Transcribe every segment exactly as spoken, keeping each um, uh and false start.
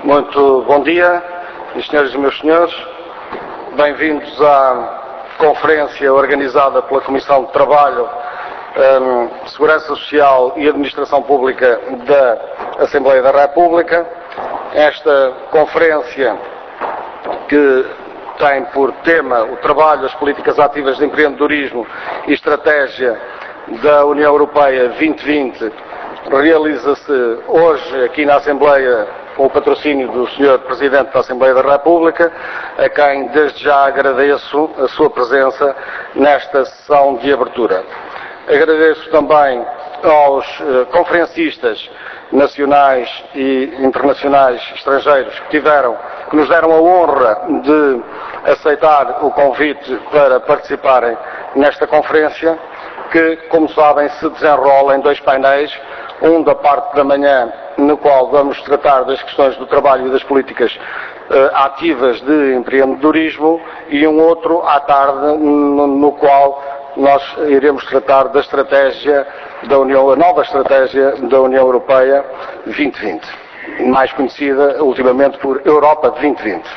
Muito bom dia, minhas senhoras e meus senhores. Bem-vindos à conferência organizada pela Comissão de Trabalho, um, Segurança Social e Administração Pública da Assembleia da República. Esta conferência, que tem por tema o trabalho, as políticas ativas de empreendedorismo e estratégia da União Europeia vinte vinte, realiza-se hoje aqui na Assembleia com o patrocínio do senhor Presidente da Assembleia da República, a quem desde já agradeço a sua presença nesta sessão de abertura. Agradeço também aos eh, conferencistas nacionais e internacionais estrangeiros que tiveram, que nos deram a honra de aceitar o convite para participarem nesta conferência, que, como sabem, se desenrola em dois painéis, um da parte da manhã, no qual vamos tratar das questões do trabalho e das políticas uh, ativas de empreendedorismo, e um outro à tarde, no, no qual nós iremos tratar da estratégia da União, a nova estratégia da União Europeia vinte vinte, mais conhecida ultimamente por Europa vinte vinte.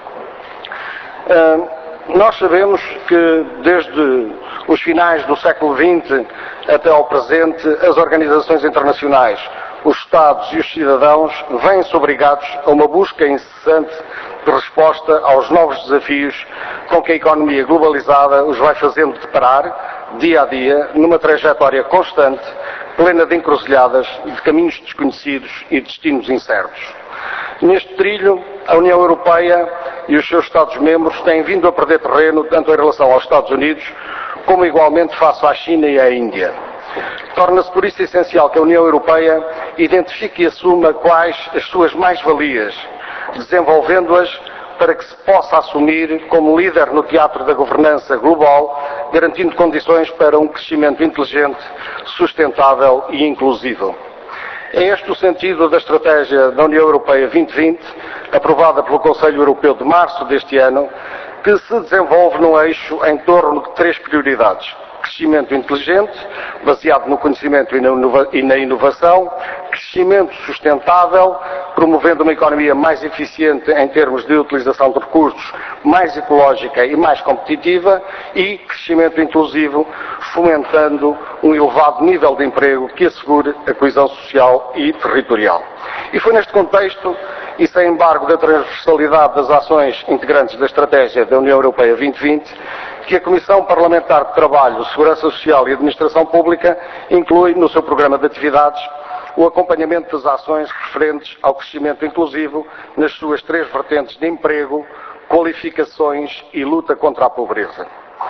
Uh, nós sabemos que desde os finais do século vinte até ao presente, as organizações internacionais, os Estados e os cidadãos vêm-se obrigados a uma busca incessante de resposta aos novos desafios com que a economia globalizada os vai fazendo deparar, dia a dia, numa trajetória constante, plena de encruzilhadas, de caminhos desconhecidos e destinos incertos. Neste trilho, a União Europeia e os seus Estados-membros têm vindo a perder terreno tanto em relação aos Estados Unidos como igualmente face à China e à Índia. Torna-se por isso essencial que a União Europeia identifique e assuma quais as suas mais-valias, desenvolvendo-as para que se possa assumir como líder no teatro da governança global, garantindo condições para um crescimento inteligente, sustentável e inclusivo. É este o sentido da estratégia da União Europeia vinte vinte, aprovada pelo Conselho Europeu de março deste ano, que se desenvolve num eixo em torno de três prioridades: crescimento inteligente, baseado no conhecimento e na inovação; crescimento sustentável, promovendo uma economia mais eficiente em termos de utilização de recursos, mais ecológica e mais competitiva; e crescimento inclusivo, fomentando um elevado nível de emprego que assegure a coesão social e territorial. E foi neste contexto, e sem embargo da transversalidade das ações integrantes da estratégia da União Europeia vinte vinte, que a Comissão Parlamentar de Trabalho, Segurança Social e Administração Pública inclui no seu programa de atividades o acompanhamento das ações referentes ao crescimento inclusivo nas suas três vertentes de emprego, qualificações e luta contra a pobreza.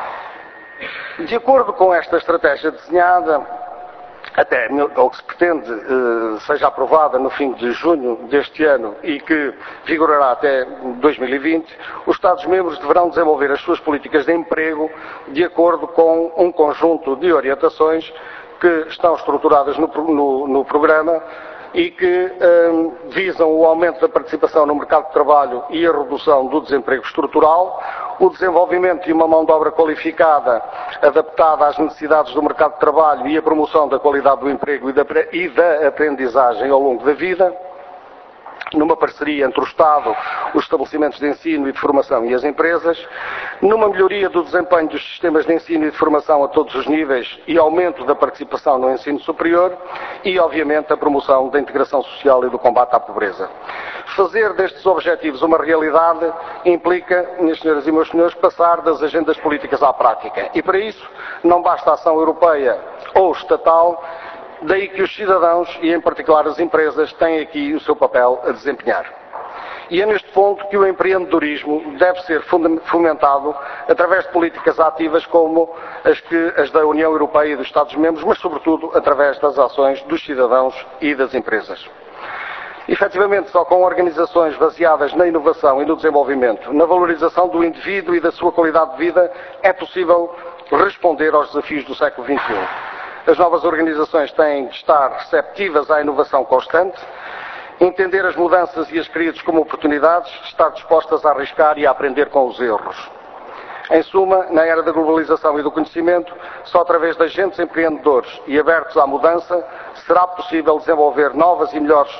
De acordo com esta estratégia desenhada, até ou que se pretende eh, seja aprovada no fim de junho deste ano e que vigorará até dois mil e vinte, os Estados-membros deverão desenvolver as suas políticas de emprego de acordo com um conjunto de orientações que estão estruturadas no, no, no programa e que eh, visam o aumento da participação no mercado de trabalho e a redução do desemprego estrutural, o desenvolvimento de uma mão de obra qualificada, adaptada às necessidades do mercado de trabalho e a promoção da qualidade do emprego e da aprendizagem ao longo da vida, numa parceria entre o Estado, os estabelecimentos de ensino e de formação e as empresas, numa melhoria do desempenho dos sistemas de ensino e de formação a todos os níveis e aumento da participação no ensino superior e, obviamente, a promoção da integração social e do combate à pobreza. Fazer destes objetivos uma realidade implica, minhas senhoras e meus senhores, passar das agendas políticas à prática. E para isso não basta a ação europeia ou estatal, daí que os cidadãos, e em particular as empresas, têm aqui o seu papel a desempenhar. E é neste ponto que o empreendedorismo deve ser fomentado através de políticas ativas como as, que, as da União Europeia e dos Estados-membros, mas sobretudo através das ações dos cidadãos e das empresas. Efetivamente, só com organizações baseadas na inovação e no desenvolvimento, na valorização do indivíduo e da sua qualidade de vida, é possível responder aos desafios do século vinte e um. As novas organizações têm de estar receptivas à inovação constante, entender as mudanças e as crises como oportunidades, estar dispostas a arriscar e a aprender com os erros. Em suma, na era da globalização e do conhecimento, só através de agentes empreendedores e abertos à mudança será possível desenvolver novas e melhores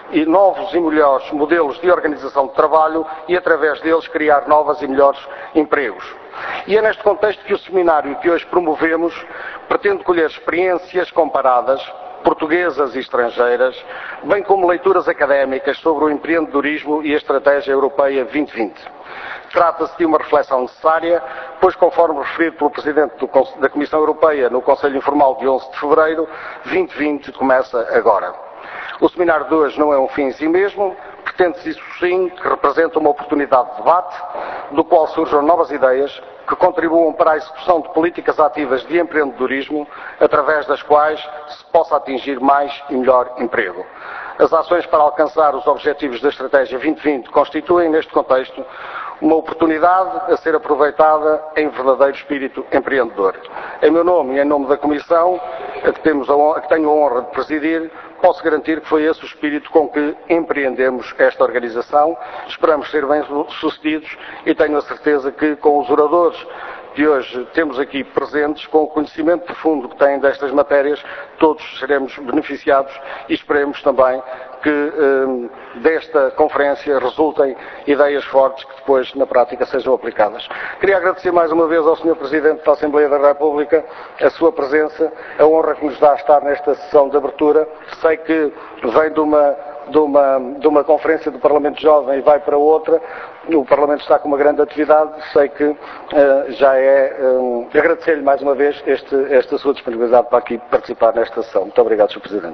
e novos e melhores modelos de organização de trabalho e, através deles, criar novos e melhores empregos. E é neste contexto que o seminário que hoje promovemos pretende colher experiências comparadas, portuguesas e estrangeiras, bem como leituras académicas sobre o empreendedorismo e a Estratégia Europeia vinte vinte. Trata-se de uma reflexão necessária, pois, conforme referido pelo Presidente do, da Comissão Europeia no Conselho Informal de onze de fevereiro, vinte vinte começa agora. O seminário de hoje não é um fim em si mesmo, pretende-se isso sim que representa uma oportunidade de debate, do qual surjam novas ideias que contribuam para a execução de políticas ativas de empreendedorismo, através das quais se possa atingir mais e melhor emprego. As ações para alcançar os objetivos da Estratégia vinte vinte constituem, neste contexto, uma oportunidade a ser aproveitada em verdadeiro espírito empreendedor. Em meu nome e em nome da Comissão, a que, temos a, honra, a que tenho a honra de presidir, posso garantir que foi esse o espírito com que empreendemos esta organização. Esperamos ser bem-sucedidos e tenho a certeza que, com os oradores que hoje temos aqui presentes, com o conhecimento profundo que têm destas matérias, todos seremos beneficiados e esperemos também que eh, desta conferência resultem ideias fortes que depois, na prática, sejam aplicadas. Queria agradecer mais uma vez ao senhor Presidente da Assembleia da República a sua presença, a honra que nos dá estar nesta sessão de abertura. Sei que vem de uma, de uma, de uma conferência do Parlamento Jovem e vai para outra. O Parlamento está com uma grande atividade. Sei que uh, já é... Um, agradecer-lhe mais uma vez este, esta sua disponibilidade para aqui participar nesta sessão. Muito obrigado, senhor Presidente.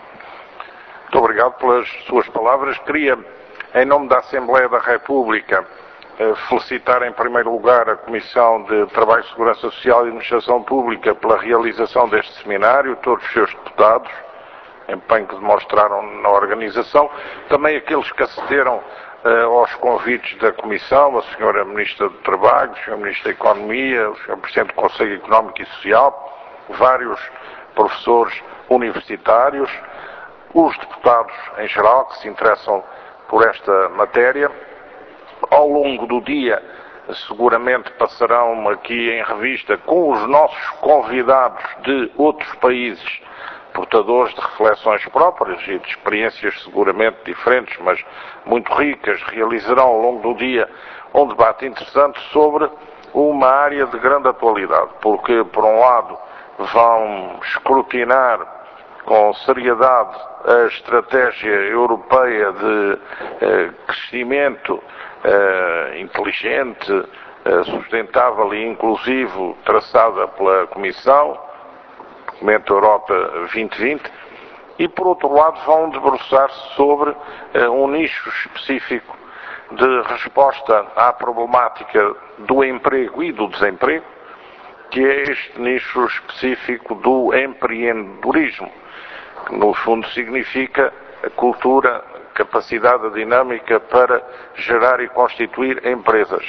Muito obrigado pelas suas palavras. Queria, em nome da Assembleia da República, felicitar em primeiro lugar a Comissão de Trabalho, Segurança Social e Administração Pública pela realização deste seminário, todos os seus deputados, empenho que demonstraram na organização, também aqueles que acederam uh, aos convites da Comissão, a senhora Ministra do Trabalho, o senhor Ministro da Economia, o senhor Presidente do Conselho Económico e Social, vários professores universitários, os deputados em geral que se interessam por esta matéria. Ao longo do dia, seguramente passarão aqui em revista com os nossos convidados de outros países, portadores de reflexões próprias e de experiências seguramente diferentes, mas muito ricas, realizarão ao longo do dia um debate interessante sobre uma área de grande atualidade, porque, por um lado, vão escrutinar com seriedade a estratégia europeia de eh, crescimento eh, inteligente, eh, sustentável e inclusivo, traçada pela Comissão, documento Europa vinte vinte, e por outro lado vão debruçar-se sobre eh, um nicho específico de resposta à problemática do emprego e do desemprego, que é este nicho específico do empreendedorismo, que no fundo significa a cultura, a capacidade, a dinâmica para gerar e constituir empresas.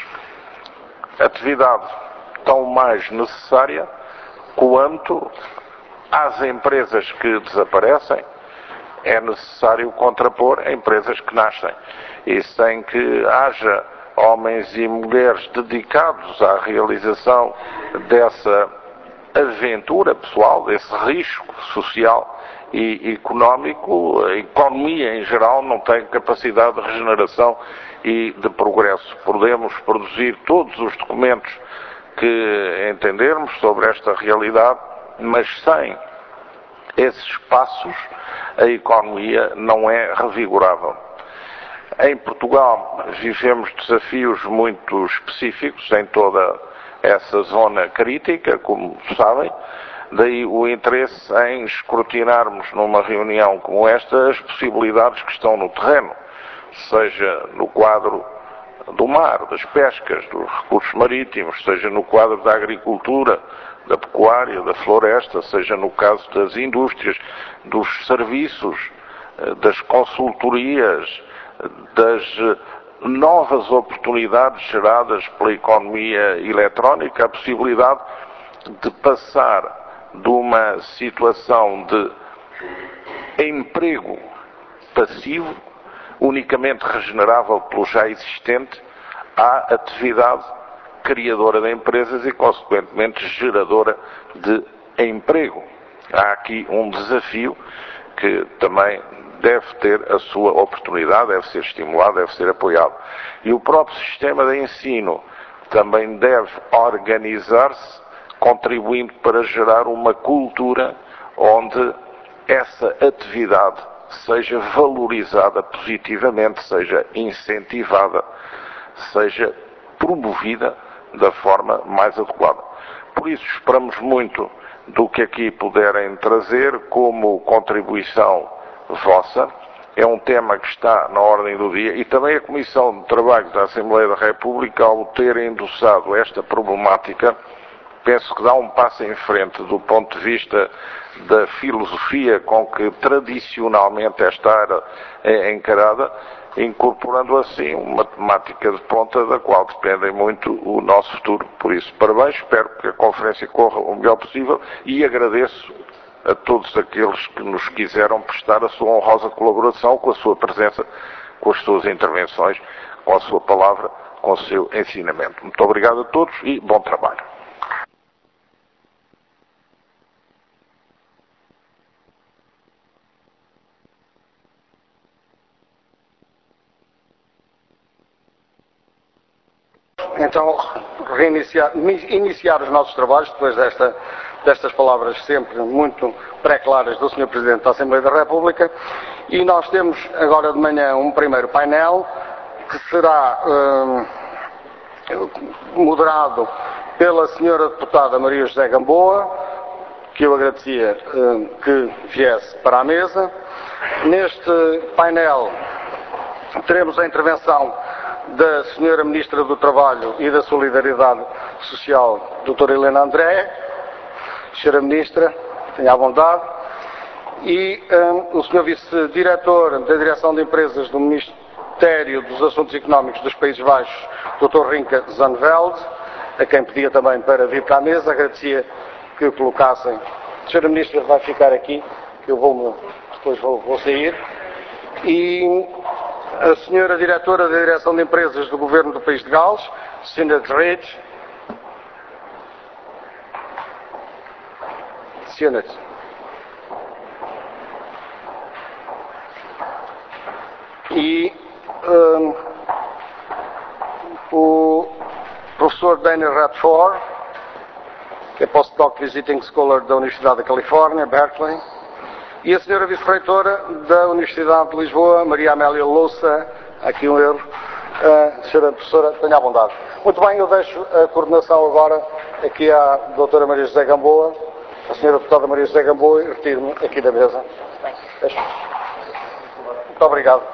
Atividade tão mais necessária quanto às empresas que desaparecem, é necessário contrapor empresas que nascem. E sem que haja homens e mulheres dedicados à realização dessa aventura pessoal, desse risco social e económico, a economia em geral não tem capacidade de regeneração e de progresso. Podemos produzir todos os documentos que entendermos sobre esta realidade, mas sem esses passos a economia não é revigorável. Em Portugal vivemos desafios muito específicos em toda essa zona crítica, como sabem, daí o interesse em escrutinarmos numa reunião como esta as possibilidades que estão no terreno, seja no quadro do mar, das pescas, dos recursos marítimos, seja no quadro da agricultura, da pecuária, da floresta, seja no caso das indústrias, dos serviços, das consultorias, das novas oportunidades geradas pela economia eletrónica, a possibilidade de passar de uma situação de emprego passivo, unicamente regenerável pelo já existente, à atividade criadora de empresas e, consequentemente, geradora de emprego. Há aqui um desafio que também deve ter a sua oportunidade, deve ser estimulado, deve ser apoiado. E o próprio sistema de ensino também deve organizar-se, contribuindo para gerar uma cultura onde essa atividade seja valorizada positivamente, seja incentivada, seja promovida da forma mais adequada. Por isso esperamos muito do que aqui puderem trazer como contribuição vossa. É um tema que está na ordem do dia e também a Comissão de Trabalho da Assembleia da República, ao ter endossado esta problemática, penso que dá um passo em frente do ponto de vista da filosofia com que tradicionalmente esta área é encarada, incorporando assim uma temática de ponta da qual depende muito o nosso futuro. Por isso, parabéns, espero que a conferência corra o melhor possível e agradeço a todos aqueles que nos quiseram prestar a sua honrosa colaboração com a sua presença, com as suas intervenções, com a sua palavra, com o seu ensinamento. Muito obrigado a todos e bom trabalho. Então, reiniciar, iniciar os nossos trabalhos, depois desta, destas palavras sempre muito pré-claras do senhor Presidente da Assembleia da República, e nós temos agora de manhã um primeiro painel que será hum, moderado pela senhora Deputada Maria José Gamboa, que eu agradecia hum, que viesse para a mesa. Neste painel teremos a intervenção da senhora Ministra do Trabalho e da Solidariedade Social, doutora Helena André. Senhora Ministra, tenha à vontade. E um, o senhor Vice-Diretor da Direção de Empresas do Ministério dos Assuntos Económicos dos Países Baixos, doutor Rinka Zandveld, a quem pedia também para vir para a mesa. Agradecia que o colocassem. A senhora Ministra vai ficar aqui, que eu vou, depois vou, vou sair. E a senhora Diretora da Direção de Empresas do Governo do País de Gales, senhora Dredd. Senhora. E um, o professor Daniel Radford, que é postdoc visiting scholar da Universidade da Califórnia, Berkeley. E a senhora Vice-Reitora da Universidade de Lisboa, Maria Amélia Louça, aqui um erro, a senhora Professora, tenha à vontade. Muito bem, eu deixo a coordenação agora aqui à doutora Maria José Gamboa, a senhora Deputada Maria José Gamboa, e retiro-me aqui da mesa. Deixo. Muito obrigado.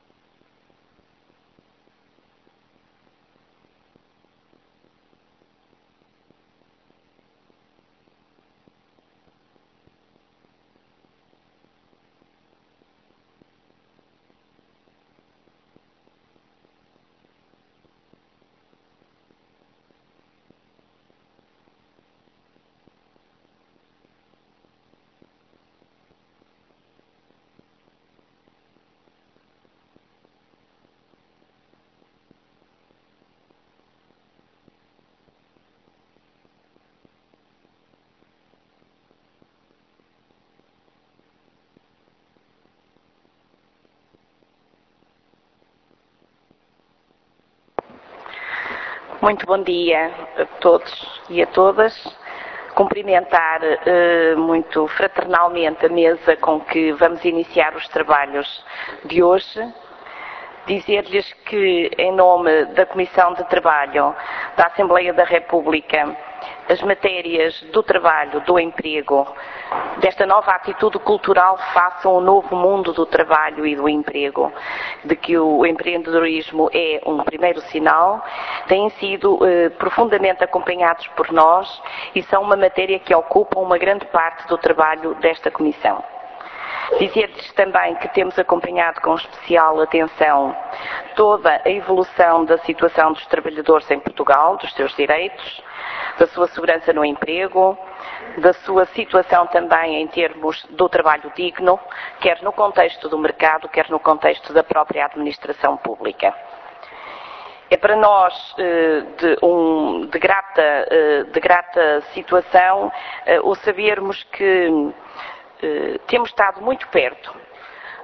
Muito bom dia a todos e a todas. Cumprimentar eh, muito fraternalmente a mesa com que vamos iniciar os trabalhos de hoje. Dizer-lhes que, em nome da Comissão de Trabalho da Assembleia da República, as matérias do trabalho, do emprego, desta nova atitude cultural face a um novo mundo do trabalho e do emprego, de que o empreendedorismo é um primeiro sinal, têm sido eh, profundamente acompanhados por nós e são uma matéria que ocupa uma grande parte do trabalho desta Comissão. Dizer-lhes também que temos acompanhado com especial atenção toda a evolução da situação dos trabalhadores em Portugal, dos seus direitos, da sua segurança no emprego, da sua situação também em termos do trabalho digno, quer no contexto do mercado, quer no contexto da própria administração pública. É para nós de, um, de, grata, de grata situação o sabermos que temos estado muito perto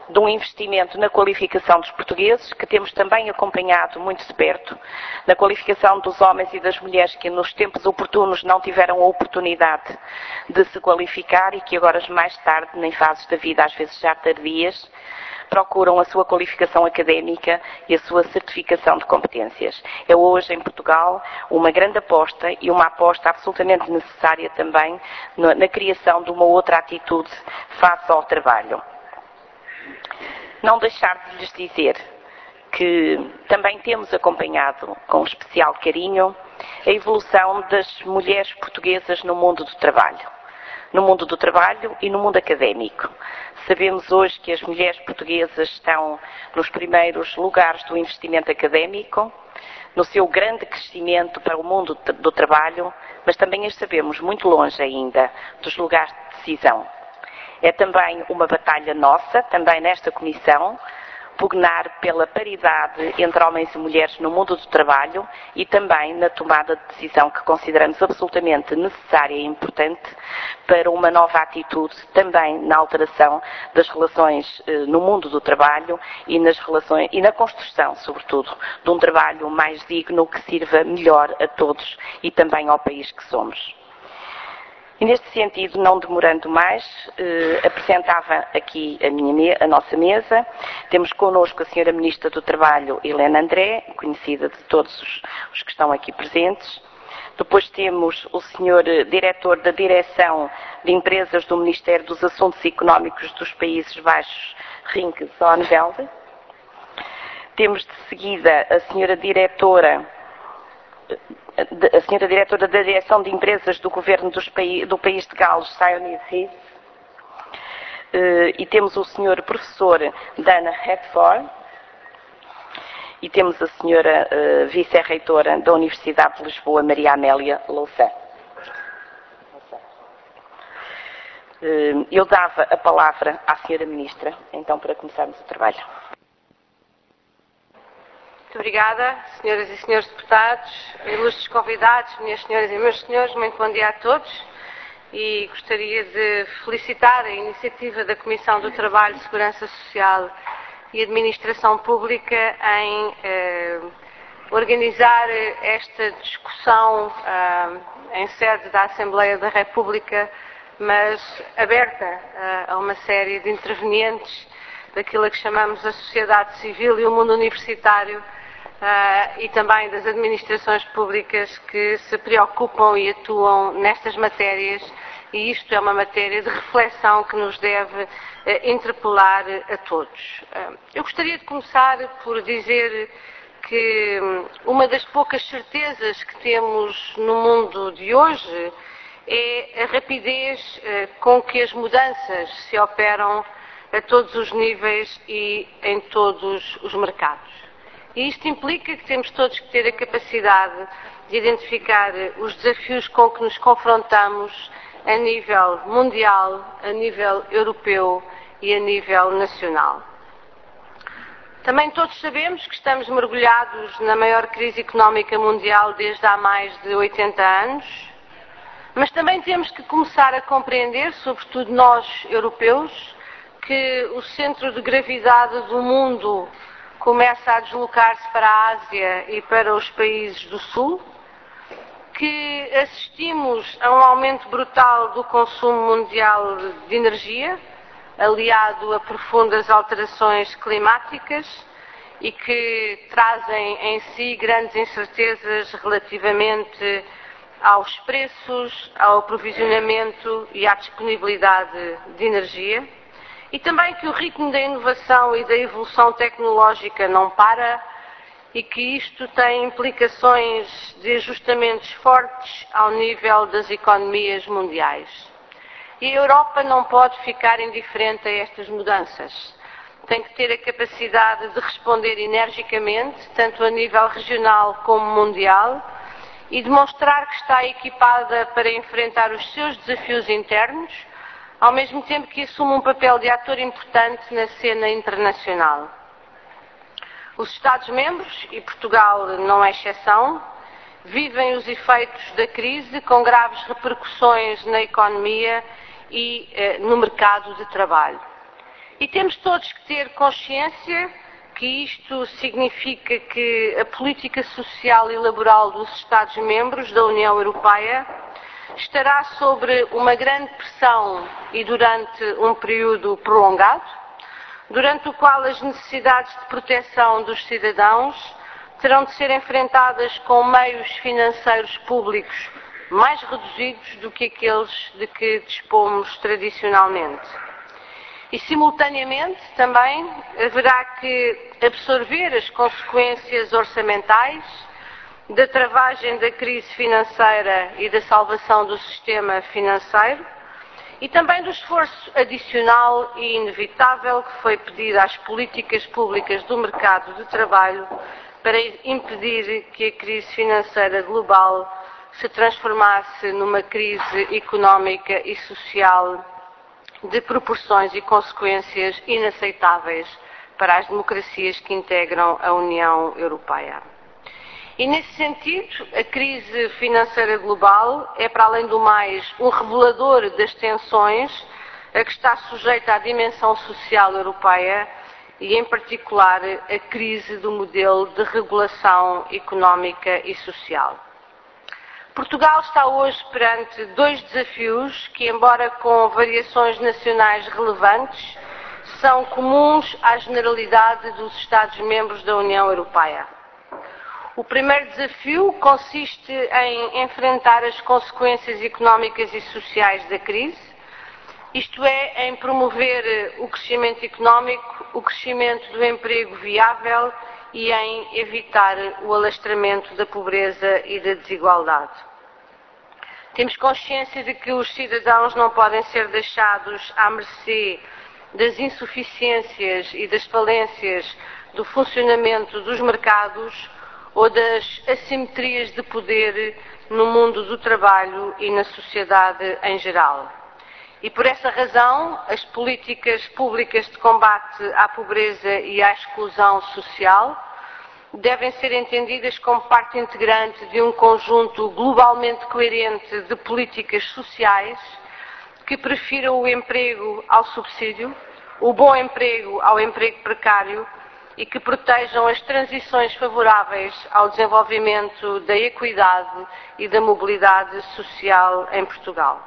de um investimento na qualificação dos portugueses, que temos também acompanhado muito de perto, na qualificação dos homens e das mulheres que nos tempos oportunos não tiveram a oportunidade de se qualificar e que agora mais tarde, em fases da vida às vezes já tardias, procuram a sua qualificação académica e a sua certificação de competências. É hoje em Portugal uma grande aposta e uma aposta absolutamente necessária também na criação de uma outra atitude face ao trabalho. Não deixar de lhes dizer que também temos acompanhado com especial carinho a evolução das mulheres portuguesas no mundo do trabalho. No mundo do trabalho e no mundo académico. Sabemos hoje que as mulheres portuguesas estão nos primeiros lugares do investimento académico, no seu grande crescimento para o mundo do trabalho, mas também as sabemos muito longe ainda dos lugares de decisão. É também uma batalha nossa, também nesta Comissão, pugnar pela paridade entre homens e mulheres no mundo do trabalho e também na tomada de decisão que consideramos absolutamente necessária e importante para uma nova atitude também na alteração das relações eh, no mundo do trabalho e nas relações e na construção, sobretudo, de um trabalho mais digno que sirva melhor a todos e também ao país que somos. E neste sentido, não demorando mais, eh, apresentava aqui a, minha, a nossa mesa. Temos connosco a senhora Ministra do Trabalho, Helena André, conhecida de todos os, os que estão aqui presentes. Depois temos o senhor Diretor da Direção de Empresas do Ministério dos Assuntos Económicos dos Países Baixos, Rinke Sonneveld. Temos de seguida a senhora Diretora a senhora Diretora da Direção de Empresas do Governo dos paí do país de Gales, Sionese Heath, e temos o senhor Professor Dana Redford, e temos a senhora uh, Vice-Reitora da Universidade de Lisboa, Maria Amélia Louçã. Uh, eu dava a palavra à senhora Ministra, então, para começarmos o trabalho. Muito obrigada, senhoras e senhores deputados, ilustres convidados, minhas senhoras e meus senhores, muito bom dia a todos e gostaria de felicitar a iniciativa da Comissão do Trabalho, Segurança Social e Administração Pública em eh, organizar esta discussão eh, em sede da Assembleia da República, mas aberta eh, a uma série de intervenientes daquilo a que chamamos a sociedade civil e o mundo universitário, Uh, e também das administrações públicas que se preocupam e atuam nestas matérias, e isto é uma matéria de reflexão que nos deve uh, interpelar a todos. Uh, eu gostaria de começar por dizer que um, uma das poucas certezas que temos no mundo de hoje é a rapidez uh, com que as mudanças se operam a todos os níveis e em todos os mercados. E isto implica que temos todos que ter a capacidade de identificar os desafios com que nos confrontamos a nível mundial, a nível europeu e a nível nacional. Também todos sabemos que estamos mergulhados na maior crise económica mundial desde há mais de oitenta anos, mas também temos que começar a compreender, sobretudo nós europeus, que o centro de gravidade do mundo começa a deslocar-se para a Ásia e para os países do Sul, que assistimos a um aumento brutal do consumo mundial de energia, aliado a profundas alterações climáticas e que trazem em si grandes incertezas relativamente aos preços, ao aprovisionamento e à disponibilidade de energia. E também que o ritmo da inovação e da evolução tecnológica não para e que isto tem implicações de ajustamentos fortes ao nível das economias mundiais. E a Europa não pode ficar indiferente a estas mudanças. Tem que ter a capacidade de responder energicamente, tanto a nível regional como mundial, e demonstrar que está equipada para enfrentar os seus desafios internos, ao mesmo tempo que assume um papel de ator importante na cena internacional. Os Estados-membros, e Portugal não é exceção, vivem os efeitos da crise com graves repercussões na economia e eh, no mercado de trabalho. E temos todos que ter consciência que isto significa que a política social e laboral dos Estados-membros da União Europeia estará sobre uma grande pressão e durante um período prolongado, durante o qual as necessidades de proteção dos cidadãos terão de ser enfrentadas com meios financeiros públicos mais reduzidos do que aqueles de que dispomos tradicionalmente. E, simultaneamente, também haverá que absorver as consequências orçamentais da travagem da crise financeira e da salvação do sistema financeiro e também do esforço adicional e inevitável que foi pedido às políticas públicas do mercado de trabalho para impedir que a crise financeira global se transformasse numa crise económica e social de proporções e consequências inaceitáveis para as democracias que integram a União Europeia. E, nesse sentido, a crise financeira global é, para além do mais, um revelador das tensões a que está sujeita a dimensão social europeia e, em particular, a crise do modelo de regulação económica e social. Portugal está hoje perante dois desafios que, embora com variações nacionais relevantes, são comuns à generalidade dos Estados-membros da União Europeia. O primeiro desafio consiste em enfrentar as consequências económicas e sociais da crise, isto é, em promover o crescimento económico, o crescimento do emprego viável e em evitar o alastramento da pobreza e da desigualdade. Temos consciência de que os cidadãos não podem ser deixados à mercê das insuficiências e das falências do funcionamento dos mercados ou das assimetrias de poder no mundo do trabalho e na sociedade em geral. E por essa razão, as políticas públicas de combate à pobreza e à exclusão social devem ser entendidas como parte integrante de um conjunto globalmente coerente de políticas sociais que prefiram o emprego ao subsídio, o bom emprego ao emprego precário e que protejam as transições favoráveis ao desenvolvimento da equidade e da mobilidade social em Portugal.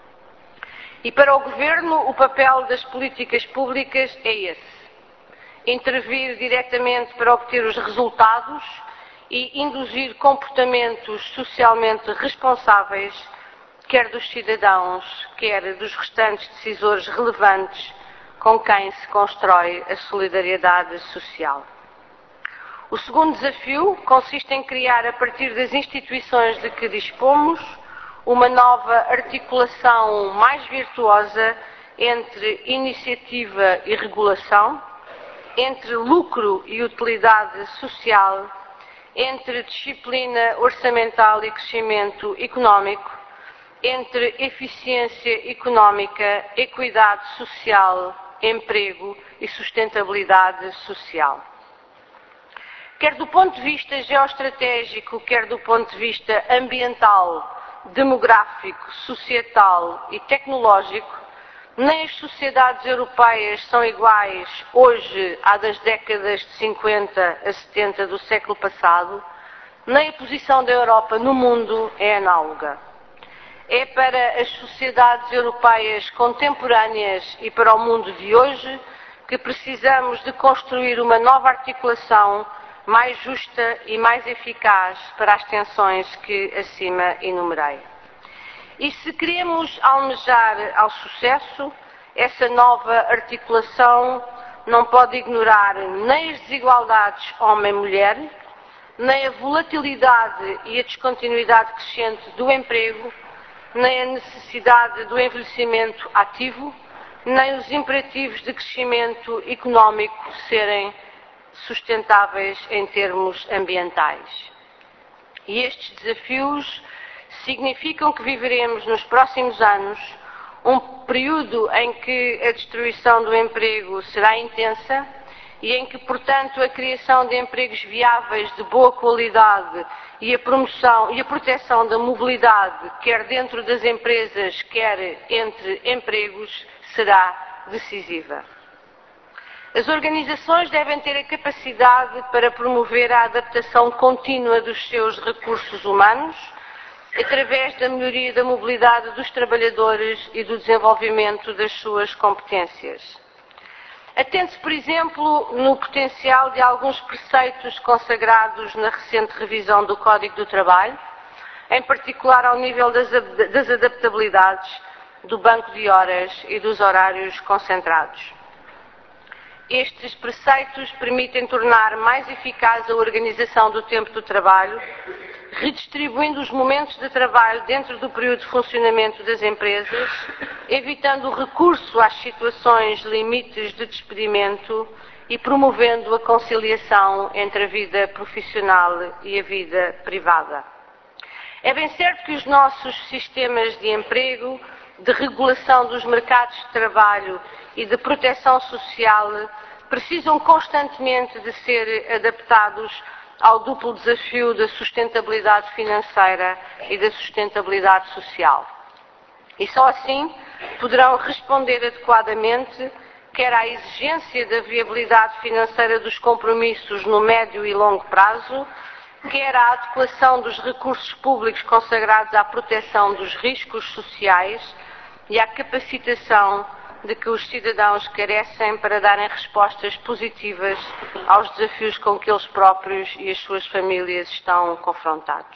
E para o Governo, o papel das políticas públicas é esse: intervir diretamente para obter os resultados e induzir comportamentos socialmente responsáveis, quer dos cidadãos, quer dos restantes decisores relevantes com quem se constrói a solidariedade social. O segundo desafio consiste em criar, a partir das instituições de que dispomos, uma nova articulação mais virtuosa entre iniciativa e regulação, entre lucro e utilidade social, entre disciplina orçamental e crescimento económico, entre eficiência económica, equidade social, emprego e sustentabilidade social. Quer do ponto de vista geoestratégico, quer do ponto de vista ambiental, demográfico, societal e tecnológico, nem as sociedades europeias são iguais hoje à das décadas de cinquenta a setenta do século passado, nem a posição da Europa no mundo é análoga. É para as sociedades europeias contemporâneas e para o mundo de hoje que precisamos de construir uma nova articulação mais justa e mais eficaz para as tensões que acima enumerei. E se queremos almejar ao sucesso, essa nova articulação não pode ignorar nem as desigualdades homem-mulher, nem a volatilidade e a descontinuidade crescente do emprego, nem a necessidade do envelhecimento ativo, nem os imperativos de crescimento económico serem sustentáveis em termos ambientais. E estes desafios significam que viveremos nos próximos anos um período em que a destruição do emprego será intensa e em que, portanto, a criação de empregos viáveis de boa qualidade e a promoção e a proteção da mobilidade, quer dentro das empresas, quer entre empregos, será decisiva. As organizações devem ter a capacidade para promover a adaptação contínua dos seus recursos humanos, através da melhoria da mobilidade dos trabalhadores e do desenvolvimento das suas competências. Atente-se, por exemplo, no potencial de alguns preceitos consagrados na recente revisão do Código do Trabalho, em particular ao nível das, das adaptabilidades, do banco de horas e dos horários concentrados. Estes preceitos permitem tornar mais eficaz a organização do tempo do trabalho, redistribuindo os momentos de trabalho dentro do período de funcionamento das empresas, evitando o recurso às situações limites de despedimento e promovendo a conciliação entre a vida profissional e a vida privada. É bem certo que os nossos sistemas de emprego, de regulação dos mercados de trabalho e de proteção social precisam constantemente de ser adaptados ao duplo desafio da sustentabilidade financeira e da sustentabilidade social. E só assim poderão responder adequadamente quer à exigência da viabilidade financeira dos compromissos no médio e longo prazo, quer à adequação dos recursos públicos consagrados à proteção dos riscos sociais e à capacitação de que os cidadãos carecem para darem respostas positivas aos desafios com que eles próprios e as suas famílias estão confrontados.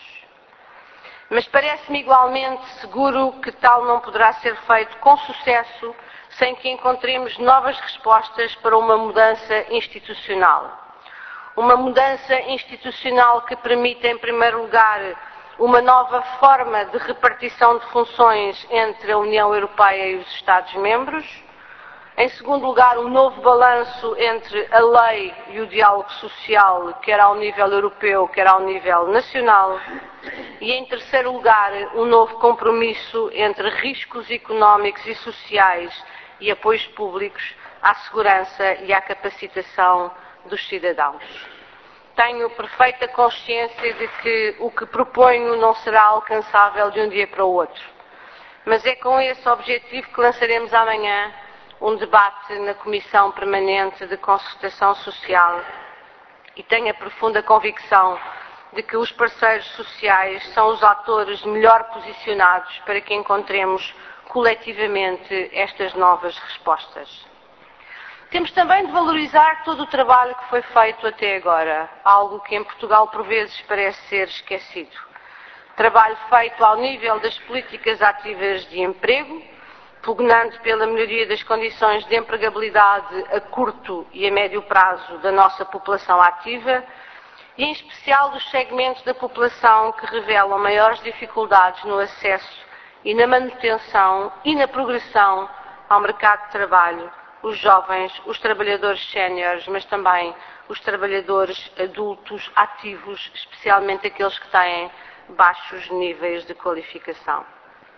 Mas parece-me igualmente seguro que tal não poderá ser feito com sucesso sem que encontremos novas respostas para uma mudança institucional. Uma mudança institucional que permita, em primeiro lugar, uma nova forma de repartição de funções entre a União Europeia e os Estados-membros. Em segundo lugar, um novo balanço entre a lei e o diálogo social, quer ao nível europeu, quer ao nível nacional. E, em terceiro lugar, um novo compromisso entre riscos económicos e sociais e apoios públicos à segurança e à capacitação dos cidadãos. Tenho perfeita consciência de que o que proponho não será alcançável de um dia para o outro, mas é com esse objetivo que lançaremos amanhã um debate na Comissão Permanente de Concertação Social e tenho a profunda convicção de que os parceiros sociais são os atores melhor posicionados para que encontremos coletivamente estas novas respostas. Temos também de valorizar todo o trabalho que foi feito até agora, algo que em Portugal por vezes parece ser esquecido. Trabalho feito ao nível das políticas ativas de emprego, pugnando pela melhoria das condições de empregabilidade a curto e a médio prazo da nossa população ativa e em especial dos segmentos da população que revelam maiores dificuldades no acesso e na manutenção e na progressão ao mercado de trabalho, os jovens, os trabalhadores séniores, mas também os trabalhadores adultos ativos, especialmente aqueles que têm baixos níveis de qualificação.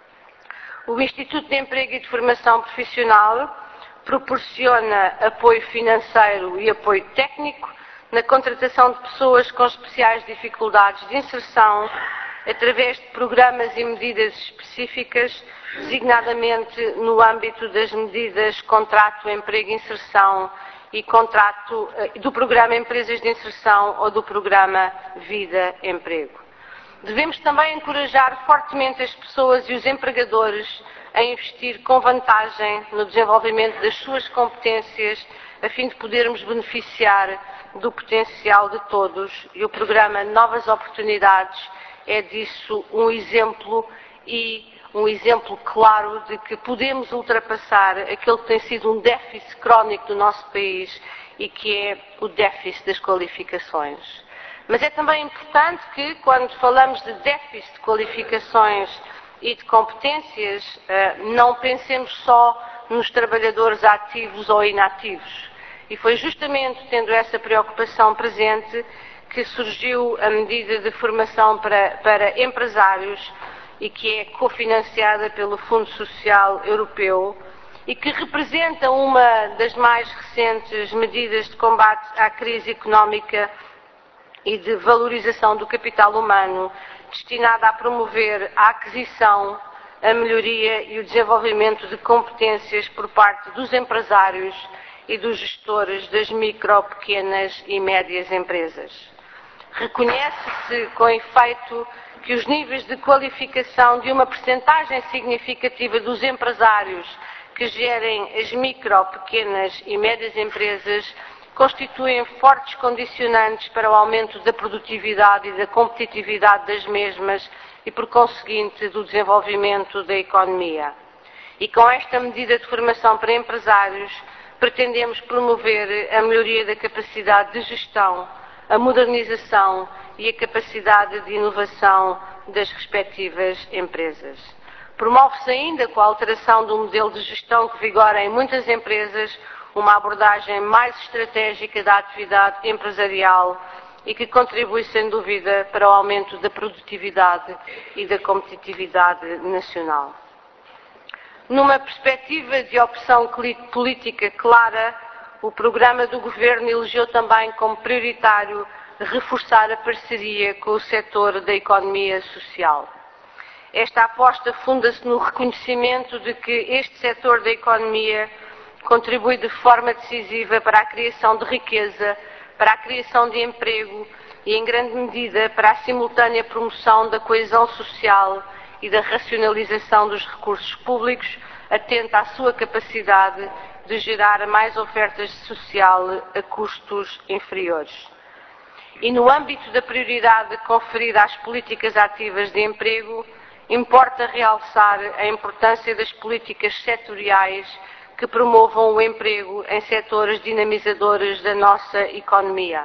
O Instituto de Emprego e de Formação Profissional proporciona apoio financeiro e apoio técnico na contratação de pessoas com especiais dificuldades de inserção através de programas e medidas específicas, designadamente no âmbito das medidas Contrato, Emprego e Inserção e contrato, do Programa Empresas de Inserção ou do Programa Vida Emprego. Devemos também encorajar fortemente as pessoas e os empregadores a investir com vantagem no desenvolvimento das suas competências, a fim de podermos beneficiar do potencial de todos, e o programa Novas Oportunidades é disso um exemplo e um exemplo claro de que podemos ultrapassar aquele que tem sido um déficit crónico do nosso país e que é o déficit das qualificações. Mas é também importante que, quando falamos de déficit de qualificações e de competências, não pensemos só nos trabalhadores ativos ou inativos. E foi justamente tendo essa preocupação presente que surgiu a medida de formação para, para empresários e que é cofinanciada pelo Fundo Social Europeu e que representa uma das mais recentes medidas de combate à crise económica e de valorização do capital humano, destinada a promover a aquisição, a melhoria e o desenvolvimento de competências por parte dos empresários e dos gestores das micro, pequenas e médias empresas. Reconhece-se com efeito que os níveis de qualificação de uma percentagem significativa dos empresários que gerem as micro, pequenas e médias empresas constituem fortes condicionantes para o aumento da produtividade e da competitividade das mesmas e, por conseguinte, do desenvolvimento da economia. E com esta medida de formação para empresários, pretendemos promover a melhoria da capacidade de gestão, a modernização e a capacidade de inovação das respectivas empresas. Promove-se ainda, com a alteração do modelo de gestão que vigora em muitas empresas, uma abordagem mais estratégica da atividade empresarial e que contribui, sem dúvida, para o aumento da produtividade e da competitividade nacional. Numa perspectiva de opção política clara, o programa do Governo elegeu também como prioritário reforçar a parceria com o setor da economia social. Esta aposta funda-se no reconhecimento de que este setor da economia contribui de forma decisiva para a criação de riqueza, para a criação de emprego e, em grande medida, para a simultânea promoção da coesão social e da racionalização dos recursos públicos, atenta à sua capacidade de gerar mais ofertas social a custos inferiores. E no âmbito da prioridade conferida às políticas ativas de emprego, importa realçar a importância das políticas setoriais que promovam o emprego em setores dinamizadores da nossa economia.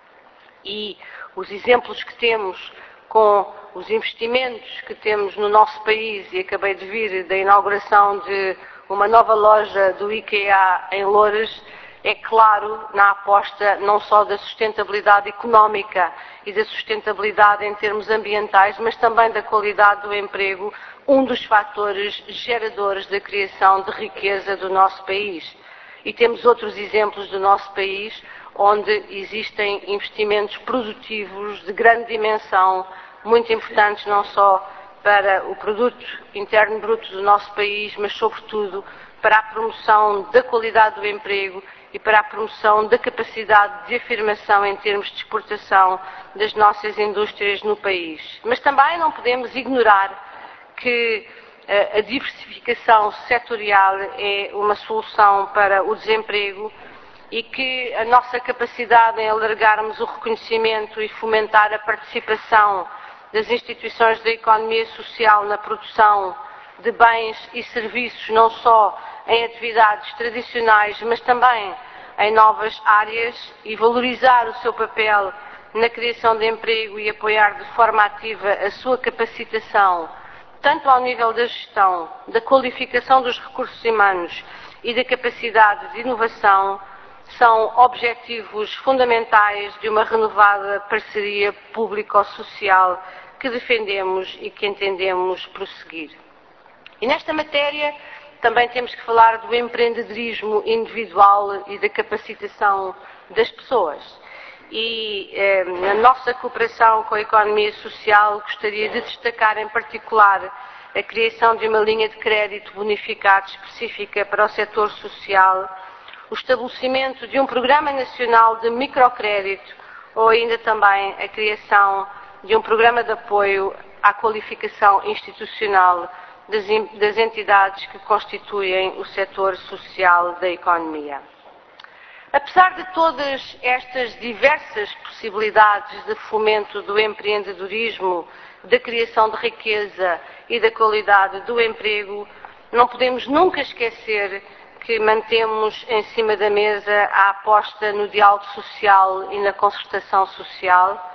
E os exemplos que temos com os investimentos que temos no nosso país, e acabei de vir da inauguração de uma nova loja do IKEA em Loures, é claro na aposta não só da sustentabilidade económica e da sustentabilidade em termos ambientais, mas também da qualidade do emprego, um dos fatores geradores da criação de riqueza do nosso país. E temos outros exemplos do nosso país onde existem investimentos produtivos de grande dimensão, muito importantes não só para o produto interno bruto do nosso país, mas sobretudo para a promoção da qualidade do emprego e para a promoção da capacidade de afirmação em termos de exportação das nossas indústrias no país. Mas também não podemos ignorar que a diversificação setorial é uma solução para o desemprego e que a nossa capacidade em alargarmos o reconhecimento e fomentar a participação das instituições da economia social na produção de bens e serviços, não só em atividades tradicionais, mas também em novas áreas, e valorizar o seu papel na criação de emprego e apoiar de forma ativa a sua capacitação, tanto ao nível da gestão, da qualificação dos recursos humanos e da capacidade de inovação, são objetivos fundamentais de uma renovada parceria público-social que defendemos e que entendemos prosseguir. E nesta matéria também temos que falar do empreendedorismo individual e da capacitação das pessoas. E eh, na nossa cooperação com a economia social gostaria de destacar em particular a criação de uma linha de crédito bonificado específica para o setor social, o estabelecimento de um programa nacional de microcrédito ou ainda também a criação de um programa de apoio à qualificação institucional das, das entidades que constituem o setor social da economia. Apesar de todas estas diversas possibilidades de fomento do empreendedorismo, da criação de riqueza e da qualidade do emprego, não podemos nunca esquecer que mantemos em cima da mesa a aposta no diálogo social e na concertação social,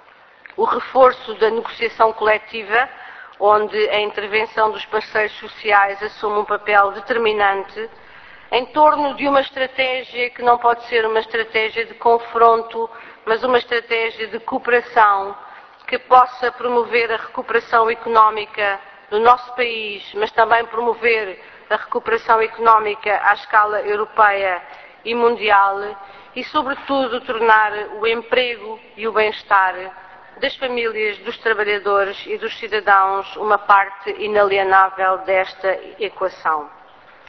o reforço da negociação coletiva, onde a intervenção dos parceiros sociais assume um papel determinante, em torno de uma estratégia que não pode ser uma estratégia de confronto, mas uma estratégia de cooperação que possa promover a recuperação económica do nosso país, mas também promover a recuperação económica à escala europeia e mundial e, sobretudo, tornar o emprego e o bem-estar das famílias, dos trabalhadores e dos cidadãos uma parte inalienável desta equação.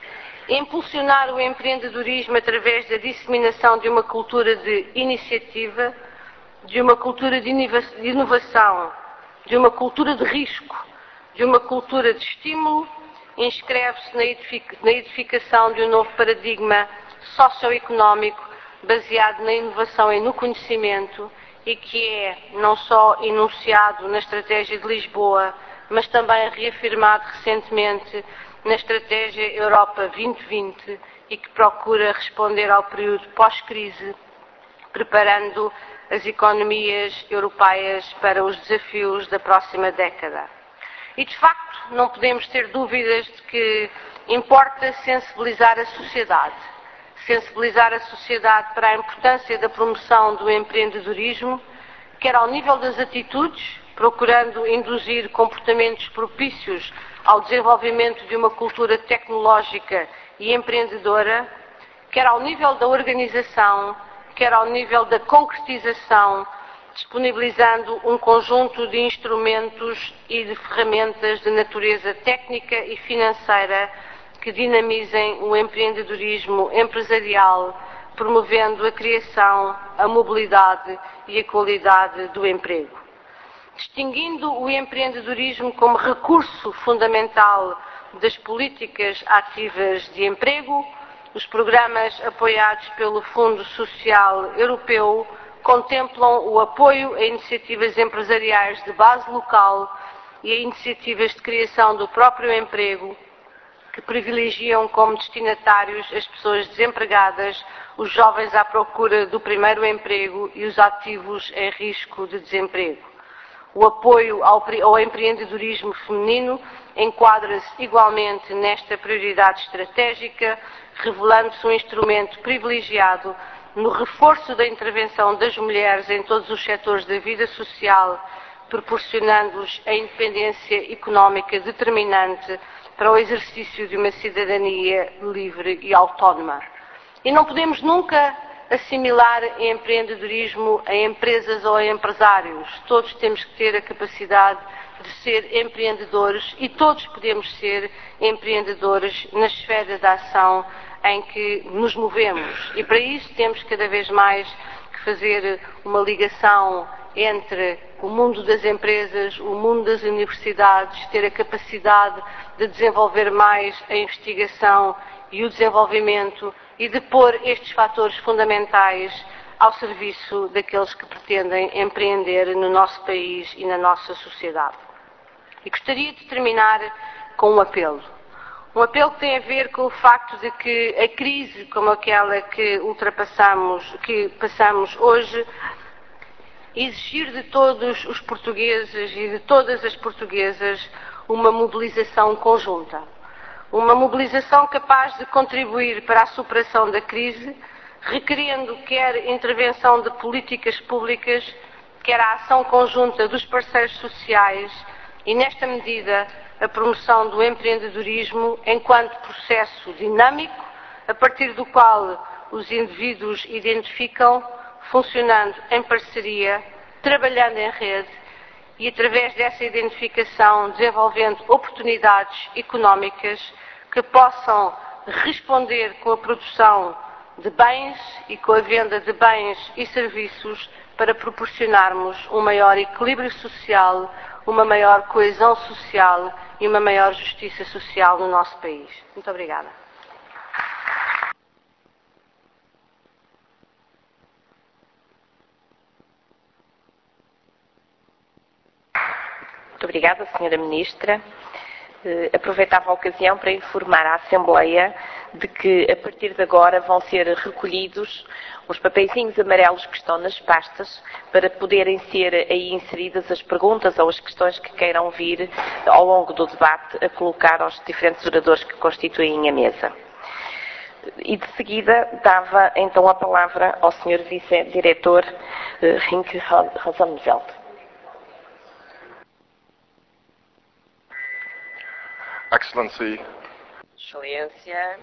impulsionar o empreendedorismo através da disseminação de uma cultura de iniciativa, de uma cultura de inovação, de uma cultura de risco, de uma cultura de estímulo, inscreve-se na edificação de um novo paradigma socioeconómico baseado na inovação e no conhecimento e que é não só enunciado na Estratégia de Lisboa, mas também reafirmado recentemente na Estratégia Europa vinte vinte e que procura responder ao período pós-crise, preparando as economias europeias para os desafios da próxima década. E, de facto, não podemos ter dúvidas de que importa sensibilizar a sociedade. Sensibilizar a sociedade para a importância da promoção do empreendedorismo, quer ao nível das atitudes, procurando induzir comportamentos propícios ao desenvolvimento de uma cultura tecnológica e empreendedora, quer ao nível da organização, quer ao nível da concretização, disponibilizando um conjunto de instrumentos e de ferramentas de natureza técnica e financeira que dinamizem o empreendedorismo empresarial, promovendo a criação, a mobilidade e a qualidade do emprego. Distinguindo o empreendedorismo como recurso fundamental das políticas ativas de emprego, os programas apoiados pelo Fundo Social Europeu contemplam o apoio a iniciativas empresariais de base local e a iniciativas de criação do próprio emprego, que privilegiam como destinatários as pessoas desempregadas, os jovens à procura do primeiro emprego e os ativos em risco de desemprego. O apoio ao, ao empreendedorismo feminino enquadra-se igualmente nesta prioridade estratégica, revelando-se um instrumento privilegiado no reforço da intervenção das mulheres em todos os setores da vida social, proporcionando-lhes a independência económica determinante para o exercício de uma cidadania livre e autónoma. E não podemos nunca assimilar empreendedorismo a empresas ou a empresários. Todos temos que ter a capacidade de ser empreendedores e todos podemos ser empreendedores na esfera da ação em que nos movemos. E para isso temos cada vez mais que fazer uma ligação entre o mundo das empresas, o mundo das universidades, ter a capacidade de desenvolver mais a investigação e o desenvolvimento e de pôr estes fatores fundamentais ao serviço daqueles que pretendem empreender no nosso país e na nossa sociedade. E gostaria de terminar com um apelo. Um apelo que tem a ver com o facto de que a crise como aquela que ultrapassamos, que passamos hoje, exigir de todos os portugueses e de todas as portuguesas uma mobilização conjunta. Uma mobilização capaz de contribuir para a superação da crise, requerendo quer intervenção de políticas públicas, quer a ação conjunta dos parceiros sociais e, nesta medida, a promoção do empreendedorismo enquanto processo dinâmico, a partir do qual os indivíduos identificam, funcionando em parceria, trabalhando em rede e, através dessa identificação, desenvolvendo oportunidades económicas que possam responder com a produção de bens e com a venda de bens e serviços para proporcionarmos um maior equilíbrio social, uma maior coesão social e uma maior justiça social no nosso país. Muito obrigada. Muito obrigada, senhora Ministra. Uh, aproveitava a ocasião para informar a Assembleia de que, a partir de agora, vão ser recolhidos os papeizinhos amarelos que estão nas pastas para poderem ser aí inseridas as perguntas ou as questões que queiram vir ao longo do debate a colocar aos diferentes oradores que constituem a mesa. E de seguida dava então a palavra ao senhor Vice-Diretor uh, Rink Rosenfeld. Excellency. Excelência,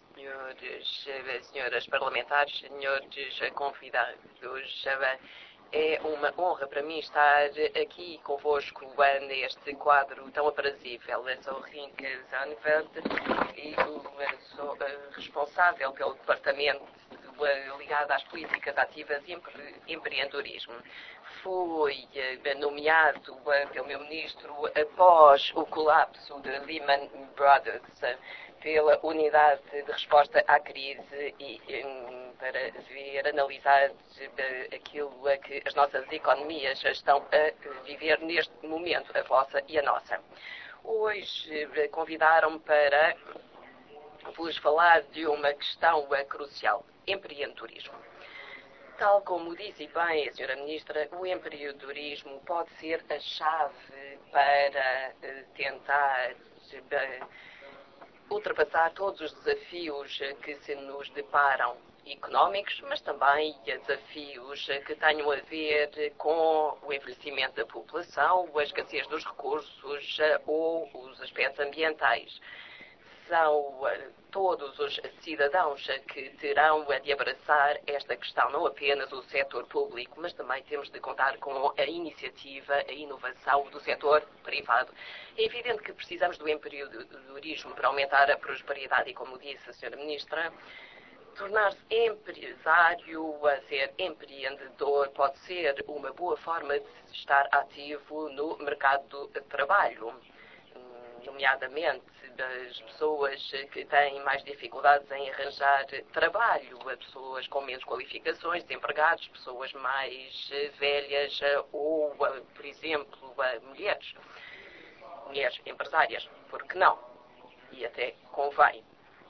senhores, senhoras parlamentares, senhores convidados, É uma honra para mim estar aqui convosco neste quadro tão aprazível. Eu sou Rinke Zandveld e sou responsável pelo departamento ligado às políticas ativas e empreendedorismo. Fui nomeado pelo meu ministro após o colapso de Lehman Brothers pela unidade de resposta à crise e para ver, analisar aquilo a que as nossas economias estão a viver neste momento, a vossa e a nossa. Hoje convidaram-me para vos falar de uma questão crucial, empreendedorismo. Tal como disse bem a senhora Ministra, o empreendedorismo pode ser a chave para tentar ultrapassar todos os desafios que se nos deparam, económicos, mas também desafios que tenham a ver com o envelhecimento da população, a escassez dos recursos ou os aspectos ambientais. São todos os cidadãos que terão de abraçar esta questão, não apenas o setor público, mas também temos de contar com a iniciativa, a inovação do setor privado. É evidente que precisamos do empreendedorismo para aumentar a prosperidade e, como disse a senhora Ministra, tornar-se empresário, a ser empreendedor, pode ser uma boa forma de estar ativo no mercado de trabalho, nomeadamente das pessoas que têm mais dificuldades em arranjar trabalho, a pessoas com menos qualificações, desempregados, pessoas mais velhas ou, por exemplo, mulheres, mulheres empresárias, porque não? E até convém.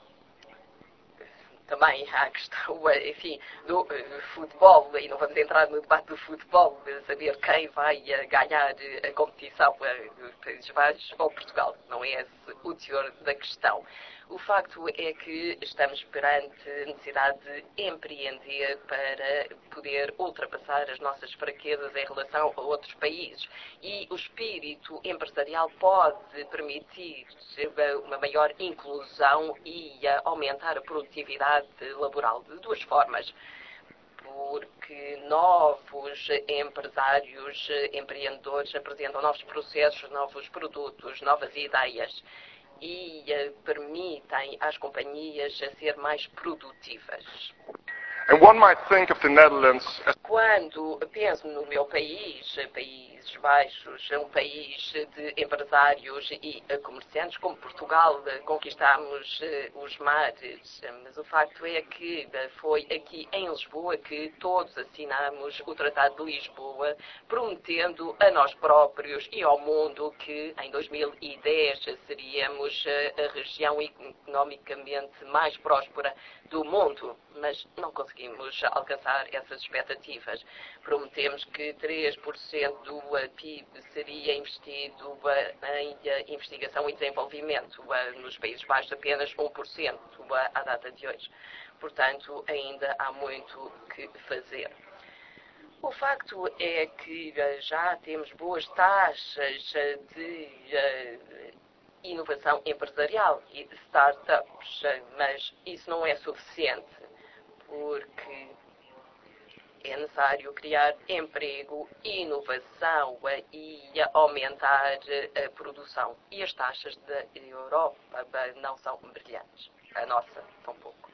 Também há a questão, enfim, do futebol, e não vamos entrar no debate do futebol, saber quem vai ganhar a competição, os Países Baixos ou Portugal. Não é esse o teor da questão. O facto é que estamos perante a necessidade de empreender para poder ultrapassar as nossas fraquezas em relação a outros países. E o espírito empresarial pode permitir uma maior inclusão e aumentar a produtividade laboral de duas formas. Porque novos empresários, empreendedores apresentam novos processos, novos produtos, novas ideias e permitem às companhias a ser mais produtivas. And one might think of the Netherlands as... Quando penso no meu país, Países Baixos, é um país de empresários e comerciantes, como Portugal, conquistámos os mares, mas o facto é que foi aqui em Lisboa que todos assinámos o Tratado de Lisboa, prometendo a nós próprios e ao mundo que em dois mil e dez seríamos a região economicamente mais próspera do mundo, mas não conseguimos alcançar essas expectativas. Prometemos que três por cento do P I B seria investido em investigação e desenvolvimento. Nos Países Baixos apenas um por cento à data de hoje. Portanto, ainda há muito que fazer. O facto é que já temos boas taxas de inovação empresarial e de startups, mas isso não é suficiente, porque é necessário criar emprego, inovação e aumentar a produção. E as taxas da Europa não são brilhantes. A nossa, tão pouco.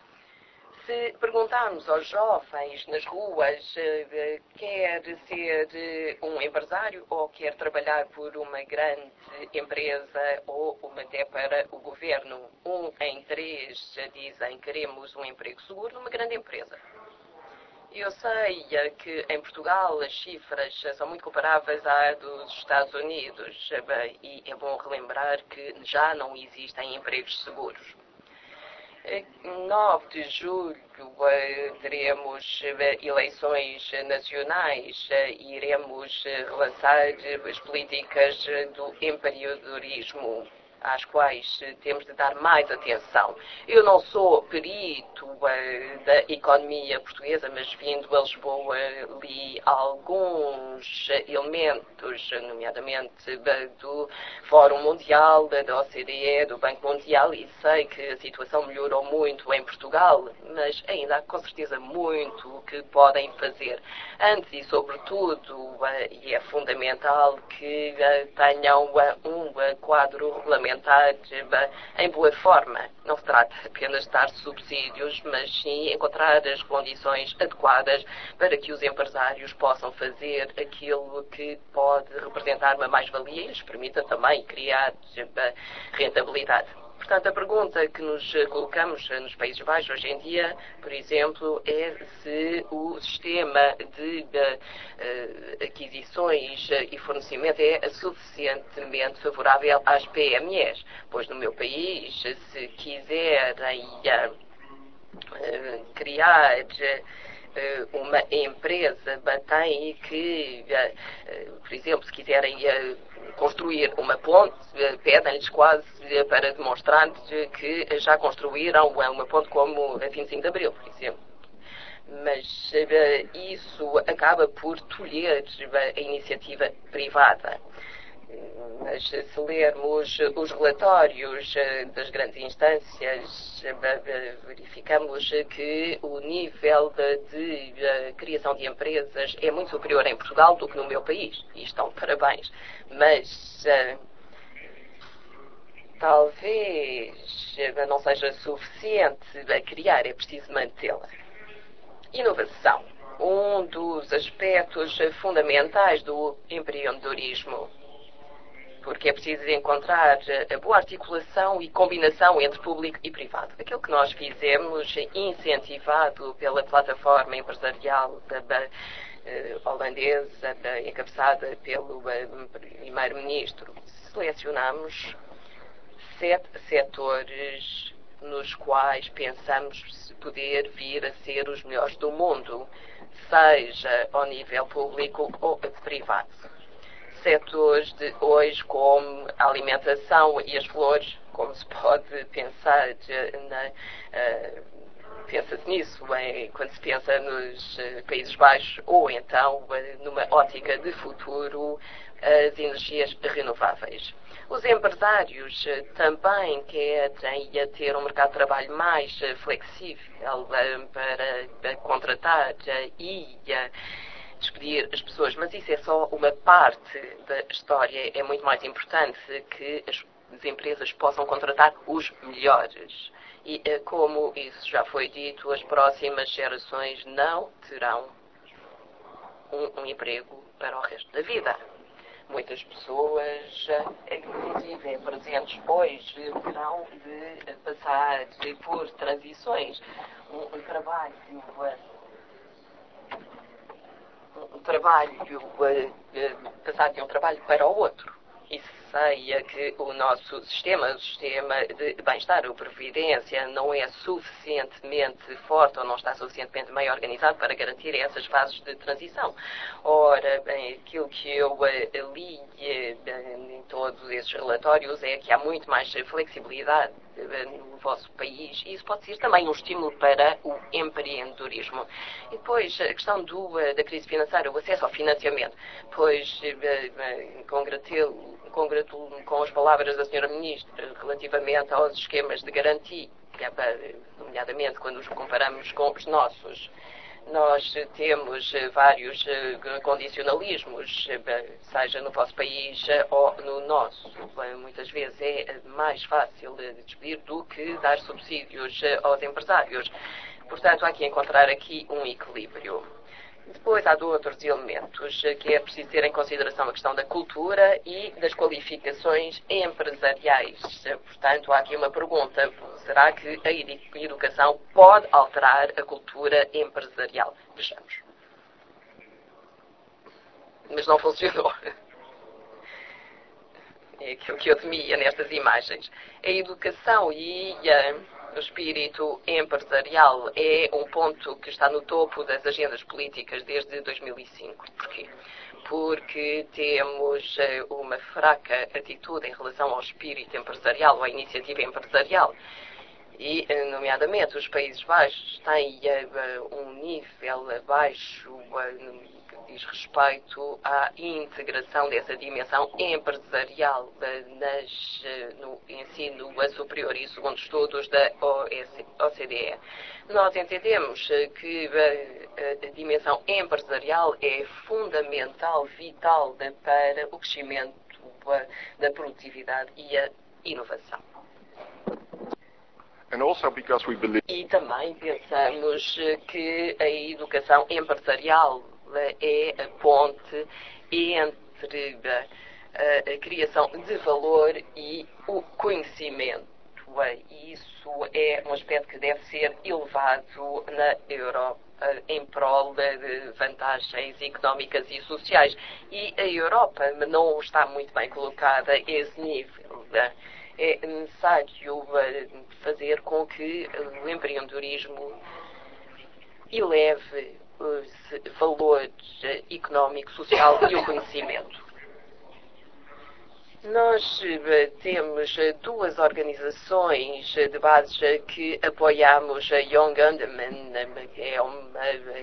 Se perguntarmos aos jovens nas ruas, quer ser um empresário ou quer trabalhar por uma grande empresa ou até para o governo, um em três dizem que queremos um emprego seguro numa grande empresa. Eu sei que em Portugal as cifras são muito comparáveis à dos Estados Unidos e é bom relembrar que já não existem empregos seguros. nove de julho teremos eleições nacionais e iremos relançar as políticas do empreendedorismo. às quais temos de dar mais atenção. Eu não sou perito uh, da economia portuguesa, mas vindo a Lisboa li alguns elementos, nomeadamente uh, do Fórum Mundial, da O C D E, do Banco Mundial, e sei que a situação melhorou muito em Portugal, mas ainda há com certeza muito que podem fazer. Antes e sobretudo, uh, e é fundamental que uh, tenham uh, um uh, quadro regulamentar em boa forma. Não se trata apenas de dar subsídios, mas sim encontrar as condições adequadas para que os empresários possam fazer aquilo que pode representar uma mais-valia e lhes permita também criar rentabilidade. Portanto, a pergunta que nos colocamos nos Países Baixos hoje em dia, por exemplo, é se o sistema de, de uh, aquisições e fornecimento é suficientemente favorável às P M Es. Pois no meu país, se quiserem uh, uh, criar uma empresa, tem que, por exemplo, se quiserem construir uma ponte, pedem-lhes quase para demonstrar que já construíram uma ponte como a vinte e cinco de Abril, por exemplo. Mas isso acaba por tolher a iniciativa privada. Mas se lermos os relatórios das grandes instâncias, verificamos que o nível de, de criação de empresas é muito superior em Portugal do que no meu país. E estão parabéns. Mas talvez não seja suficiente a criar, é preciso mantê-la. Inovação. Um dos aspectos fundamentais do empreendedorismo, porque é preciso encontrar a boa articulação e combinação entre público e privado. Aquilo que nós fizemos, incentivado pela plataforma empresarial da, da uh, holandesa, da, encabeçada pelo uh, primeiro-ministro, selecionamos sete setores nos quais pensamos poder vir a ser os melhores do mundo, seja ao nível público ou privado. Setores de hoje como a alimentação e as flores, como se pode pensar na, uh, pensa-se nisso em, quando se pensa nos uh, Países Baixos, ou então uh, numa ótica de futuro, as energias renováveis. Os empresários uh, também querem uh, ter um mercado de trabalho mais uh, flexível uh, para, para contratar uh, e uh, despedir as pessoas, mas isso é só uma parte da história. É muito mais importante que as, as empresas possam contratar os melhores. E, como isso já foi dito, as próximas gerações não terão um, um emprego para o resto da vida. Muitas pessoas, inclusive presentes hoje, terão de passar por transições. Um, um trabalho um trabalho, passar de um trabalho para o outro. E sei que o nosso sistema, o sistema de bem-estar, a previdência, não é suficientemente forte ou não está suficientemente bem organizado para garantir essas fases de transição. Ora, bem, aquilo que eu li em todos esses relatórios é que há muito mais flexibilidade no vosso país e isso pode ser também um estímulo para o empreendedorismo. E depois, a questão do, da crise financeira, o acesso ao financiamento. Pois, congratulo, congratulo com as palavras da senhora Ministra relativamente aos esquemas de garantia, nomeadamente quando os comparamos com os nossos. Nós temos vários condicionalismos, seja no vosso país ou no nosso. Muitas vezes é mais fácil despedir do que dar subsídios aos empresários. Portanto, há que encontrar aqui um equilíbrio. Depois há outros elementos que é preciso ter em consideração a questão da cultura e das qualificações empresariais. Portanto, há aqui uma pergunta. Será que a educação pode alterar a cultura empresarial? Vejamos. Mas não funcionou. É aquilo que eu temia nestas imagens. A educação e a O espírito empresarial é um ponto que está no topo das agendas políticas desde dois mil e cinco. Porquê? Porque temos uma fraca atitude em relação ao espírito empresarial ou à iniciativa empresarial. E, nomeadamente, os Países Baixos têm uh, um nível abaixo uh, no que diz respeito à integração dessa dimensão empresarial uh, nas, uh, no ensino superior e segundo estudos da O C D E. Nós entendemos uh, que uh, a dimensão empresarial é fundamental, vital uh, para o crescimento uh, da produtividade e a inovação. And also because we believe... E também pensamos que a educação empresarial é a ponte entre a, a criação de valor e o conhecimento. E isso é um aspecto que deve ser elevado na Europa em prol de vantagens económicas e sociais. E a Europa não está muito bem colocada a esse nível. É necessário fazer com que o empreendedorismo eleve os valores económico, social e o conhecimento. Nós temos duas organizações de base que apoiamos. A Young Underman é uma,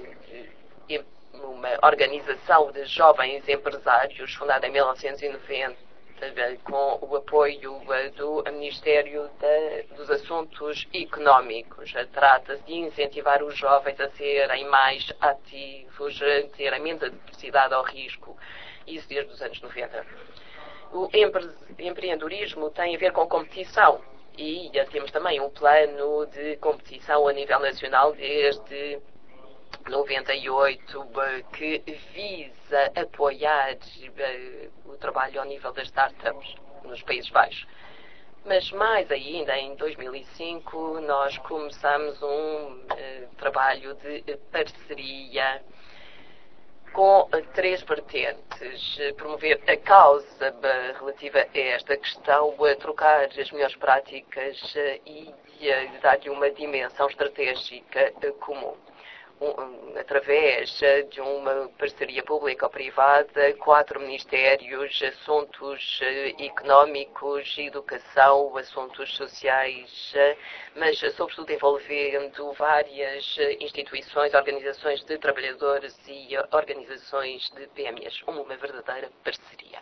uma organização de jovens empresários fundada em mil novecentos e noventa. Com o apoio do Ministério da, dos Assuntos Económicos. Trata-se de incentivar os jovens a serem mais ativos, a terem menos adversidade ao risco, isso desde os anos noventa. O empre, empreendedorismo tem a ver com competição e temos também um plano de competição a nível nacional desde noventa e oito, que visa apoiar o trabalho ao nível das startups nos Países Baixos. Mas mais ainda, em dois mil e cinco, nós começamos um uh, trabalho de parceria com três vertentes. Promover a causa relativa a esta questão, trocar as melhores práticas e dar-lhe uma dimensão estratégica comum. Um, através de uma parceria público-privada, quatro ministérios, assuntos económicos, educação, assuntos sociais, mas sobretudo envolvendo várias instituições, organizações de trabalhadores e organizações de P M Es. Uma verdadeira parceria.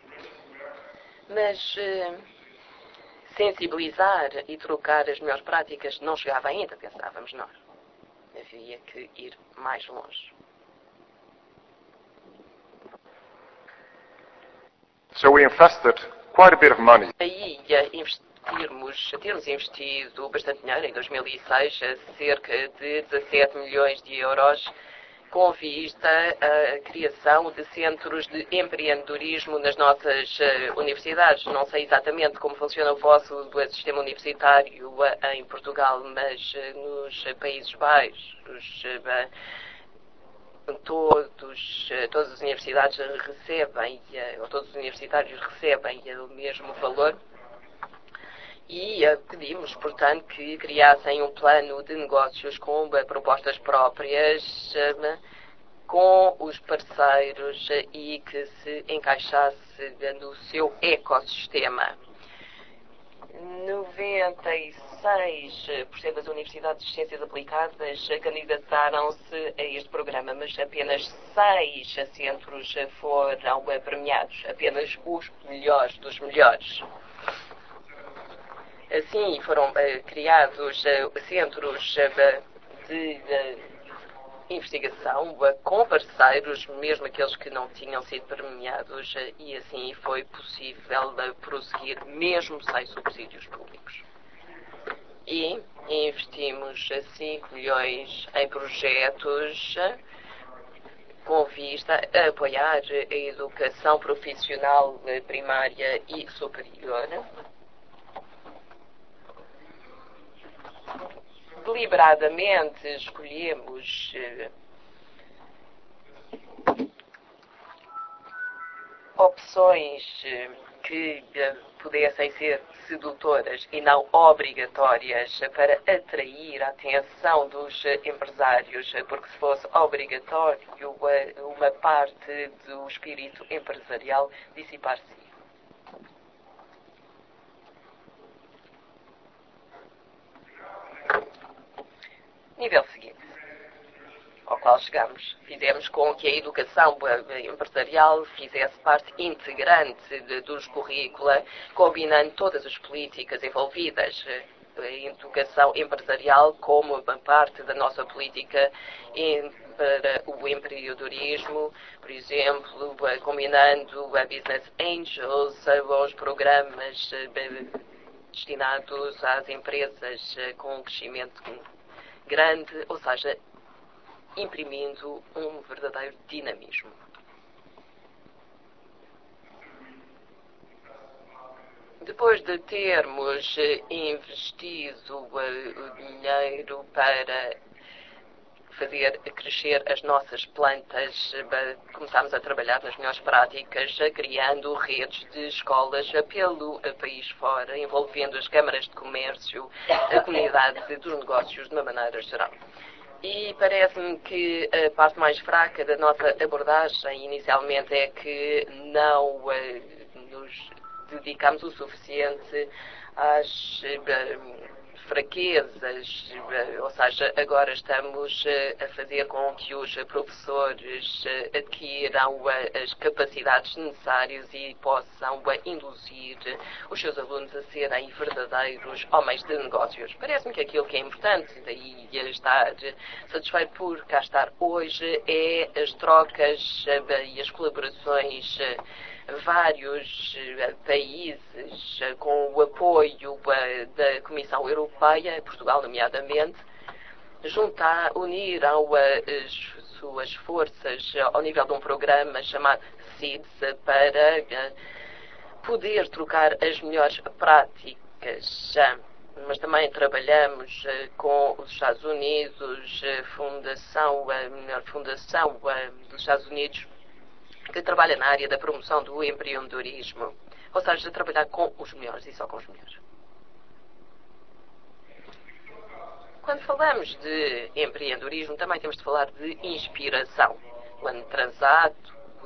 Mas sensibilizar e trocar as melhores práticas não chegava ainda, pensávamos nós. Havia que ir mais longe. So we invested quite a bit of money. Aí investirmos, termos investido bastante dinheiro em dois mil e seis, cerca de dezassete milhões de euros, com vista à criação de centros de empreendedorismo nas nossas universidades. Não sei exatamente como funciona o vosso sistema universitário em Portugal, mas nos Países Baixos, todos, todas as universidades recebem, ou todos os universitários recebem o mesmo valor. E pedimos, portanto, que criassem um plano de negócios com propostas próprias, com os parceiros e que se encaixasse no seu ecossistema. noventa e seis por cento das universidades de ciências aplicadas candidataram-se a este programa, mas apenas seis centros foram premiados, apenas os melhores dos melhores. Assim, foram uh, criados uh, centros uh, de uh, investigação uh, com parceiros, mesmo aqueles que não tinham sido premiados, uh, e assim foi possível uh, prosseguir, mesmo sem subsídios públicos. E investimos uh, cinco milhões em projetos uh, com vista a apoiar a educação profissional uh, primária e superior. Deliberadamente escolhemos eh, opções eh, que pudessem ser sedutoras e não obrigatórias para atrair a atenção dos empresários, porque se fosse obrigatório, uma parte do espírito empresarial dissipar-se. Nível seguinte, ao qual chegamos, fizemos com que a educação empresarial fizesse parte integrante de, dos currícula, combinando todas as políticas envolvidas. A educação empresarial como parte da nossa política em, para o empreendedorismo, por exemplo, combinando a Business Angels, os programas destinados às empresas com um crescimento grande, ou seja, imprimindo um verdadeiro dinamismo. Depois de termos investido o dinheiro para fazer crescer as nossas plantas, começámos a trabalhar nas melhores práticas, criando redes de escolas pelo país fora, envolvendo as câmaras de comércio, a comunidade dos negócios de uma maneira geral. E parece-me que a parte mais fraca da nossa abordagem inicialmente é que não nos dedicamos o suficiente às fraquezas, ou seja, agora estamos a fazer com que os professores adquiram as capacidades necessárias e possam induzir os seus alunos a serem verdadeiros homens de negócios. Parece-me que aquilo que é importante, daí estar satisfeito por cá estar hoje, é as trocas e as colaborações vários países com o apoio da Comissão Europeia, Portugal nomeadamente, juntar, uniram as suas forças ao nível de um programa chamado C I D S para poder trocar as melhores práticas. Mas também trabalhamos com os Estados Unidos, a fundação, a melhor fundação dos Estados Unidos, que trabalha na área da promoção do empreendedorismo, ou seja, trabalhar com os melhores e só com os melhores. Quando falamos de empreendedorismo, também temos de falar de inspiração. O ano transato,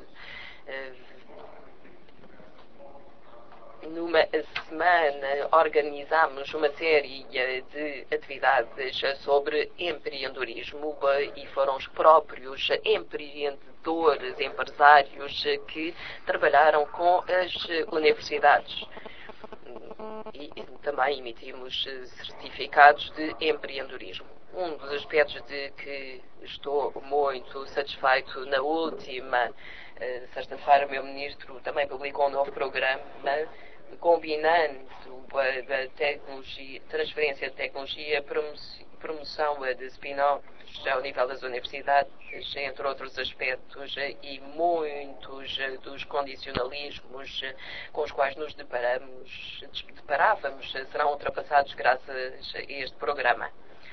numa semana, organizamos uma série de atividades sobre empreendedorismo e foram os próprios empreendedores, empresários que trabalharam com as universidades. E também emitimos certificados de empreendedorismo. Um dos aspectos de que estou muito satisfeito, na última sexta-feira o meu ministro também publicou um novo programa combinando a tecnologia, transferência de tecnologia, promoção de spin-offs ao nível das universidades, entre outros aspectos, e muitos dos condicionalismos com os quais nos deparamos, deparávamos serão ultrapassados graças a este programa.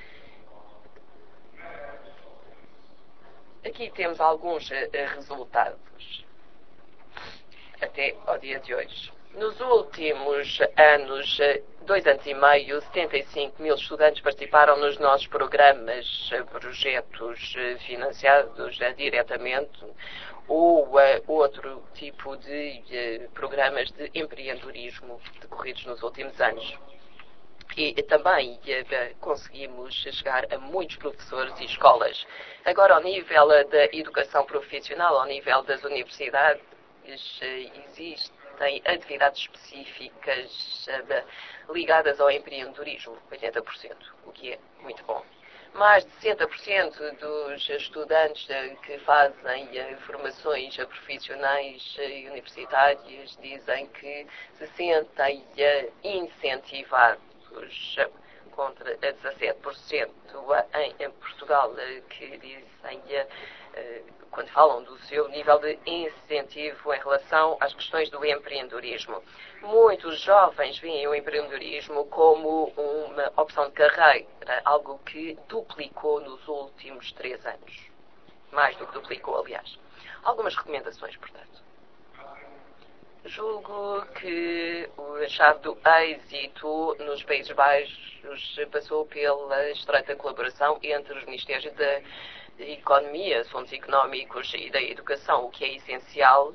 Aqui temos alguns resultados até ao dia de hoje. Nos últimos anos, dois anos e meio, setenta e cinco mil estudantes participaram nos nossos programas, projetos financiados diretamente ou outro tipo de programas de empreendedorismo decorridos nos últimos anos. E também conseguimos chegar a muitos professores e escolas. Agora, ao nível da educação profissional, ao nível das universidades, existe tem atividades específicas ligadas ao empreendedorismo, oitenta por cento, o que é muito bom. Mais de sessenta por cento dos estudantes que fazem formações profissionais e universitárias dizem que se sentem incentivados, contra dezassete por cento em Portugal, que dizem, quando falam do seu nível de incentivo em relação às questões do empreendedorismo. Muitos jovens veem o empreendedorismo como uma opção de carreira, algo que duplicou nos últimos três anos. Mais do que duplicou, aliás. Algumas recomendações, portanto. Julgo que a chave do êxito nos Países Baixos passou pela estreita colaboração entre os Ministérios da Economia, Assuntos Económicos e da Educação, o que é essencial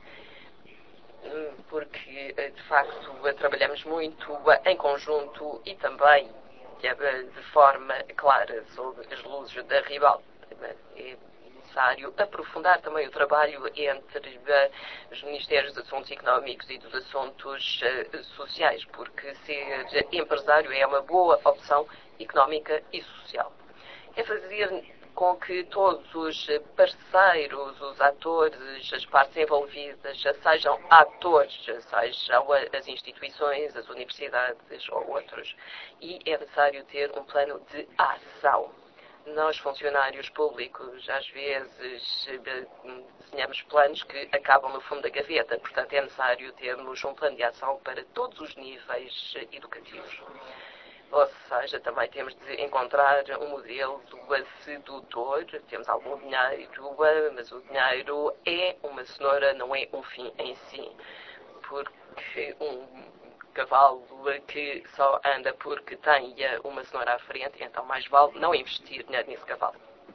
porque, de facto, trabalhamos muito em conjunto e também de forma clara sob as luzes da ribalta. É necessário aprofundar também o trabalho entre os Ministérios dos Assuntos Económicos e dos Assuntos Sociais, porque ser empresário é uma boa opção económica e social. É fazer com que todos os parceiros, os atores, as partes envolvidas, sejam atores, sejam as instituições, as universidades ou outros. E é necessário ter um plano de ação. Nós, funcionários públicos, às vezes desenhamos planos que acabam no fundo da gaveta. Portanto, é necessário termos um plano de ação para todos os níveis educativos. Ou seja, também temos de encontrar um modelo sedutor. Temos algum dinheiro, mas o dinheiro é uma cenoura, não é um fim em si. Porque um cavalo que só anda porque tem uma cenoura à frente, então mais vale não investir dinheiro nesse cavalo.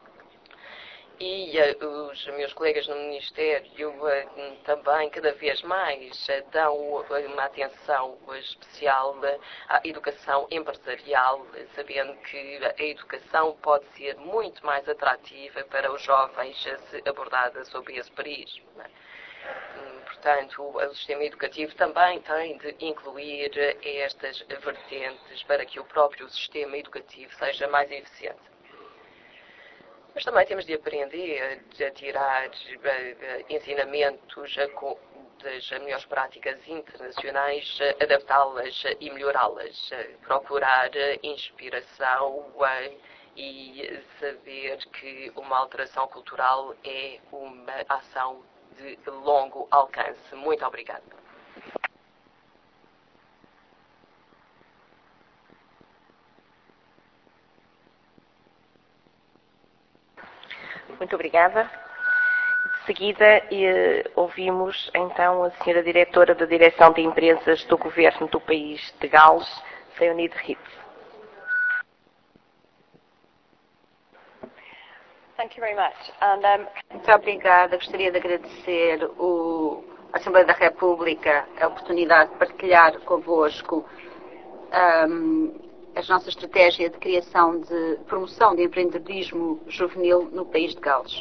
E uh, os meus colegas no Ministério uh, também cada vez mais uh, dão uma atenção especial uh, à educação empresarial, sabendo que a educação pode ser muito mais atrativa para os jovens se abordada sob esse prisma. Portanto, o sistema educativo também tem de incluir estas vertentes para que o próprio sistema educativo seja mais eficiente. Mas também temos de aprender a tirar ensinamentos das melhores práticas internacionais, adaptá-las e melhorá-las, procurar inspiração e saber que uma alteração cultural é uma ação de longo alcance. Muito obrigada. Muito obrigada. De seguida, eh, ouvimos então a senhora Diretora da Direção de Empresas do Governo do País de Gales, Leonide Ritz. Thank you very much. And, um... Muito obrigada. Gostaria de agradecer o, a Assembleia da República a oportunidade de partilhar convosco um, a nossa estratégia de criação de promoção de empreendedorismo juvenil no país de Gales.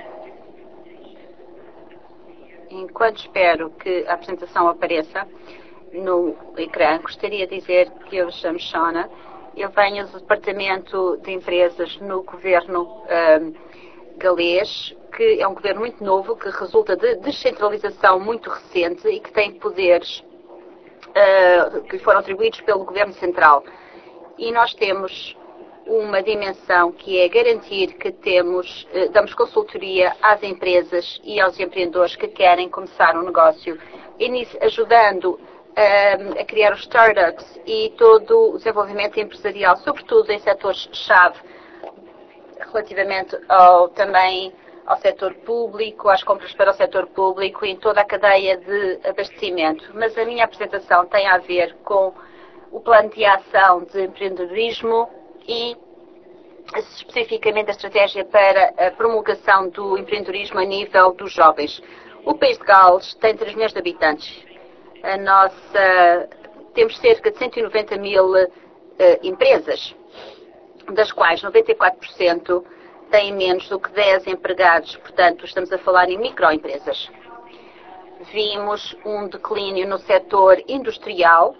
Enquanto espero que a apresentação apareça no ecrã, gostaria de dizer que eu chamo Shona. Eu venho do Departamento de Empresas no governo um, galês, que é um governo muito novo, que resulta de descentralização muito recente e que tem poderes uh, que foram atribuídos pelo governo central. E nós temos uma dimensão que é garantir que temos, uh, damos consultoria às empresas e aos empreendedores que querem começar um negócio, ajudando a criar os startups e todo o desenvolvimento empresarial, sobretudo em setores-chave, relativamente ao, também ao setor público, às compras para o setor público e em toda a cadeia de abastecimento. Mas a minha apresentação tem a ver com o plano de ação de empreendedorismo e especificamente a estratégia para a promulgação do empreendedorismo a nível dos jovens. O país de Gales tem três milhões de habitantes. A nossa, temos cerca de cento e noventa mil uh, empresas, das quais noventa e quatro por cento têm menos do que dez empregados, portanto estamos a falar em microempresas. Vimos um declínio no setor industrial,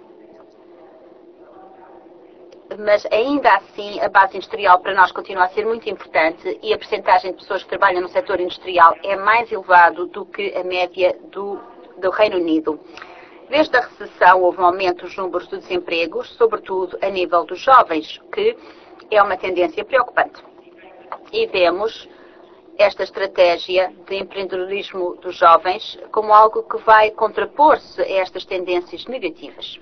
mas ainda assim a base industrial para nós continua a ser muito importante e a percentagem de pessoas que trabalham no setor industrial é mais elevado do que a média do do Reino Unido. Desde a recessão houve um aumento dos números de desempregos, sobretudo a nível dos jovens, que é uma tendência preocupante. E vemos esta estratégia de empreendedorismo dos jovens como algo que vai contrapor-se a estas tendências negativas.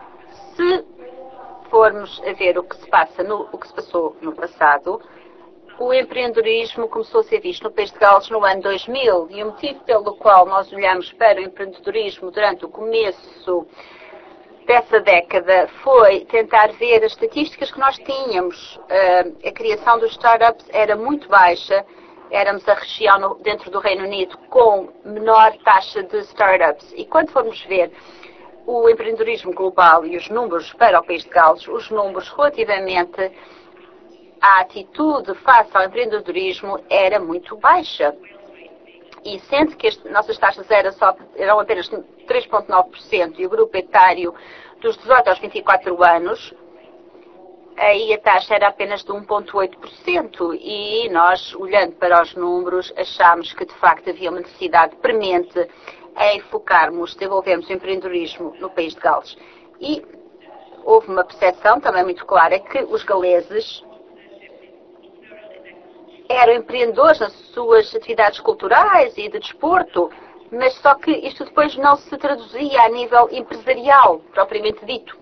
Se formos a ver o que se passa no, o que se passou no passado, o empreendedorismo começou a ser visto no país de Gales no ano dois mil e o motivo pelo qual nós olhamos para o empreendedorismo durante o começo dessa década foi tentar ver as estatísticas que nós tínhamos. A criação dos startups era muito baixa, éramos a região dentro do Reino Unido com menor taxa de startups e quando formos ver o empreendedorismo global e os números para o país de Gales, os números relativamente à atitude face ao empreendedorismo era muito baixa. E sendo que as nossas taxas eram, só, eram apenas três vírgula nove por cento e o grupo etário dos dezoito aos vinte e quatro anos, aí a taxa era apenas de um vírgula oito por cento e nós, olhando para os números, achámos que de facto havia uma necessidade premente em focarmos, desenvolvermos o empreendedorismo no país de Gales. E houve uma percepção também muito clara que os galeses eram empreendedores nas suas atividades culturais e de desporto, mas só que isto depois não se traduzia a nível empresarial, propriamente dito.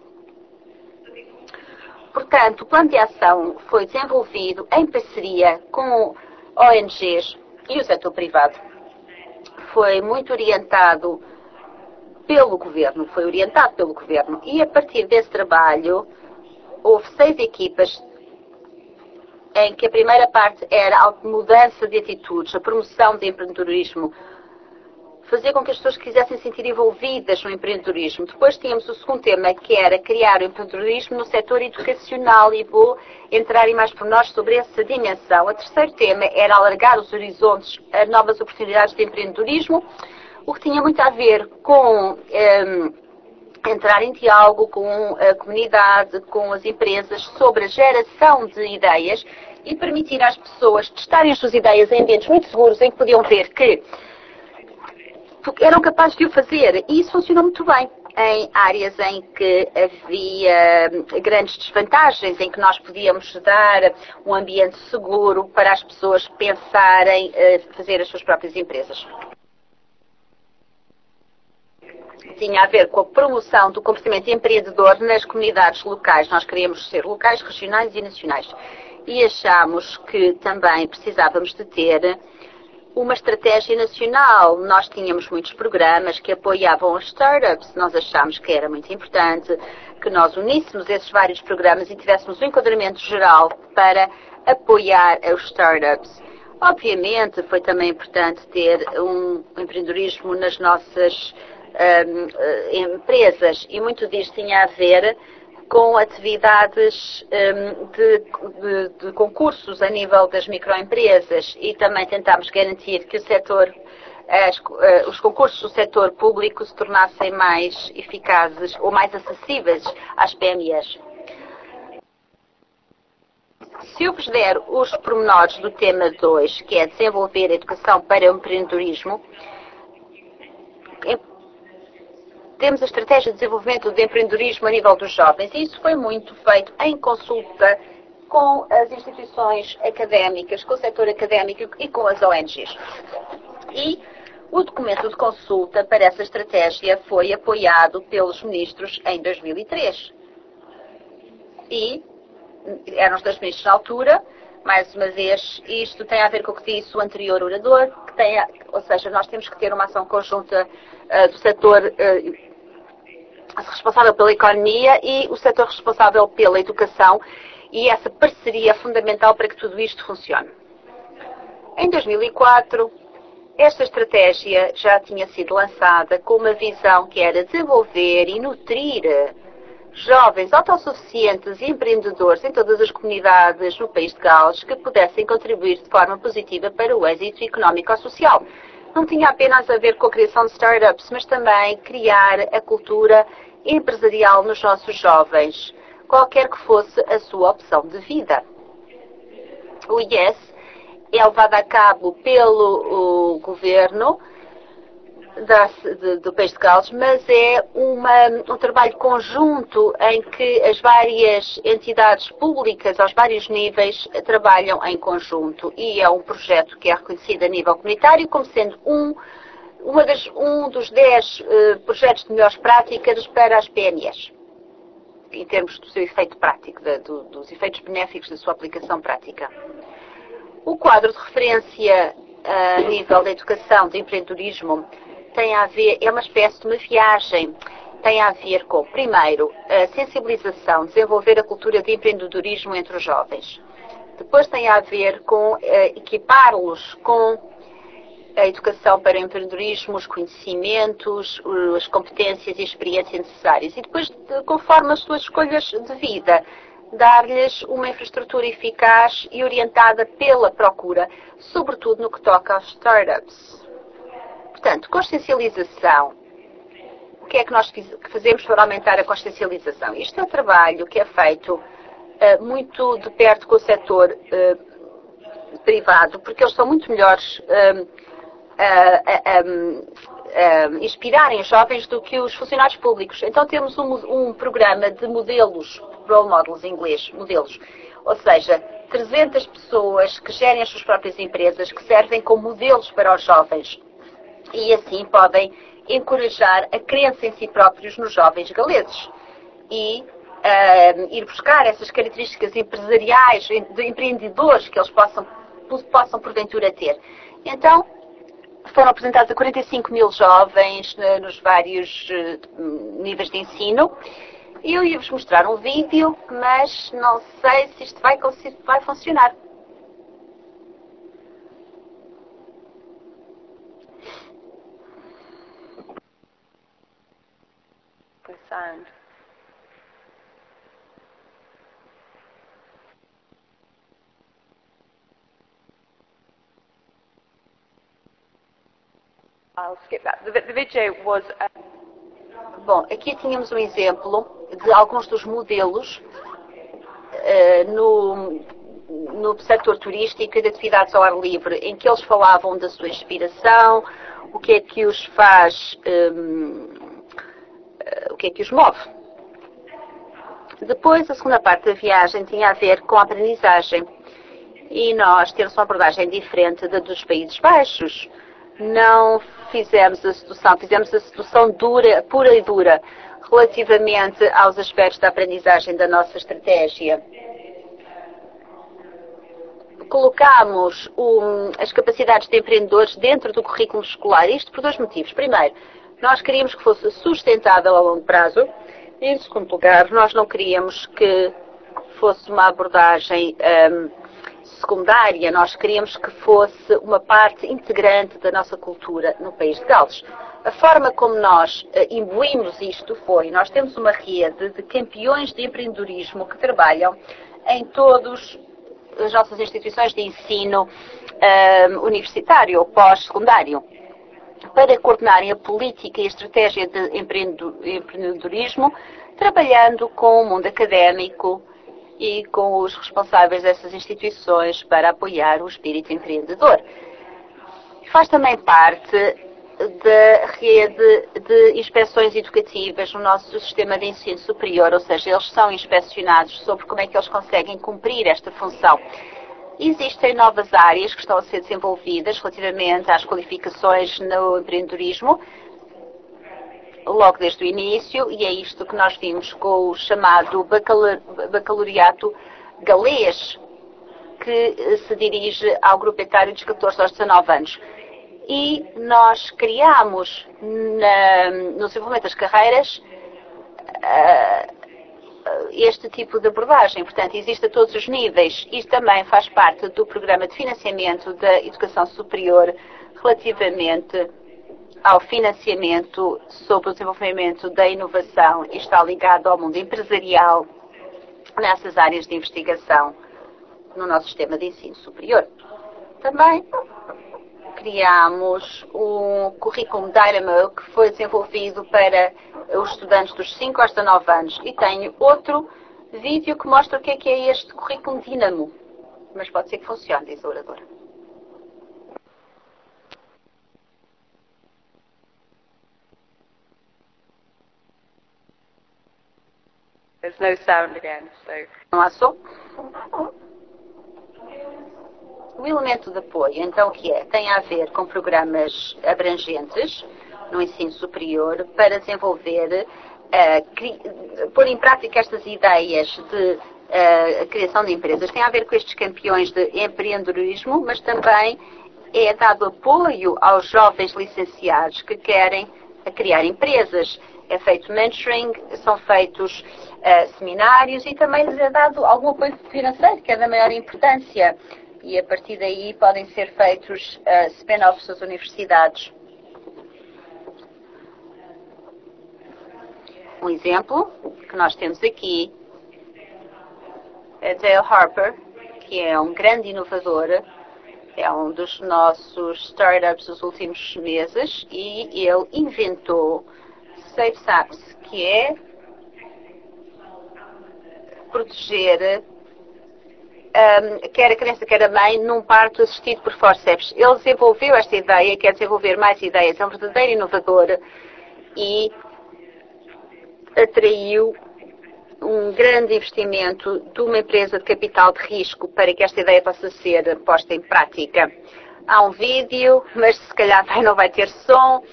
Portanto, o plano de ação foi desenvolvido em parceria com O N Gs e o setor privado. Foi muito orientado pelo governo, foi orientado pelo governo. E a partir desse trabalho, houve seis equipas em que a primeira parte era a mudança de atitudes, a promoção do empreendedorismo, fazer com que as pessoas quisessem se sentir envolvidas no empreendedorismo. Depois tínhamos o segundo tema, que era criar o empreendedorismo no setor educacional, e vou entrar em mais pormenores sobre essa dimensão. O terceiro tema era alargar os horizontes a novas oportunidades de empreendedorismo, o que tinha muito a ver com um, entrar em diálogo com a comunidade, com as empresas, sobre a geração de ideias e permitir às pessoas testarem as suas ideias em ambientes muito seguros, em que podiam ver que eram capazes de o fazer. E isso funcionou muito bem em áreas em que havia grandes desvantagens, em que nós podíamos dar um ambiente seguro para as pessoas pensarem fazer as suas próprias empresas. Tinha a ver com a promoção do comportamento empreendedor nas comunidades locais. Nós queríamos ser locais, regionais e nacionais. E achámos que também precisávamos de ter uma estratégia nacional. Nós tínhamos muitos programas que apoiavam as startups. Nós achámos que era muito importante que nós uníssemos esses vários programas e tivéssemos um enquadramento geral para apoiar as startups. Obviamente, foi também importante ter um empreendedorismo nas nossas Um, empresas, e muito disto tinha a ver com atividades um, de, de, de concursos a nível das microempresas, e também tentámos garantir que o setor, as, uh, os concursos do setor público se tornassem mais eficazes ou mais acessíveis às P M Es. Se eu vos der os pormenores do tema dois, que é desenvolver a educação para o empreendedorismo, temos a estratégia de desenvolvimento do empreendedorismo a nível dos jovens, e isso foi muito feito em consulta com as instituições académicas, com o setor académico e com as O N Gs. E o documento de consulta para essa estratégia foi apoiado pelos ministros em dois mil e três. E eram os dois ministros na altura. Mais uma vez, isto tem a ver com o que disse o anterior orador, que tem a, ou seja, nós temos que ter uma ação conjunta uh, do setor uh, responsável pela economia e o setor responsável pela educação, e essa parceria é fundamental para que tudo isto funcione. Em dois mil e quatro, esta estratégia já tinha sido lançada com uma visão que era desenvolver e nutrir jovens autossuficientes e empreendedores em todas as comunidades no país de Gales que pudessem contribuir de forma positiva para o êxito económico-social. Não tinha apenas a ver com a criação de startups, mas também criar a cultura empresarial nos nossos jovens, qualquer que fosse a sua opção de vida. O I E S é levado a cabo pelo governo Da, de, do país de Gales, mas é uma, um trabalho conjunto em que as várias entidades públicas, aos vários níveis, trabalham em conjunto, e é um projeto que é reconhecido a nível comunitário como sendo um, uma das, um dos dez uh, projetos de melhores práticas para as P M Es, em termos do seu efeito prático, de, do, dos efeitos benéficos da sua aplicação prática. O quadro de referência a nível da educação, do empreendedorismo, tem a ver, é uma espécie de uma viagem, tem a ver com, primeiro, a sensibilização, desenvolver a cultura de empreendedorismo entre os jovens. Depois tem a ver com eh, equipá-los com a educação para o empreendedorismo, os conhecimentos, as competências e experiências necessárias. E depois, conforme as suas escolhas de vida, dar-lhes uma infraestrutura eficaz e orientada pela procura, sobretudo no que toca aos startups. Portanto, consciencialização. O que é que nós fazemos para aumentar a consciencialização? Isto é um trabalho que é feito uh, muito de perto com o setor uh, privado, porque eles são muito melhores uh, uh, uh, uh, uh, inspirarem os jovens do que os funcionários públicos. Então temos um, um programa de modelos, role models em inglês, modelos, ou seja, trezentas pessoas que gerem as suas próprias empresas, que servem como modelos para os jovens e assim podem encorajar a crença em si próprios nos jovens galeses e uh, ir buscar essas características empresariais, de empreendedores que eles possam, possam porventura ter. Então, foram apresentados a quarenta e cinco mil jovens uh, nos vários uh, níveis de ensino. Eu ia-vos mostrar um vídeo, mas não sei se isto vai, vai funcionar. The sound. I'll skip that. The, the video was. Uh... Bom, aqui tínhamos um exemplo de alguns dos modelos uh, no, no setor turístico e de atividades ao ar livre, em que eles falavam da sua inspiração, o que é que os faz, um, uh, o que é que os move. Depois, a segunda parte da viagem tinha a ver com a aprendizagem. E nós temos uma abordagem diferente da dos Países Baixos. Não fizemos a sedução, fizemos a sedução dura, pura e dura, relativamente aos aspectos da aprendizagem da nossa estratégia. Colocámos um, as capacidades de empreendedores dentro do currículo escolar, isto por dois motivos. Primeiro, nós queríamos que fosse sustentável a longo prazo, e em segundo lugar, nós não queríamos que fosse uma abordagem um, secundária, nós queríamos que fosse uma parte integrante da nossa cultura no país de Gales. A forma como nós uh, imbuímos isto foi, nós temos uma rede de campeões de empreendedorismo que trabalham em todas as nossas instituições de ensino uh, universitário ou pós-secundário, para coordenarem a política e a estratégia de empreendedorismo, trabalhando com o mundo académico e com os responsáveis dessas instituições para apoiar o espírito empreendedor. Faz também parte da rede de inspeções educativas no nosso sistema de ensino superior, ou seja, eles são inspecionados sobre como é que eles conseguem cumprir esta função. Existem novas áreas que estão a ser desenvolvidas relativamente às qualificações no empreendedorismo, logo desde o início, e é isto que nós vimos com o chamado bacalaureato galês, que se dirige ao grupo etário dos catorze aos dezanove anos. E nós criamos na, no desenvolvimento das carreiras este tipo de abordagem. Portanto, existe a todos os níveis. Isto também faz parte do programa de financiamento da educação superior relativamente ao financiamento sobre o desenvolvimento da inovação e está ligado ao mundo empresarial nessas áreas de investigação no nosso sistema de ensino superior. Também criamos um currículo Dynamo que foi desenvolvido para os estudantes dos cinco aos dezanove anos e tenho outro vídeo que mostra o que é que é este currículo Dynamo, mas pode ser que funcione, diz a oradora. There's no sound again, so... Não há som? O elemento de apoio, então, o que é? Tem a ver com programas abrangentes no ensino superior para desenvolver, uh, pôr em prática estas ideias de a criação de empresas. Tem a ver com estes campeões de empreendedorismo, mas também é dado apoio aos jovens licenciados que querem criar empresas. É feito mentoring, são feitos uh, seminários e também lhes é dado algum apoio financeiro, que é da maior importância. E a partir daí podem ser feitos uh, spin-offs das universidades. Um exemplo que nós temos aqui é Dale Harper, que é um grande inovador, é um dos nossos startups dos últimos meses, e ele inventou SafeSaps, que é proteger um, quer a criança, quer a mãe, num parto assistido por forceps. Ele desenvolveu esta ideia, quer desenvolver mais ideias, é um verdadeiro inovador e atraiu um grande investimento de uma empresa de capital de risco para que esta ideia possa ser posta em prática. Há um vídeo, mas se calhar não vai ter som,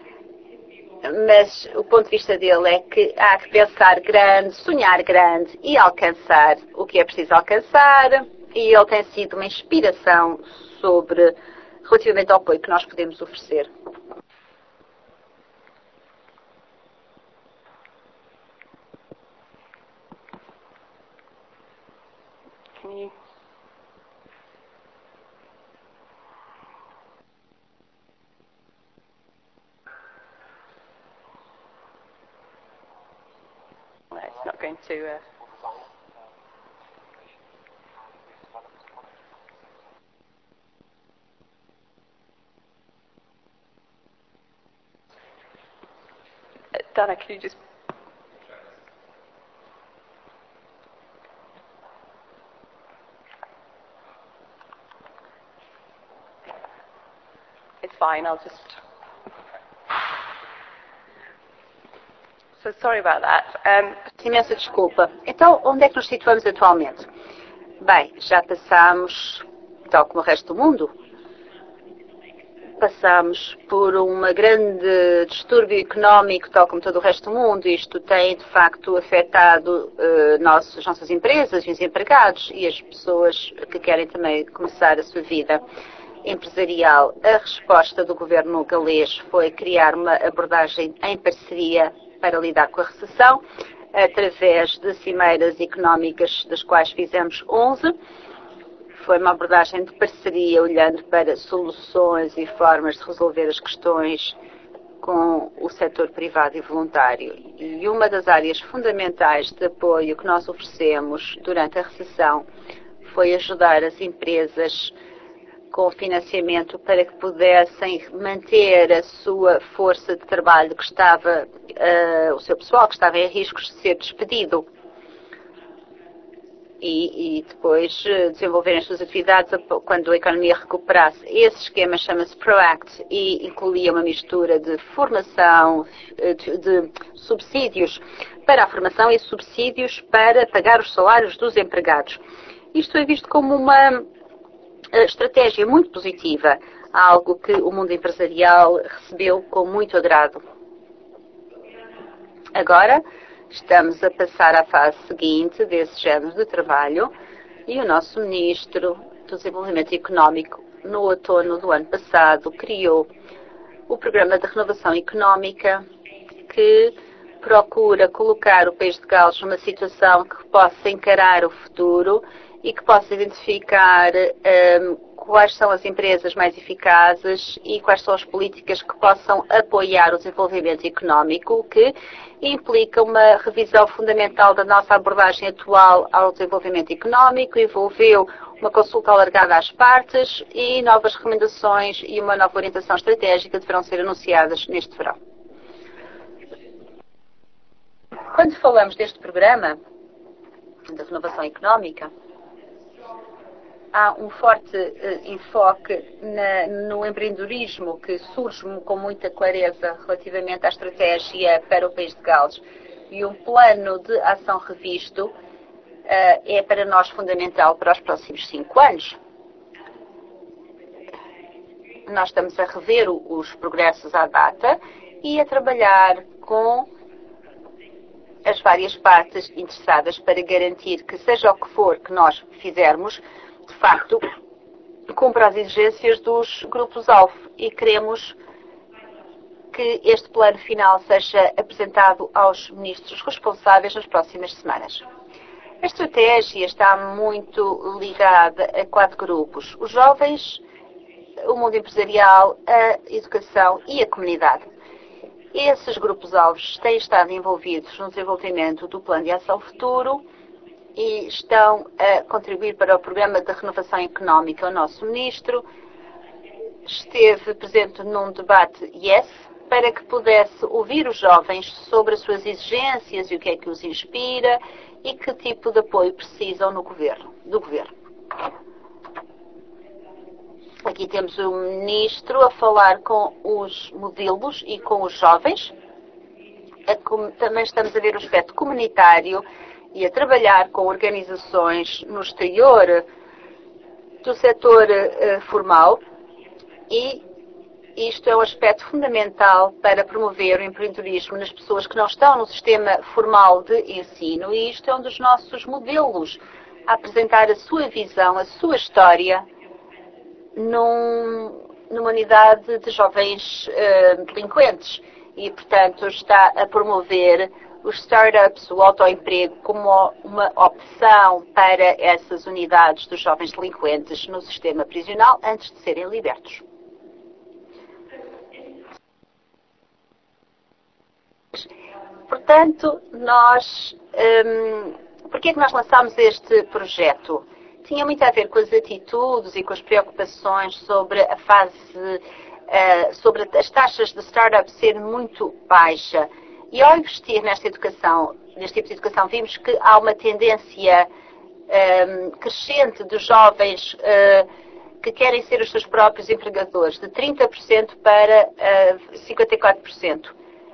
mas o ponto de vista dele é que há que pensar grande, sonhar grande e alcançar o que é preciso alcançar, e ele tem sido uma inspiração sobre, relativamente ao apoio que nós podemos oferecer. Can you... No, it's not going to... Uh... Dana, can you just... It's fine, I'll just... So sorry about that. Um... Imensa desculpa. Então, onde é que nos situamos atualmente? Bem, já passamos, tal como o resto do mundo, passamos por um grande distúrbio económico, tal como todo o resto do mundo. Isto tem, de facto, afetado uh, nossos, nossas empresas e os empregados e as pessoas que querem também começar a sua vida empresarial. A resposta do governo galês foi criar uma abordagem em parceria para lidar com a recessão, através de cimeiras económicas, das quais fizemos onze. Foi uma abordagem de parceria, olhando para soluções e formas de resolver as questões com o setor privado e voluntário. E uma das áreas fundamentais de apoio que nós oferecemos durante a recessão foi ajudar as empresas com financiamento para que pudessem manter a sua força de trabalho que estava, uh, o seu pessoal que estava em riscos de ser despedido. E, e depois uh, desenvolverem as suas atividades quando a economia recuperasse. Esse esquema chama-se PROACT e incluía uma mistura de formação, de, de subsídios para a formação e subsídios para pagar os salários dos empregados. Isto é visto como uma estratégia muito positiva, algo que o mundo empresarial recebeu com muito agrado. Agora, estamos a passar à fase seguinte desse género de trabalho e o nosso Ministro do Desenvolvimento Económico, no outono do ano passado, criou o Programa de Renovação Económica, que procura colocar o país de Gales numa situação que possa encarar o futuro e que possa identificar um, quais são as empresas mais eficazes e quais são as políticas que possam apoiar o desenvolvimento económico, que implica uma revisão fundamental da nossa abordagem atual ao desenvolvimento económico, envolveu uma consulta alargada às partes e novas recomendações e uma nova orientação estratégica deverão ser anunciadas neste verão. Quando falamos deste programa de renovação económica, há um forte uh, enfoque na, no empreendedorismo que surge com muita clareza relativamente à estratégia para o país de Gales. E um plano de ação revisto uh, é para nós fundamental para os próximos cinco anos. Nós estamos a rever os progressos à data e a trabalhar com as várias partes interessadas para garantir que, seja o que for que nós fizermos, de facto, cumpra as exigências dos grupos-alvo. E queremos que este plano final seja apresentado aos ministros responsáveis nas próximas semanas. A estratégia está muito ligada a quatro grupos: os jovens, o mundo empresarial, a educação e a comunidade. Esses grupos-alvos têm estado envolvidos no desenvolvimento do Plano de Ação Futuro e estão a contribuir para o Programa de Renovação Económica. O nosso ministro esteve presente num debate Yes, para que pudesse ouvir os jovens sobre as suas exigências e o que é que os inspira e que tipo de apoio precisam no governo, do governo. Aqui temos o ministro a falar com os modelos e com os jovens. Também estamos a ver o aspecto comunitário e a trabalhar com organizações no exterior do setor uh, formal, e isto é um aspecto fundamental para promover o empreendedorismo nas pessoas que não estão no sistema formal de ensino, e isto é um dos nossos modelos, a apresentar a sua visão, a sua história num, numa unidade de jovens uh, delinquentes, e portanto está a promover os startups, o autoemprego, como uma opção para essas unidades dos jovens delinquentes no sistema prisional antes de serem libertos. Portanto, nós, um, por que é que nós lançámos este projeto? Tinha muito a ver com as atitudes e com as preocupações sobre a fase, uh, sobre as taxas de startup serem muito baixa. E ao investir nesta educação, neste tipo de educação, vimos que há uma tendência um, crescente de jovens uh, que querem ser os seus próprios empregadores, de trinta por cento para uh, cinquenta e quatro por cento.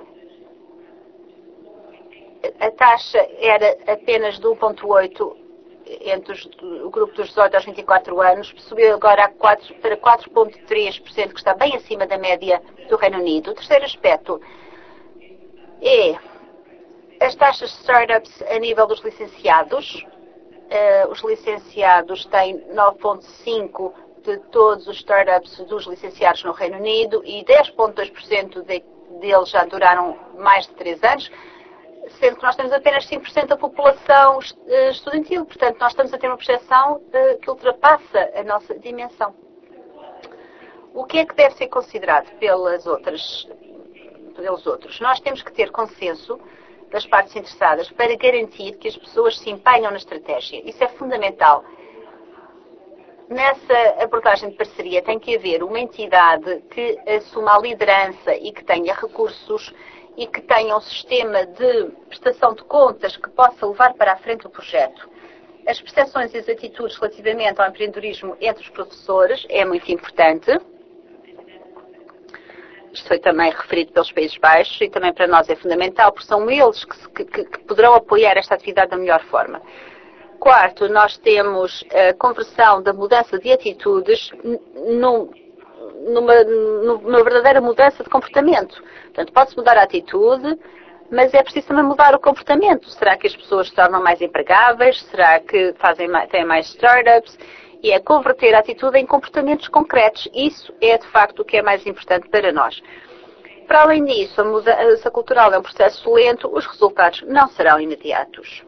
A taxa era apenas de um vírgula oito por cento entre os, o grupo dos dezoito aos vinte e quatro anos, subiu agora a quatro, para quatro vírgula três por cento, que está bem acima da média do Reino Unido. O terceiro aspecto é as taxas de startups a nível dos licenciados. Uh, os licenciados têm nove vírgula cinco por cento de todos os startups dos licenciados no Reino Unido, e dez vírgula dois por cento de, deles já duraram mais de três anos, sendo que nós temos apenas cinco por cento da população estudantil. Portanto, nós estamos a ter uma percepção uh, que ultrapassa a nossa dimensão. O que é que deve ser considerado pelas outras, pelos outros? Nós temos que ter consenso das partes interessadas para garantir que as pessoas se empenham na estratégia. Isso é fundamental. Nessa abordagem de parceria tem que haver uma entidade que assuma a liderança e que tenha recursos e que tenha um sistema de prestação de contas que possa levar para a frente o projeto. As percepções e as atitudes relativamente ao empreendedorismo entre os professores é muito importante. Isto foi também referido pelos Países Baixos e também para nós é fundamental, porque são eles que, que, que poderão apoiar esta atividade da melhor forma. Quarto, nós temos a conversão da mudança de atitudes num, numa, numa verdadeira mudança de comportamento. Portanto, pode-se mudar a atitude, mas é preciso também mudar o comportamento. Será que as pessoas se tornam mais empregáveis? Será que fazem mais, têm mais startups? E é converter a atitude em comportamentos concretos. Isso é, de facto, o que é mais importante para nós. Para além disso, a mudança cultural é um processo lento, os resultados não serão imediatos.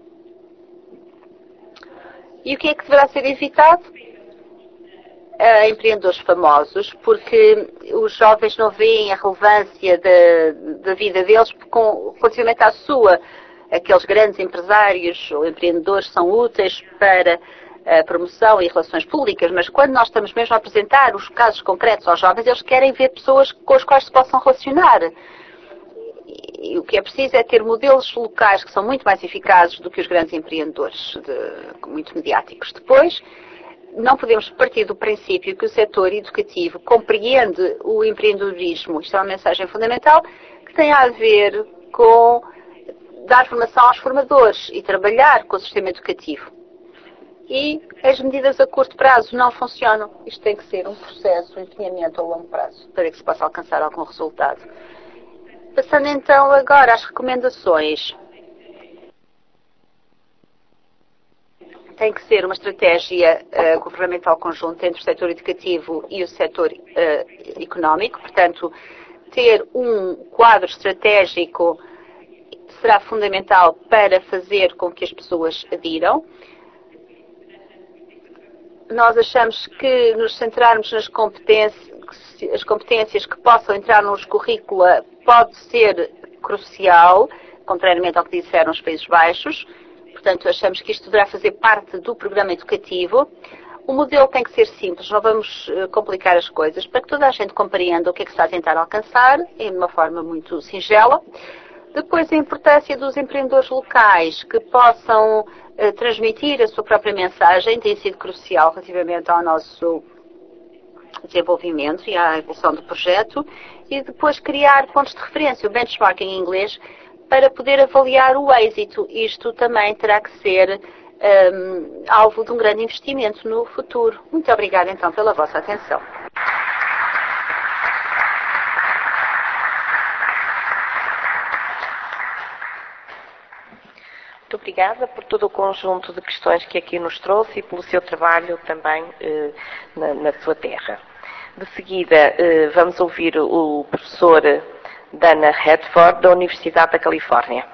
E o que é que deverá ser evitado? Uh, empreendedores famosos, porque os jovens não veem a relevância da, da vida deles com, relativamente à sua. Aqueles grandes empresários ou empreendedores são úteis para a promoção e relações públicas, mas quando nós estamos mesmo a apresentar os casos concretos aos jovens, eles querem ver pessoas com as quais se possam relacionar. E o que é preciso é ter modelos locais que são muito mais eficazes do que os grandes empreendedores, de, muito mediáticos. Depois, não podemos partir do princípio que o setor educativo compreende o empreendedorismo. Isto é uma mensagem fundamental que tem a ver com dar formação aos formadores e trabalhar com o sistema educativo. E as medidas a curto prazo não funcionam. Isto tem que ser um processo, um empenhamento a longo prazo, para que se possa alcançar algum resultado. Passando então agora às recomendações. tem que ser uma estratégia uh, governamental conjunta entre o setor educativo e o setor uh, económico. Portanto, ter um quadro estratégico será fundamental para fazer com que as pessoas adiram. Nós achamos que nos centrarmos nas competências, as competências que possam entrar nos currícula pode ser crucial, contrariamente ao que disseram os Países Baixos. Portanto, achamos que isto deverá fazer parte do programa educativo. O modelo tem que ser simples, não vamos complicar as coisas, para que toda a gente compreenda o que é que se está a tentar alcançar, de uma forma muito singela. Depois, a importância dos empreendedores locais que possam eh, transmitir a sua própria mensagem tem sido crucial relativamente ao nosso desenvolvimento e à evolução do projeto. E depois criar pontos de referência, o benchmarking em inglês, para poder avaliar o êxito. Isto também terá que ser um, alvo de um grande investimento no futuro. Muito obrigada, então, pela vossa atenção. Muito obrigada por todo o conjunto de questões que aqui nos trouxe e pelo seu trabalho também eh, na, na sua terra. De seguida, eh, vamos ouvir o professor Dana Redford, da Universidade da Califórnia.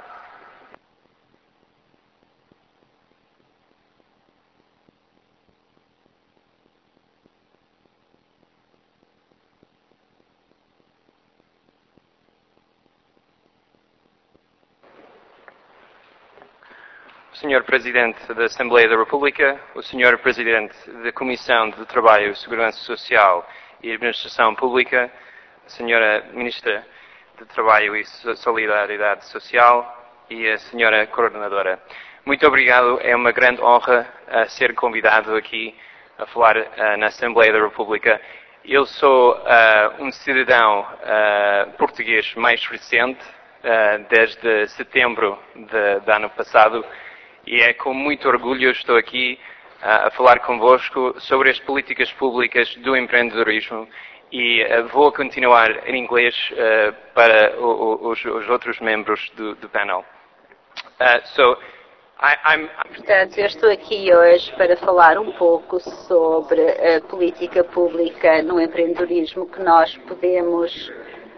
senhor Presidente da Assembleia da República, o senhor Presidente da Comissão de Trabalho, Segurança Social e Administração Pública, a senhora Ministra de Trabalho e Solidariedade Social e a senhora Coordenadora. Muito obrigado, é uma grande honra uh, ser convidado aqui a falar uh, na Assembleia da República. Eu sou uh, um cidadão uh, português mais recente, uh, desde setembro de, de ano passado, e é com muito orgulho estou aqui uh, a falar convosco sobre as políticas públicas do empreendedorismo e uh, vou continuar em inglês uh, para o, o, os, os outros membros do, do panel. Uh, so, I, I'm... Portanto, eu estou aqui hoje para falar um pouco sobre a política pública no empreendedorismo que nós podemos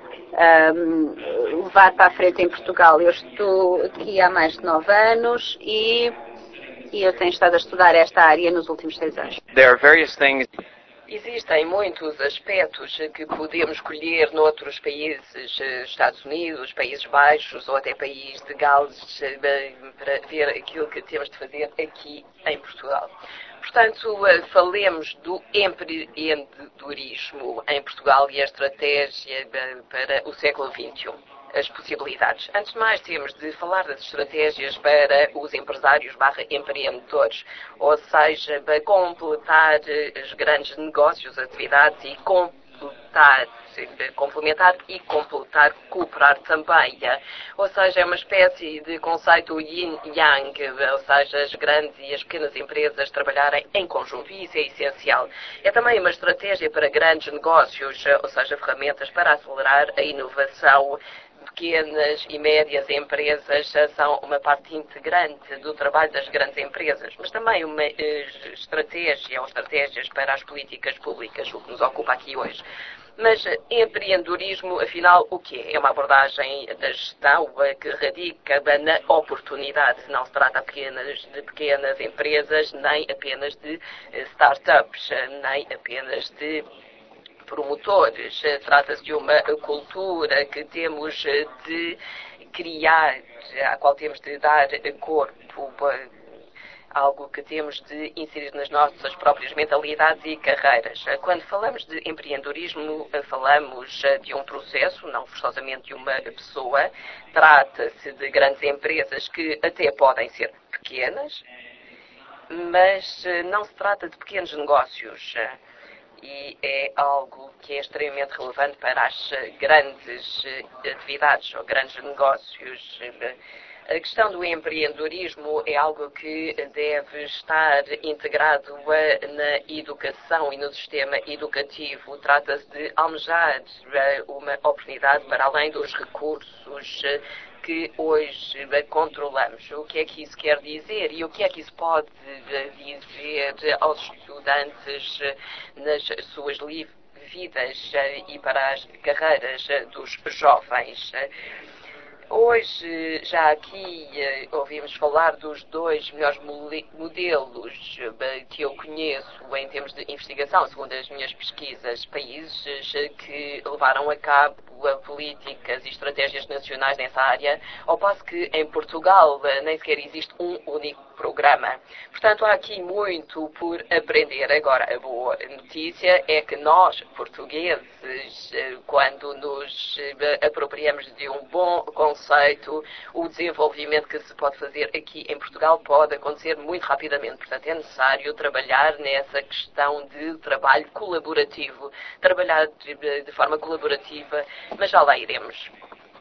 um, levar para a frente em Portugal. Eu estou aqui há mais de nove anos e, e eu tenho estado a estudar esta área nos últimos seis anos. There are various things... Existem muitos aspectos que podemos colher noutros países, Estados Unidos, Países Baixos ou até país de Gales, para ver aquilo que temos de fazer aqui em Portugal. Portanto, falemos do empreendedorismo em Portugal e a estratégia para o século vinte e um. As possibilidades. Antes de mais, temos de falar das estratégias para os empresários barra empreendedores, ou seja, para completar os grandes negócios, atividades e completar, complementar e completar, cooperar também. Ou seja, é uma espécie de conceito yin-yang, ou seja, as grandes e as pequenas empresas trabalharem em conjunto, e isso é essencial. É também uma estratégia para grandes negócios, ou seja, ferramentas para acelerar a inovação. Pequenas e médias empresas são uma parte integrante do trabalho das grandes empresas, mas também uma estratégia ou estratégias para as políticas públicas, o que nos ocupa aqui hoje. Mas empreendedorismo, afinal, o que é? É uma abordagem da gestão que radica na oportunidade. Não se trata apenas de pequenas empresas, nem apenas de startups, nem apenas de promotores. Trata-se de uma cultura que temos de criar, à qual temos de dar corpo, algo que temos de inserir nas nossas próprias mentalidades e carreiras. Quando falamos de empreendedorismo, falamos de um processo, não forçosamente de uma pessoa. Trata-se de grandes empresas que até podem ser pequenas, mas não se trata de pequenos negócios. E é algo que é extremamente relevante para as grandes atividades ou grandes negócios. A questão do empreendedorismo é algo que deve estar integrado na educação e no sistema educativo. Trata-se de almejar uma oportunidade para além dos recursos que hoje controlamos. O que é que isso quer dizer e o que é que isso pode dizer aos estudantes nas suas vidas e para as carreiras dos jovens? Hoje, já aqui ouvimos falar dos dois melhores modelos que eu conheço em termos de investigação, segundo as minhas pesquisas, países que levaram a cabo políticas e estratégias nacionais nessa área, ao passo que em Portugal nem sequer existe um único programa. Portanto, há aqui muito por aprender. Agora, a boa notícia é que nós, portugueses, quando nos apropriamos de um bom conceito, o desenvolvimento que se pode fazer aqui em Portugal pode acontecer muito rapidamente. Portanto, é necessário trabalhar nessa questão de trabalho colaborativo, trabalhar de, de forma colaborativa, mas já lá iremos.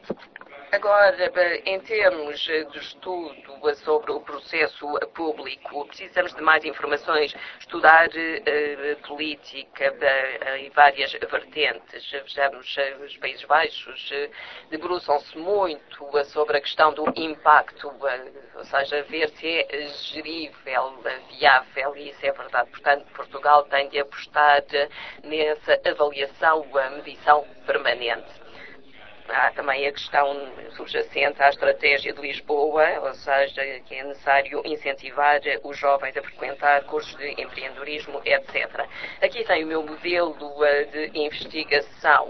Agora, em termos de estudo sobre o processo público, precisamos de mais informações, estudar uh, política uh, em várias vertentes. Vejamos, uh, os Países Baixos uh, debruçam-se muito uh, sobre a questão do impacto, uh, ou seja, ver se é gerível, uh, viável, e isso é verdade. Portanto, Portugal tem de apostar uh, nessa avaliação, uh, medição permanente. Há também a questão subjacente à estratégia de Lisboa, ou seja, que é necessário incentivar os jovens a frequentar cursos de empreendedorismo, etcétera. Aqui tem o meu modelo de investigação.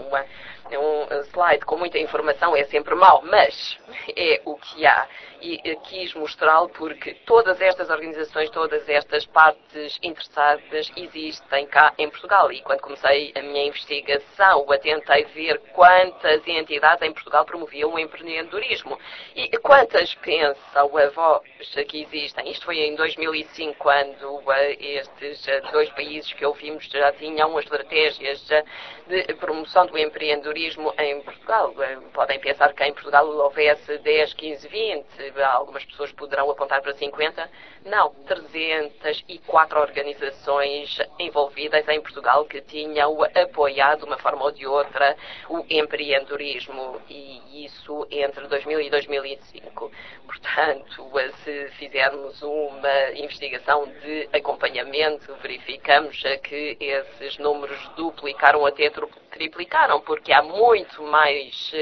Um slide com muita informação é sempre mau, mas é o que há. E quis mostrá-lo porque todas estas organizações, todas estas partes interessadas existem cá em Portugal. E quando comecei a minha investigação, tentei ver quantas entidades em Portugal promoviam o empreendedorismo e quantas pensam a voz que existem. Isto foi em dois mil e cinco, quando estes dois países que ouvimos já tinham estratégias de promoção do empreendedorismo em Portugal. Podem pensar que em Portugal houvesse dez, quinze, vinte, algumas pessoas poderão apontar para cinquenta. Não, trezentas e quatro organizações envolvidas em Portugal que tinham apoiado de uma forma ou de outra o empreendedorismo, e isso entre dois mil e dois mil e cinco. Portanto, se fizermos uma investigação de acompanhamento, verificamos que esses números duplicaram até triplicaram, porque há muito mais,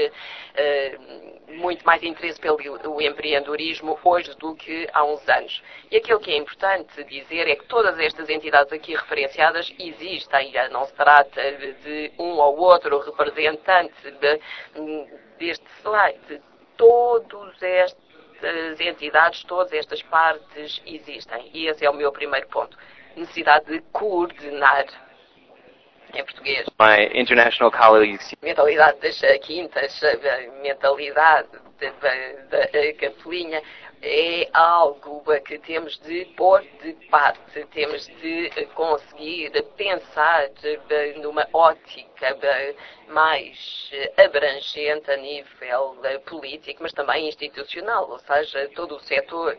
muito mais interesse pelo empreendedorismo hoje do que há uns anos. E aquilo que é importante dizer é que todas estas entidades aqui referenciadas existem. Não se trata de um ou outro representante de, deste slide. Todas estas entidades, todas estas partes existem. E esse é o meu primeiro ponto. Necessidade de coordenar. Em português. My international colleagues. Mentalidade das quintas, mentalidade da capelinha, é algo que temos de pôr de parte, temos de conseguir pensar numa ótica mais abrangente a nível político, mas também institucional, ou seja, todo o setor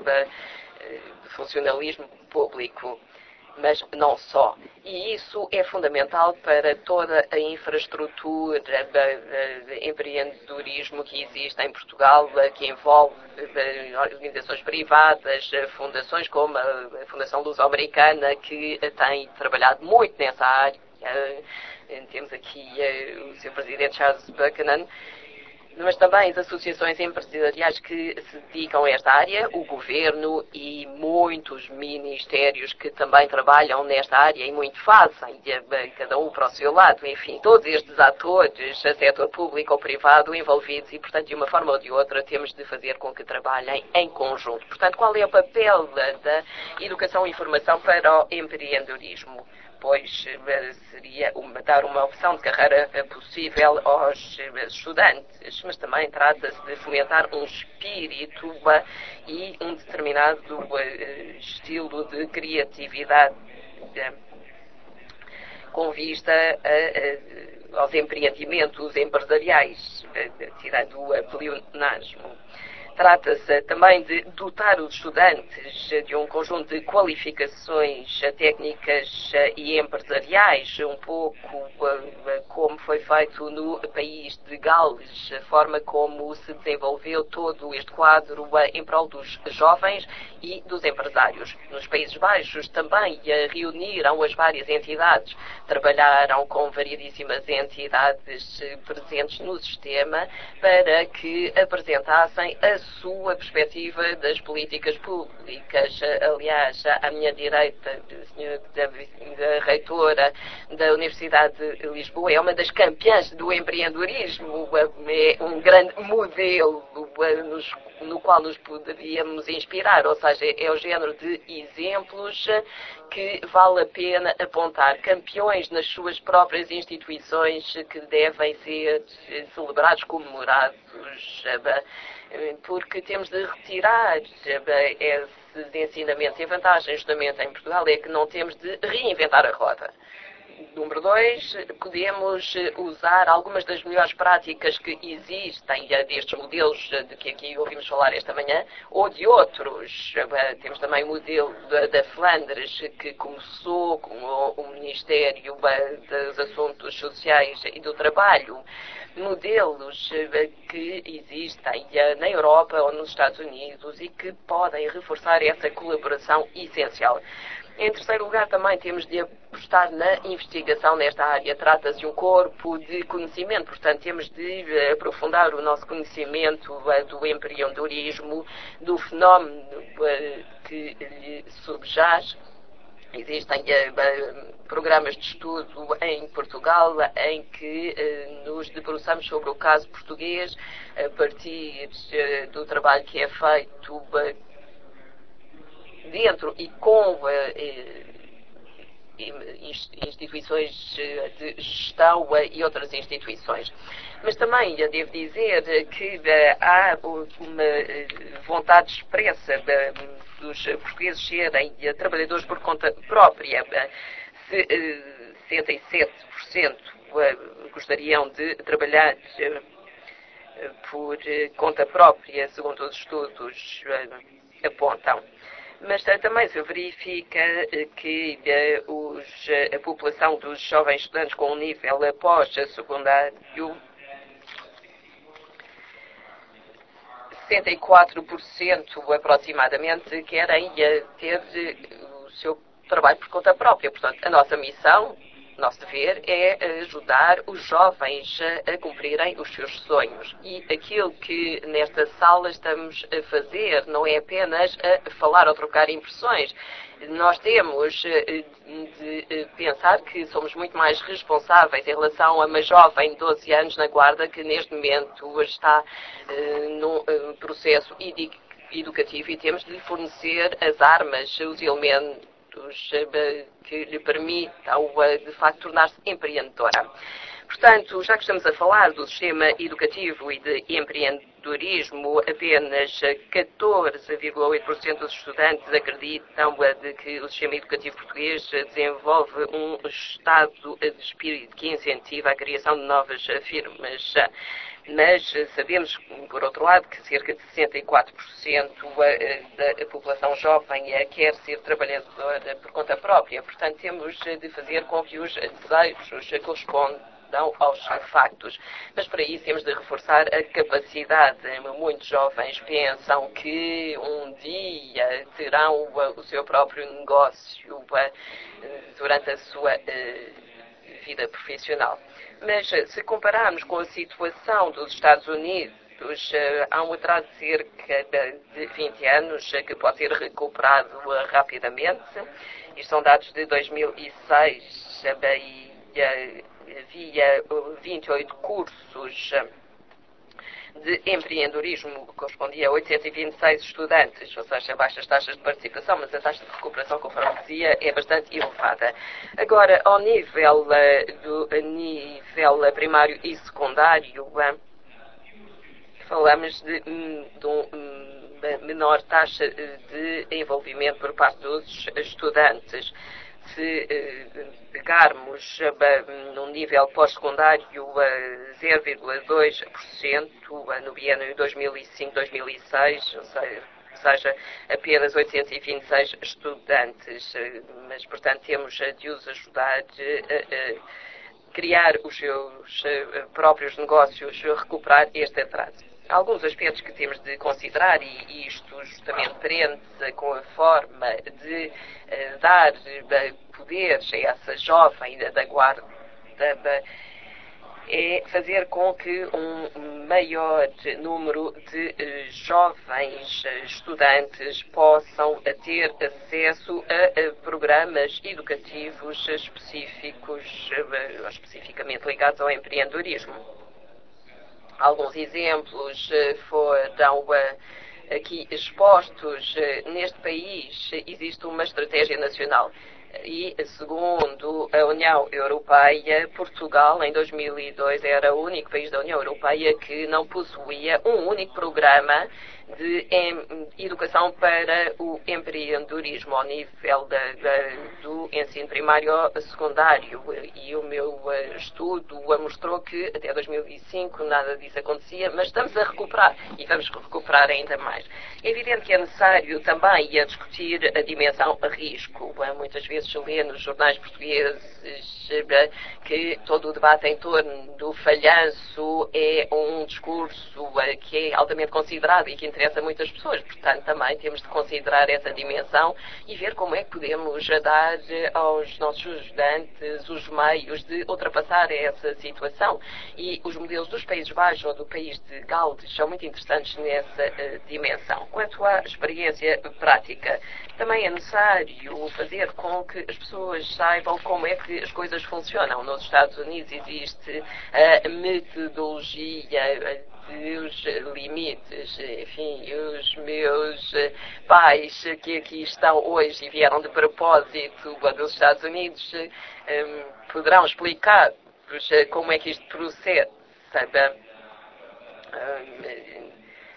de funcionalismo público. Mas não só. E isso é fundamental para toda a infraestrutura de empreendedorismo que existe em Portugal, que envolve organizações privadas, fundações como a Fundação Luso-Americana, que tem trabalhado muito nessa área. Temos aqui o seu presidente Charles Buchanan, mas também as associações empresariais que se dedicam a esta área, o governo e muitos ministérios que também trabalham nesta área e muito fazem, cada um para o seu lado, enfim, todos estes atores, setor público ou privado envolvidos, e, portanto, de uma forma ou de outra, temos de fazer com que trabalhem em conjunto. Portanto, qual é o papel da, da educação e informação para o empreendedorismo? Pois seria uma, dar uma opção de carreira possível aos estudantes, mas também trata-se de fomentar um espírito e um determinado estilo de criatividade com vista a, a, aos empreendimentos empresariais, tirando o pleonasmo. Trata-se também de dotar os estudantes de um conjunto de qualificações técnicas e empresariais, um pouco como foi feito no país de Gales, a forma como se desenvolveu todo este quadro em prol dos jovens e dos empresários. Nos Países Baixos também reuniram as várias entidades, trabalharam com variedíssimas entidades presentes no sistema para que apresentassem a sua perspectiva das políticas públicas. Aliás, à minha direita, a senhora da reitora da Universidade de Lisboa é uma das campeãs do empreendedorismo, é um grande modelo nos, no qual nos poderíamos inspirar, ou seja, é o género de exemplos que vale a pena apontar, campeões nas suas próprias instituições que devem ser celebrados, comemorados, porque temos de retirar esses ensinamentos. E a vantagem, justamente, em Portugal é que não temos de reinventar a roda. Número dois, podemos usar algumas das melhores práticas que existem destes modelos de que aqui ouvimos falar esta manhã, ou de outros. Temos também o modelo da Flandres, que começou com o Ministério dos Assuntos Sociais e do Trabalho. Modelos que existem na Europa ou nos Estados Unidos e que podem reforçar essa colaboração essencial. Em terceiro lugar, também temos de apostar na investigação nesta área. Trata-se de um corpo de conhecimento, portanto, temos de aprofundar o nosso conhecimento do empreendedorismo, do fenómeno que lhe subjaz. Existem uh, programas de estudo em Portugal em que uh, nos debruçamos sobre o caso português a partir uh, do trabalho que é feito uh, dentro e com uh, instituições de gestão e outras instituições. Mas também devo dizer que há uma vontade expressa dos portugueses serem trabalhadores por conta própria. sessenta e sete por cento gostariam de trabalhar por conta própria, segundo os estudos apontam. Mas também se verifica que os, a população dos jovens estudantes com um nível pós-secundário, sessenta e quatro por cento aproximadamente, querem ter o seu trabalho por conta própria. Portanto, a nossa missão, o nosso dever é ajudar os jovens a cumprirem os seus sonhos. E aquilo que nesta sala estamos a fazer não é apenas a falar ou trocar impressões. Nós temos de pensar que somos muito mais responsáveis em relação a uma jovem de doze anos na Guarda que neste momento está num processo educativo e temos de lhe fornecer as armas, os elementos que lhe permitam, de facto, tornar-se empreendedora. Portanto, já que estamos a falar do sistema educativo e de empreendedorismo, apenas catorze vírgula oito por cento dos estudantes acreditam de que o sistema educativo português desenvolve um estado de espírito que incentiva a criação de novas firmas. Mas sabemos, por outro lado, que cerca de sessenta e quatro por cento da população jovem quer ser trabalhadora por conta própria. Portanto, temos de fazer com que os desejos correspondam aos factos. Mas para isso temos de reforçar a capacidade. Muitos jovens pensam que um dia terão o seu próprio negócio durante a sua vida profissional. Mas se compararmos com a situação dos Estados Unidos, há um atraso de cerca de vinte anos que pode ser recuperado rapidamente. Isto são dados de dois mil e seis e havia vinte e oito cursos de empreendedorismo, correspondia a oitocentos e vinte e seis estudantes, ou seja, baixas taxas de participação, mas a taxa de recuperação, conforme dizia, é bastante elevada. Agora, ao nível do nível primário e secundário, falamos de, de uma menor taxa de envolvimento por parte dos estudantes. se pegarmos no nível pós-secundário zero vírgula dois por cento no biênio dois mil e cinco dois mil e seis, ou seja, ou seja, apenas oitocentos e vinte e seis estudantes, mas, portanto, temos de os ajudar a criar os seus próprios negócios, recuperar este atraso. Alguns aspectos que temos de considerar, e isto justamente prende-se com a forma de uh, dar uh, poderes a essa jovem da, da guarda, da, é fazer com que um maior número de uh, jovens estudantes possam ter acesso a, a programas educativos específicos, uh, especificamente ligados ao empreendedorismo. Alguns exemplos foram aqui expostos. Neste país existe uma estratégia nacional e, segundo a União Europeia, Portugal, em dois mil e dois, era o único país da União Europeia que não possuía um único programa de em, educação para o empreendedorismo ao nível da, da, do ensino primário a secundário. E o meu estudo mostrou que até dois mil e cinco nada disso acontecia, mas estamos a recuperar e vamos recuperar ainda mais. É evidente que é necessário também discutir a dimensão a risco. Muitas vezes se lê nos jornais portugueses que todo o debate em torno do falhanço é um discurso que é altamente considerado e que interessa a muitas pessoas. Portanto, também temos de considerar essa dimensão e ver como é que podemos dar aos nossos estudantes os meios de ultrapassar essa situação. E os modelos dos Países Baixos ou do país de Gales são muito interessantes nessa uh, dimensão. Quanto à experiência prática, também é necessário fazer com que as pessoas saibam como é que as coisas funcionam. Nos Estados Unidos existe a metodologia dos limites. Enfim, os meus pais que aqui estão hoje e vieram de propósito dos Estados Unidos um, poderão explicar como é que isto procede, sabe? Um,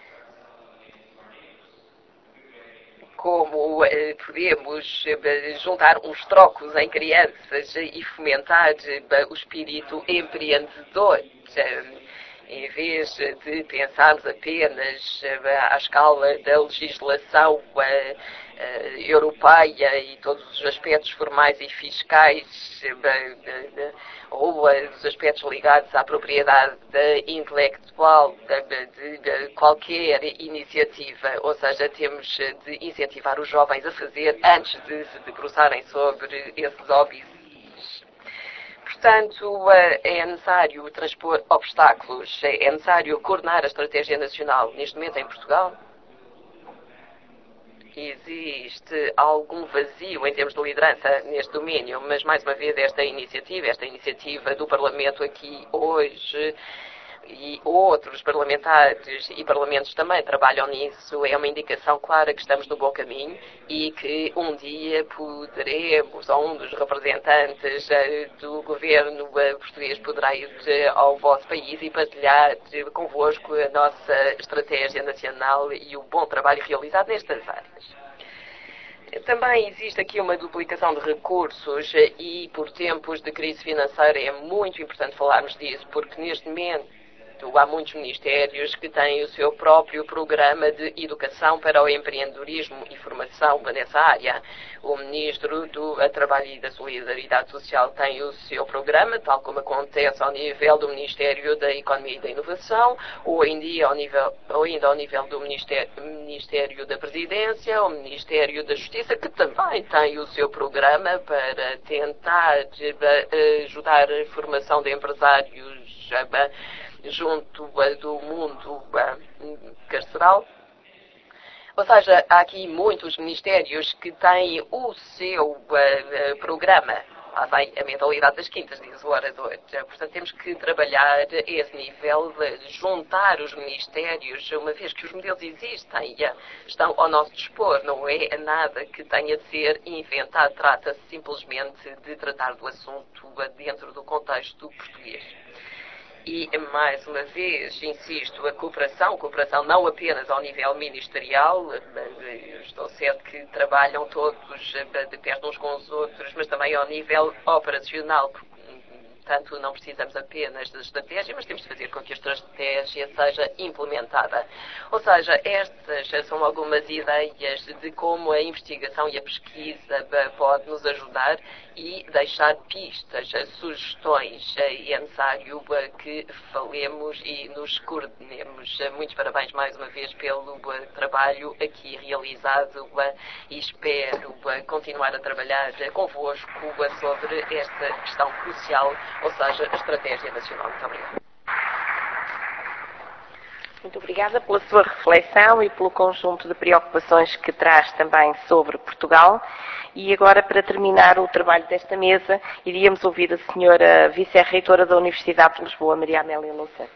como eh, podemos eh, juntar uns trocos em crianças eh, e fomentar eh, o espírito empreendedor. Eh, em vez de pensarmos apenas eh, à escala da legislação eh, eh, europeia e todos os aspectos formais e fiscais, eh, ou os aspectos ligados à propriedade intelectual de, de, de qualquer iniciativa, ou seja, temos de incentivar os jovens a fazer antes de se debruçarem sobre esses hobbies. Portanto, é necessário transpor obstáculos, é necessário coordenar a estratégia nacional. Neste momento, em Portugal, existe algum vazio em termos de liderança neste domínio, mas, mais uma vez, esta iniciativa, esta iniciativa do Parlamento aqui hoje e outros parlamentares e parlamentos também trabalham nisso, é uma indicação clara que estamos no bom caminho e que um dia poderemos, ou um dos representantes do governo português poderá ir ao vosso país e partilhar convosco a nossa estratégia nacional e o bom trabalho realizado nestas áreas. Também existe aqui uma duplicação de recursos e, por tempos de crise financeira, é muito importante falarmos disso, porque neste momento há muitos ministérios que têm o seu próprio programa de educação para o empreendedorismo e formação nessa área. O Ministro do Trabalho e da Solidariedade Social tem o seu programa, tal como acontece ao nível do Ministério da Economia e da Inovação, ou ainda ao nível, ou ainda ao nível do Ministério, Ministério da Presidência, ou Ministério da Justiça, que também tem o seu programa para tentar ajudar a formação de empresários junto do mundo carceral. Ou seja, há aqui muitos ministérios que têm o seu uh, programa. Lá vai a mentalidade das quintas, diz o orador. Portanto, temos que trabalhar a esse nível, de juntar os ministérios, uma vez que os modelos existem e estão ao nosso dispor. Não é nada que tenha de ser inventado. Trata-se simplesmente de tratar do assunto dentro do contexto português. e, mais uma vez, insisto, a cooperação, cooperação não apenas ao nível ministerial, estou certo que trabalham todos de perto uns com os outros, mas também ao nível operacional, portanto, não precisamos apenas de estratégia, mas temos de fazer com que a estratégia seja implementada. Ou seja, estas são algumas ideias de como a investigação e a pesquisa pode nos ajudar e deixar pistas, sugestões. E é necessário que falemos e nos coordenemos. Muitos parabéns mais uma vez pelo trabalho aqui realizado e espero continuar a trabalhar convosco sobre esta questão crucial, ou seja, a Estratégia Nacional. Muito obrigada. Muito obrigada pela sua reflexão e pelo conjunto de preocupações que traz também sobre Portugal. E agora, para terminar o trabalho desta mesa, iríamos ouvir a senhora Vice-Reitora da Universidade de Lisboa, Maria Amélia Louçã.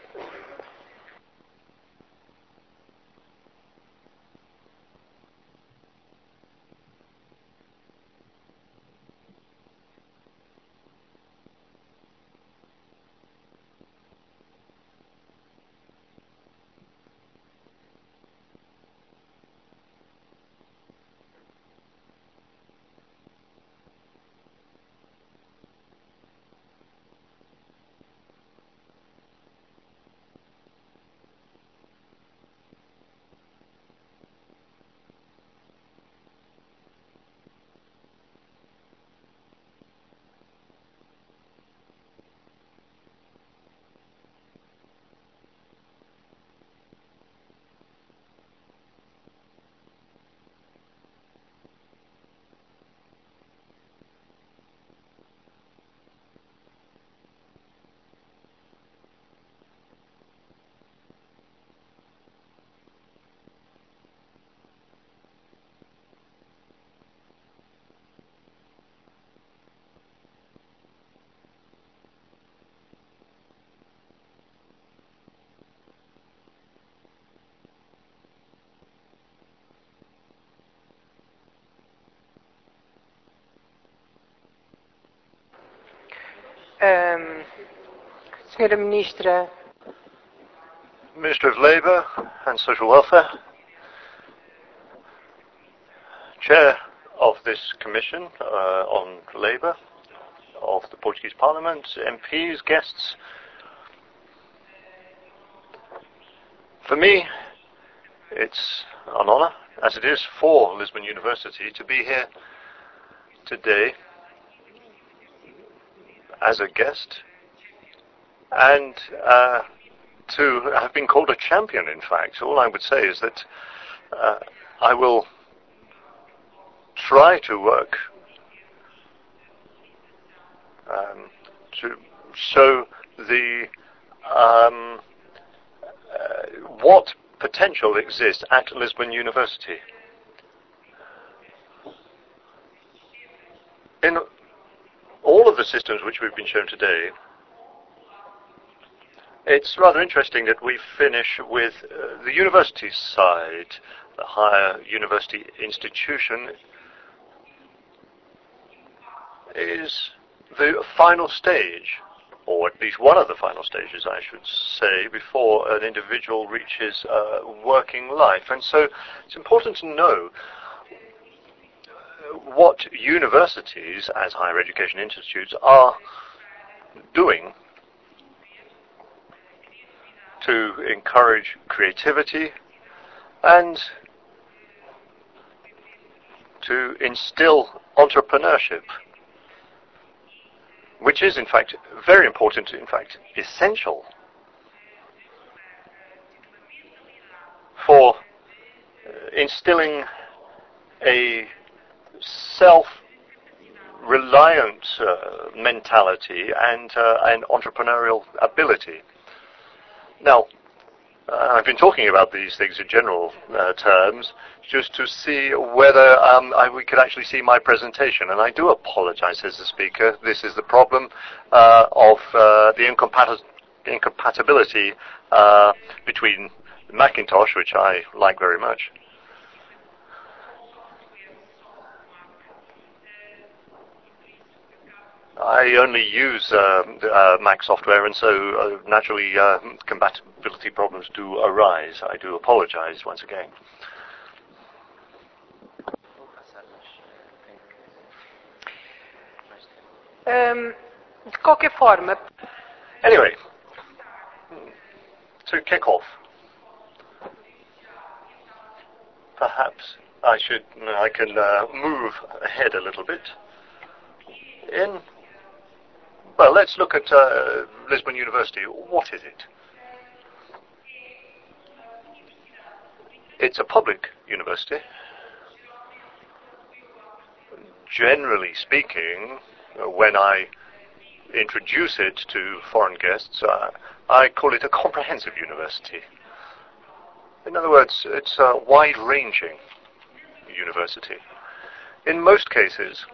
Um, Senhora Ministra. Minister of Labour and Social Welfare, Chair of this Commission uh, on Labour of the Portuguese Parliament, M Ps, guests. For me, it's an honour, as it is for Lisbon University, to be here today as a guest and uh, to have been called a champion, in fact. All I would say is that uh, I will try to work um, to show the um, uh, what potential exists at Lisbon University. In all of the systems which we've been shown today, it's rather interesting that we finish with uh, the university side, the higher university institution is the final stage, or at least one of the final stages, I should say, before an individual reaches uh, working life. And so it's important to know what universities, as higher education institutes, are doing to encourage creativity and to instill entrepreneurship, which is in fact very important, in fact essential for instilling a self-reliant uh, mentality and uh, an entrepreneurial ability. Now, uh, I've been talking about these things in general uh, terms just to see whether um, I, we could actually see my presentation. And I do apologize, says the speaker. This is the problem uh, of uh, the incompati incompatibility uh, between Macintosh, which I like very much, I only use uh, uh, Mac software, and so uh, naturally uh, compatibility problems do arise. I do apologize once again. Um, de qualquer forma. Anyway, to kick off, perhaps I should, I can uh, move ahead a little bit. In, well, let's look at uh, Lisbon University. What is it? It's a public university. Generally speaking, when I introduce it to foreign guests, uh, I call it a comprehensive university. In other words, it's a wide-ranging university. In most cases,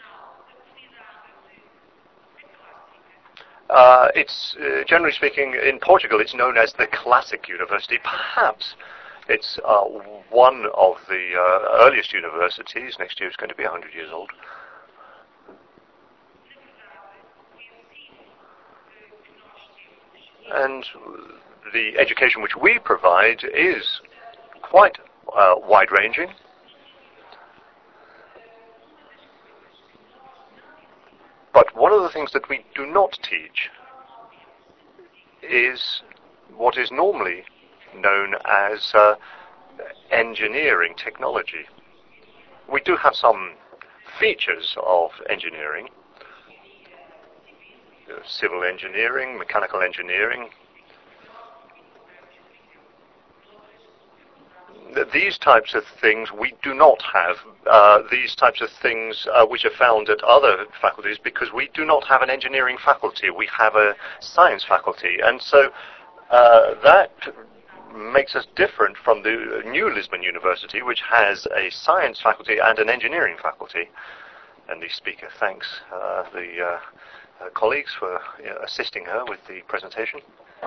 uh, it's, uh, generally speaking, in Portugal, it's known as the classic university. Perhaps it's uh, one of the uh, earliest universities. Next year it's going to be one hundred years old. And the education which we provide is quite uh, wide-ranging. But one of the things that we do not teach is what is normally known as uh, engineering technology. We do have some features of engineering, uh, civil engineering, mechanical engineering. These types of things we do not have, uh, these types of things uh, which are found at other faculties, because we do not have an engineering faculty, we have a science faculty. And so uh, that makes us different from the new Lisbon University, which has a science faculty and an engineering faculty. And the speaker thanks uh, the uh, uh, colleagues for uh, assisting her with the presentation.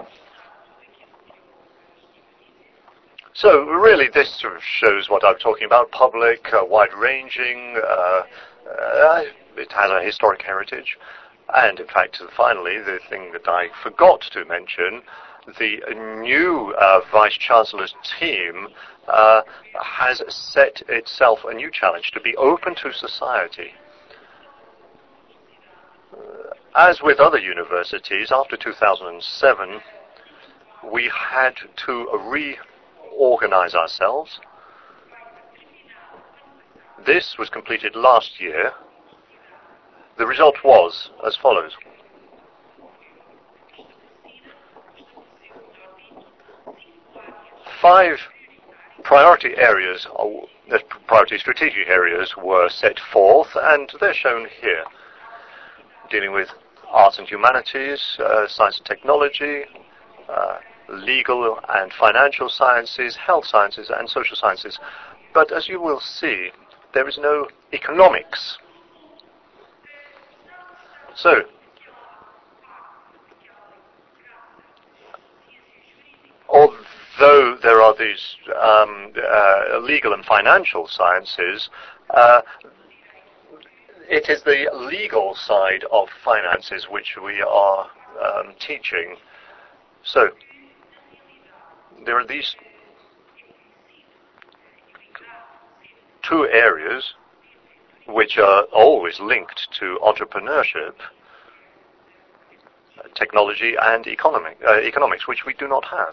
So really this sort of shows what I'm talking about, public, uh, wide-ranging, uh, uh, it has a historic heritage, and in fact, finally, the thing that I forgot to mention, the new uh, Vice-Chancellor's team uh, has set itself a new challenge to be open to society. Uh, as with other universities, after two thousand seven, we had to re- organize ourselves. This was completed last year. The result was as follows. Five priority areas, uh, priority strategic areas were set forth, and they're shown here. Dealing with arts and humanities, uh, science and technology, uh, legal and financial sciences, health sciences, and social sciences. But as you will see, there is no economics. So, although there are these um, uh, legal and financial sciences, uh, it is the legal side of finances which we are um, teaching. So, there are these two areas which are always linked to entrepreneurship, technology and economic, uh, economics, which we do not have.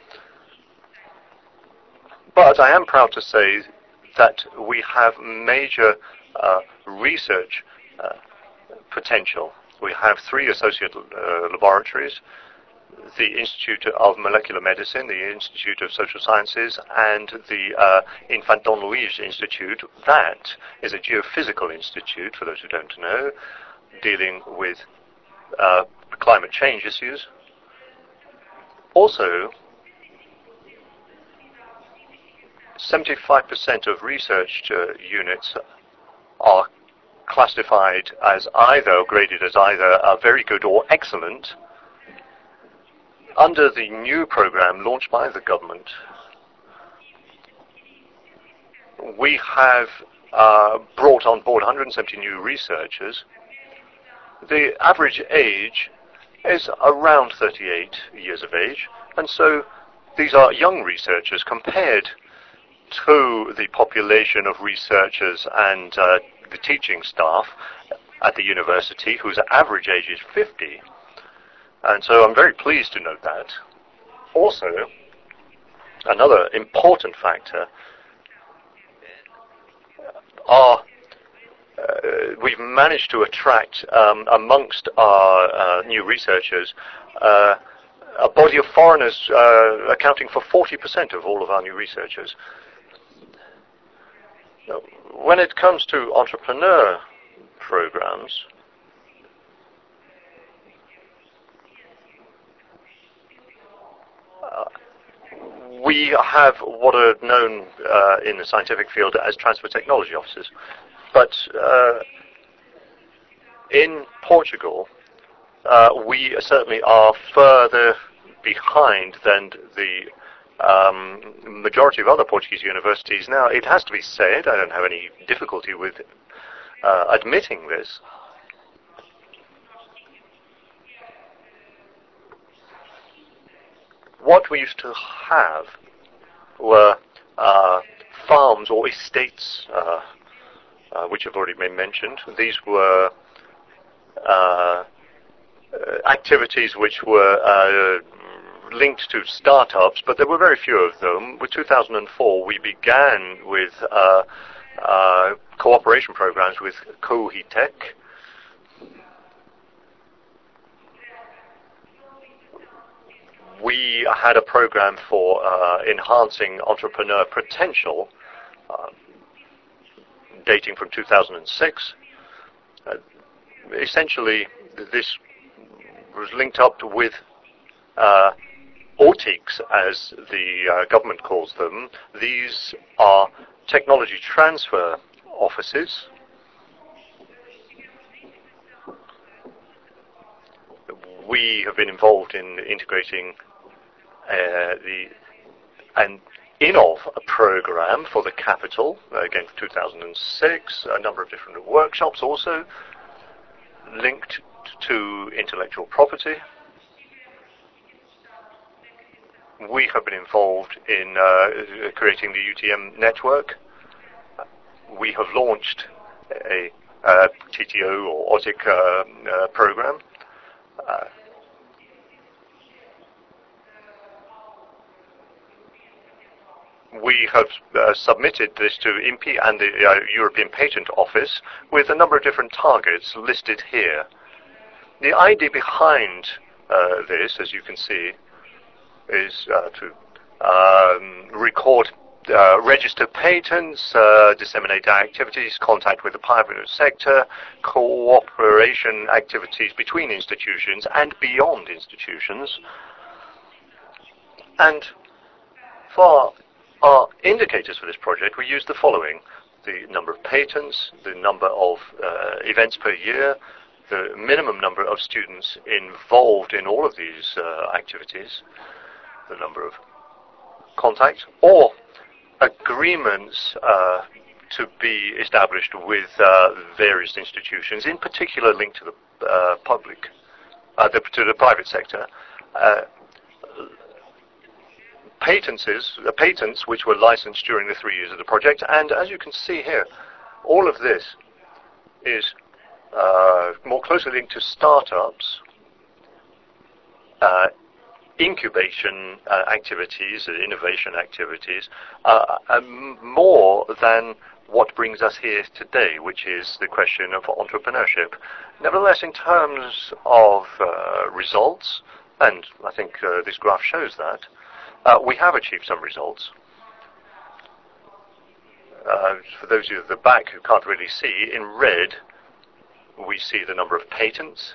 But I am proud to say that we have major uh, research uh, potential. We have three associate uh, laboratories, the Institute of Molecular Medicine, the Institute of Social Sciences, and the uh, Infant Don Luis Institute. That is a geophysical institute, for those who don't know, dealing with uh, climate change issues. Also, seventy-five percent of research uh, units are classified as either, or graded as either uh, very good or excellent, under the new program launched by the government. We have uh, brought on board one hundred seventy new researchers, the average age is around thirty-eight years of age, and so these are young researchers compared to the population of researchers and uh, the teaching staff at the university, whose average age is fifty. And so I'm very pleased to note that. Also, another important factor are Uh, we've managed to attract um, amongst our uh, new researchers uh, a body of foreigners uh, accounting for forty percent of all of our new researchers. Now, when it comes to entrepreneur programs, uh, we have what are known uh, in the scientific field as transfer technology officers. But uh, in Portugal, uh, we certainly are further behind than the um, majority of other Portuguese universities. Now, it has to be said, I don't have any difficulty with uh, admitting this, what we used to have were uh, farms or estates, uh, Uh, which have already been mentioned. These were uh, activities which were uh, linked to startups, but there were very few of them. With two thousand four, we began with uh, uh, cooperation programs with Cohitec. We had a program for uh, enhancing entrepreneur potential, uh, dating from two thousand six. Uh, essentially, this was linked up with uh, O T I Cs, as the uh, government calls them. These are technology transfer offices. We have been involved in integrating uh, the and Inov program for the capital, uh, again for two thousand six, a number of different workshops also linked to intellectual property. We have been involved in uh, creating the U T M network. We have launched a, a T T O or O T I C uh, uh, program. Uh, We have uh, submitted this to I N P I and the uh, European Patent Office with a number of different targets listed here. The idea behind uh, this, as you can see, is uh, to um, record, uh, register patents, uh, disseminate activities, contact with the private sector, cooperation activities between institutions and beyond institutions. And for our indicators for this project, we use the following: the number of patents, the number of uh, events per year, the minimum number of students involved in all of these uh, activities, the number of contacts or agreements uh, to be established with uh, various institutions, in particular linked to the uh, public, uh, the, to the private sector. Uh, Patents, is, uh, patents which were licensed during the three years of the project, and as you can see here, all of this is uh, more closely linked to startups, uh, incubation uh, activities, uh, innovation activities, uh, um, more than what brings us here today, which is the question of entrepreneurship. Nevertheless, in terms of uh, results, and I think uh, this graph shows that, Uh, we have achieved some results. Uh, for those of you at the back who can't really see, in red we see the number of patents.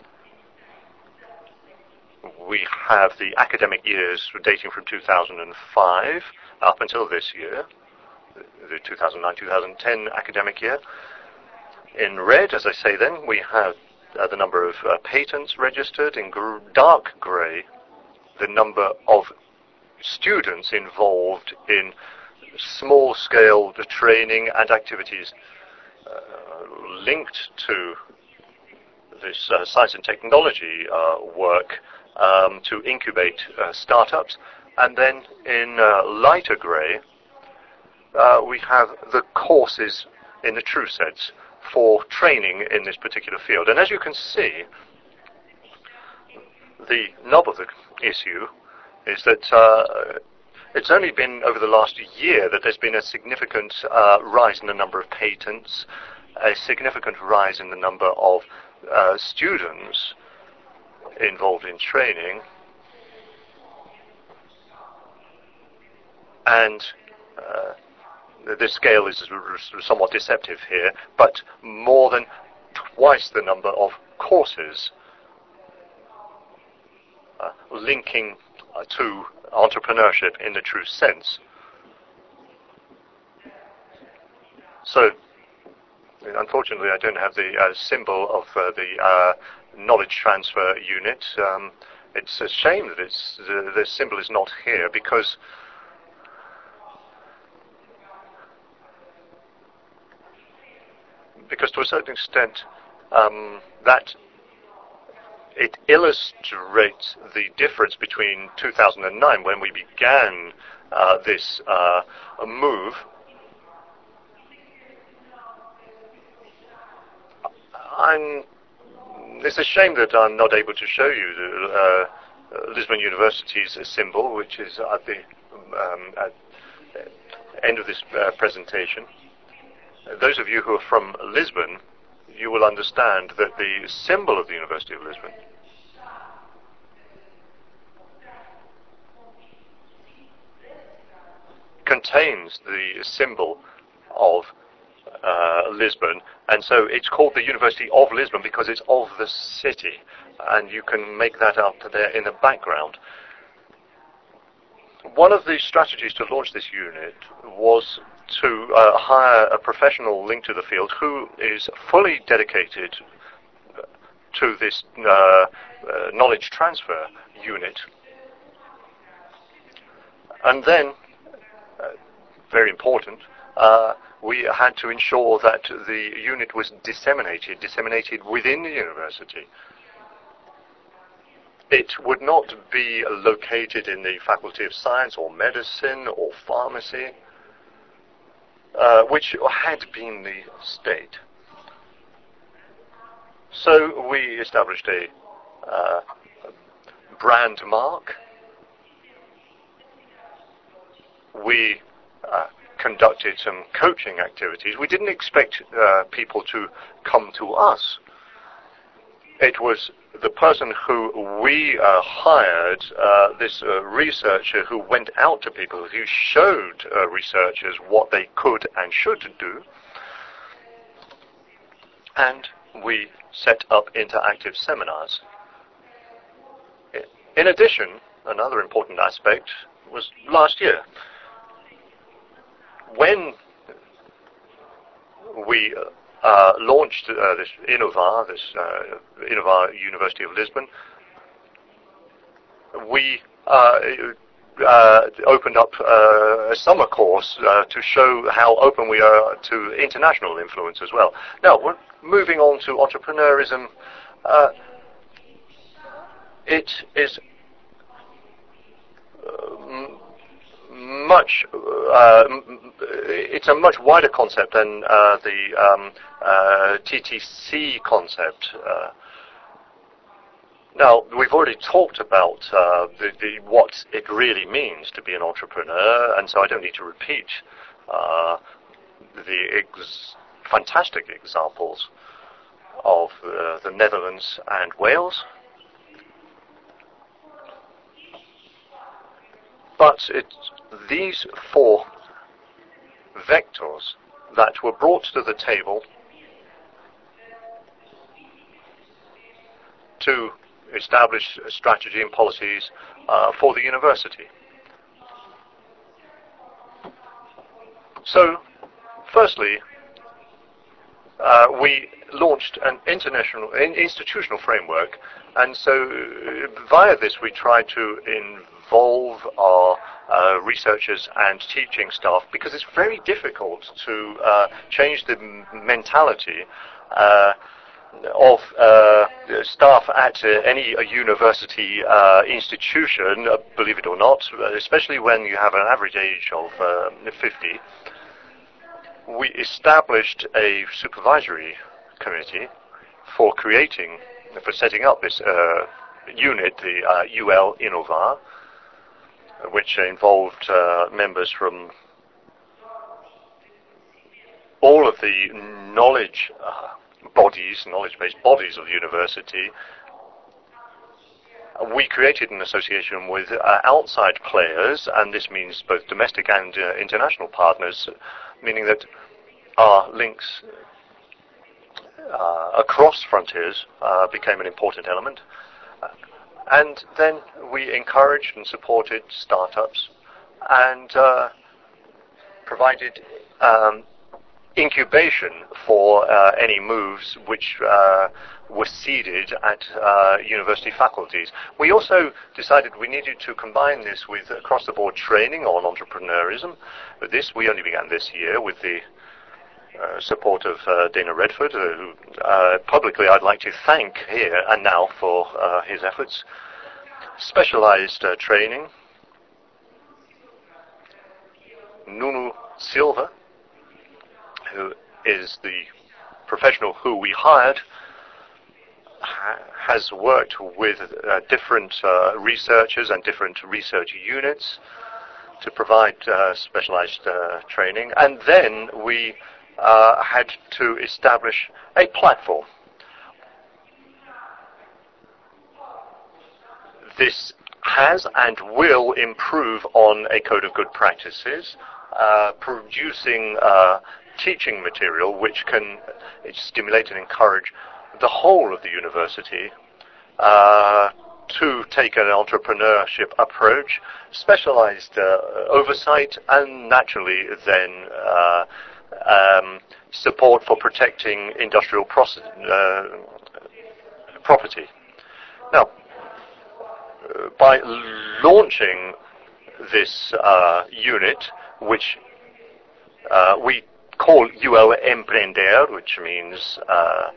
We have the academic years dating from two thousand five up until this year, the two thousand nine two thousand ten academic year. In red, as I say then, we have uh, the number of uh, patents registered. In gr dark grey, the number of students involved in small-scale training and activities uh, linked to this uh, science and technology uh, work um, to incubate uh, startups. And then in uh, lighter grey, uh, we have the courses in the true sense for training in this particular field. And as you can see, the nub of the issue is that uh, it's only been over the last year that there's been a significant uh, rise in the number of patents, a significant rise in the number of uh, students involved in training, and uh, the scale is somewhat deceptive here, but more than twice the number of courses uh, linking uh, to entrepreneurship in the true sense. So, unfortunately, I don't have the uh, symbol of uh, the uh, knowledge transfer unit. Um, it's a shame that it's, uh, the symbol is not here, because because to a certain extent um, that it illustrates the difference between two thousand nine, when we began uh, this uh, move, I'm, it's a shame that I'm not able to show you the uh, Lisbon University's symbol, which is at the um, at the end of this uh, presentation. Those of you who are from Lisbon, you will understand that the symbol of the University of Lisbon contains the symbol of uh, Lisbon, and so it's called the University of Lisbon because it's of the city, and you can make that out there in the background. One of the strategies to launch this unit was to uh, hire a professional linked to the field who is fully dedicated to this uh, uh, knowledge transfer unit. And then, uh, very important, uh, we had to ensure that the unit was disseminated, disseminated within the university. It would not be located in the Faculty of Science or Medicine or Pharmacy, uh, which had been the state. So we established a uh, brand mark. We uh, conducted some coaching activities. We didn't expect uh, people to come to us. It was the person who we uh, hired, uh, this uh, researcher who went out to people, who showed uh, researchers what they could and should do. And we set up interactive seminars. In addition, another important aspect was last year, when we uh, Uh, launched uh, this Inovar, this uh, Inovar University of Lisbon, we uh, uh, opened up uh, a summer course uh, to show how open we are to international influence as well. Now, we're moving on to entrepreneurism. Uh, it is uh, much, uh, it's a much wider concept than uh, the um, uh, T T C concept. Uh, now, we've already talked about uh, the, the, what it really means to be an entrepreneur, and so I don't need to repeat uh, the ex fantastic examples of uh, the Netherlands and Wales. But it's these four vectors that were brought to the table to establish a strategy and policies uh, for the university. So, firstly, uh, we launched an international, in, institutional framework, and so uh, via this we tried to involve our uh, researchers and teaching staff, because it's very difficult to uh, change the m mentality uh, of uh, staff at uh, any uh, university uh, institution, uh, believe it or not, especially when you have an average age of uh, fifty, we established a supervisory committee for creating, for setting up this uh, unit, the uh, U L Innovar, which involved uh, members from all of the knowledge uh, bodies, knowledge-based bodies of the university. We created an association with uh, outside players, and this means both domestic and uh, international partners, meaning that our links uh, across frontiers uh, became an important element. Uh, and then we encouraged and supported startups and uh, provided um, incubation for uh, any moves which uh, were seeded at uh, university faculties. We also decided we needed to combine this with across-the-board training on entrepreneurism. This, we only began this year with the uh, support of uh, Dana Redford, uh, who uh, publicly I'd like to thank here and now for uh, his efforts. Specialized uh, training. Nunu Silva, who is the professional who we hired, ha has worked with uh, different uh, researchers and different research units to provide uh, specialized uh, training. And then we uh, had to establish a platform. This has and will improve on a code of good practices, uh, producing uh, teaching material which can stimulate and encourage the whole of the university uh, to take an entrepreneurship approach, specialized uh, oversight, and naturally then uh, um, support for protecting industrial uh, property. Now, uh, by launching this uh, unit, which uh, we call U L Emprender, which means uh,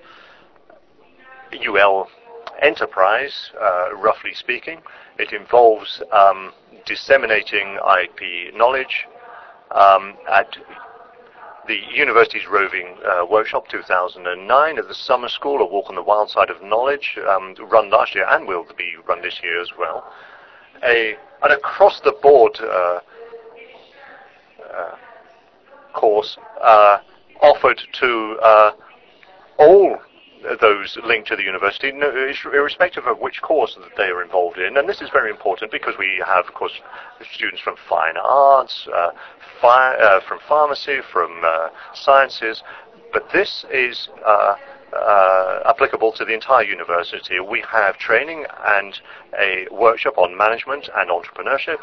U L Enterprise, uh, roughly speaking. It involves um, disseminating I P knowledge um, at the university's roving uh, workshop two thousand nine, at the summer school, a walk on the wild side of knowledge, um, run last year and will be run this year as well. A, an across-the-board uh, uh, course uh, offered to uh, all those linked to the university, irrespective of which course that they are involved in. And this is very important because we have, of course, students from fine arts, uh, fi uh, from pharmacy, from uh, sciences, but this is uh, uh, applicable to the entire university. We have training and a workshop on management and entrepreneurship,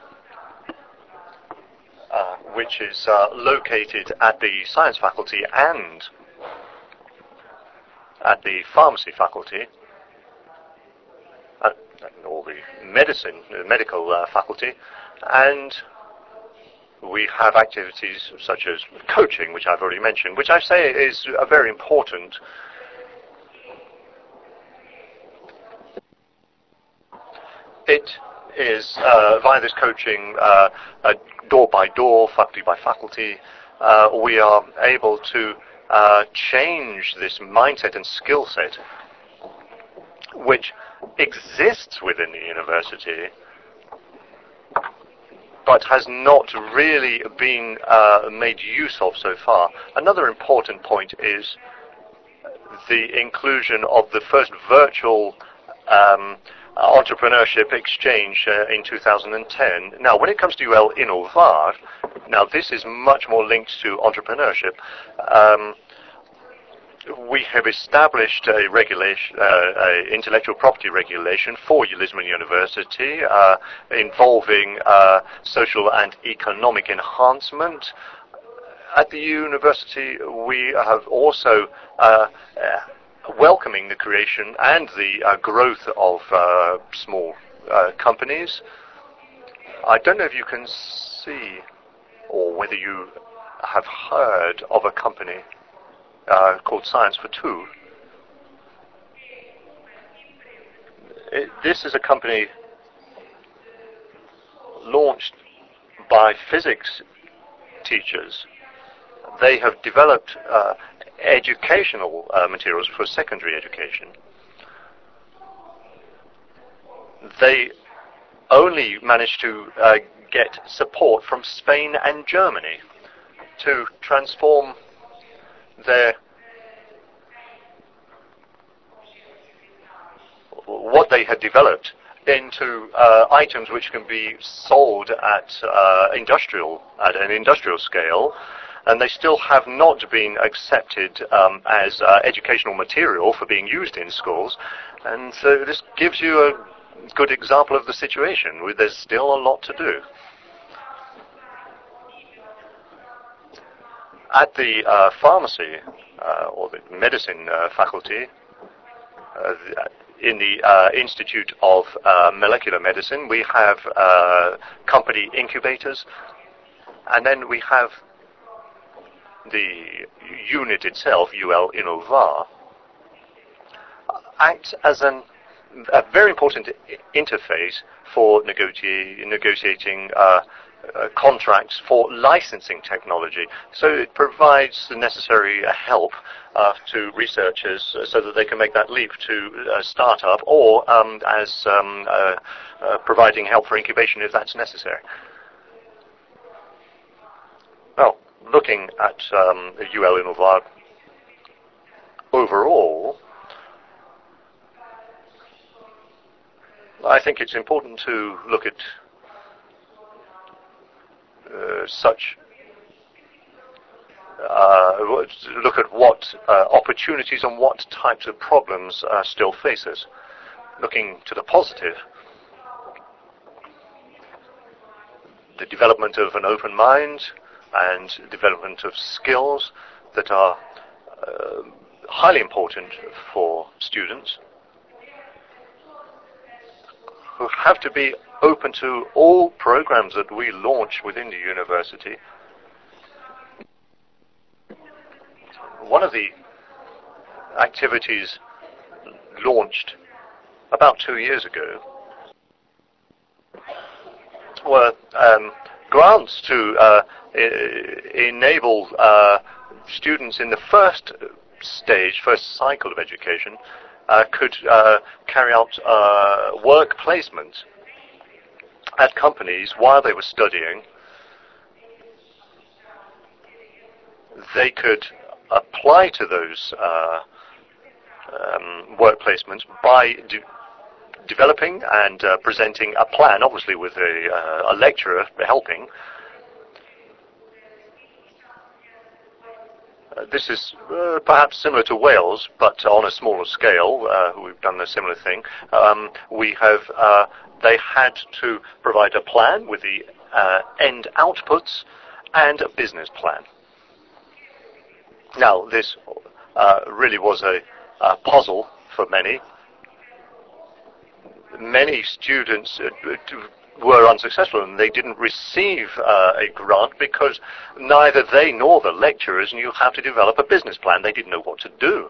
Uh, which is uh, located at the science faculty and at the pharmacy faculty, uh, or the medicine, uh, medical uh, faculty, and we have activities such as coaching, which I've already mentioned, which I say is uh, very important. It is uh, via this coaching, uh, uh, door by door, faculty by faculty, uh, we are able to uh, change this mindset and skill set which exists within the university but has not really been uh, made use of so far. Another important point is the inclusion of the first virtual um, entrepreneurship exchange uh, in two thousand ten. Now, when it comes to U L Innovar, now this is much more linked to entrepreneurship. Um, we have established a regulation, uh, a intellectual property regulation for Lisbon University uh, involving uh, social and economic enhancement. At the university, we have also uh, uh, welcoming the creation and the uh, growth of uh, small uh, companies. I don't know if you can see or whether you have heard of a company uh, called Science for Two. It, this is a company launched by physics teachers. They have developed uh, educational uh, materials for secondary education. They only managed to uh, get support from Spain and Germany to transform their what they had developed into uh, items which can be sold at uh, industrial at an industrial scale, and they still have not been accepted um, as uh, educational material for being used in schools. And so this gives you a good example of the situation. There's still a lot to do. At the uh, pharmacy uh, or the medicine uh, faculty, uh, in the uh, Institute of uh, Molecular Medicine, we have uh, company incubators, and then we have the unit itself, U L Innovar, acts as an, a very important interface for negoti negotiating uh, uh, contracts for licensing technology. So it provides the necessary uh, help uh, to researchers uh, so that they can make that leap to a startup, or um, as um, uh, uh, providing help for incubation if that's necessary. Well, looking at um, U L Innovar overall, I think it's important to look at uh, such uh, look at what uh, opportunities and what types of problems uh, still face us. Looking to the positive, the development of an open mind and development of skills that are uh, highly important for students, who have to be open to all programs that we launch within the university. One of the activities launched about two years ago were um, grants to uh, e enable uh, students in the first stage, first cycle of education, uh, could uh, carry out uh, work placement at companies while they were studying. They could apply to those uh, um, work placements by de developing and uh, presenting a plan, obviously with a, uh, a lecturer helping. Uh, this is uh, perhaps similar to Wales, but on a smaller scale. Uh, we've done a similar thing. Um, we have, uh, they had to provide a plan with the uh, end outputs and a business plan. Now, this uh, really was a, a puzzle for many. Many students uh, were unsuccessful, and they didn't receive uh, a grant because neither they nor the lecturers knew how to develop a business plan. They didn't know what to do.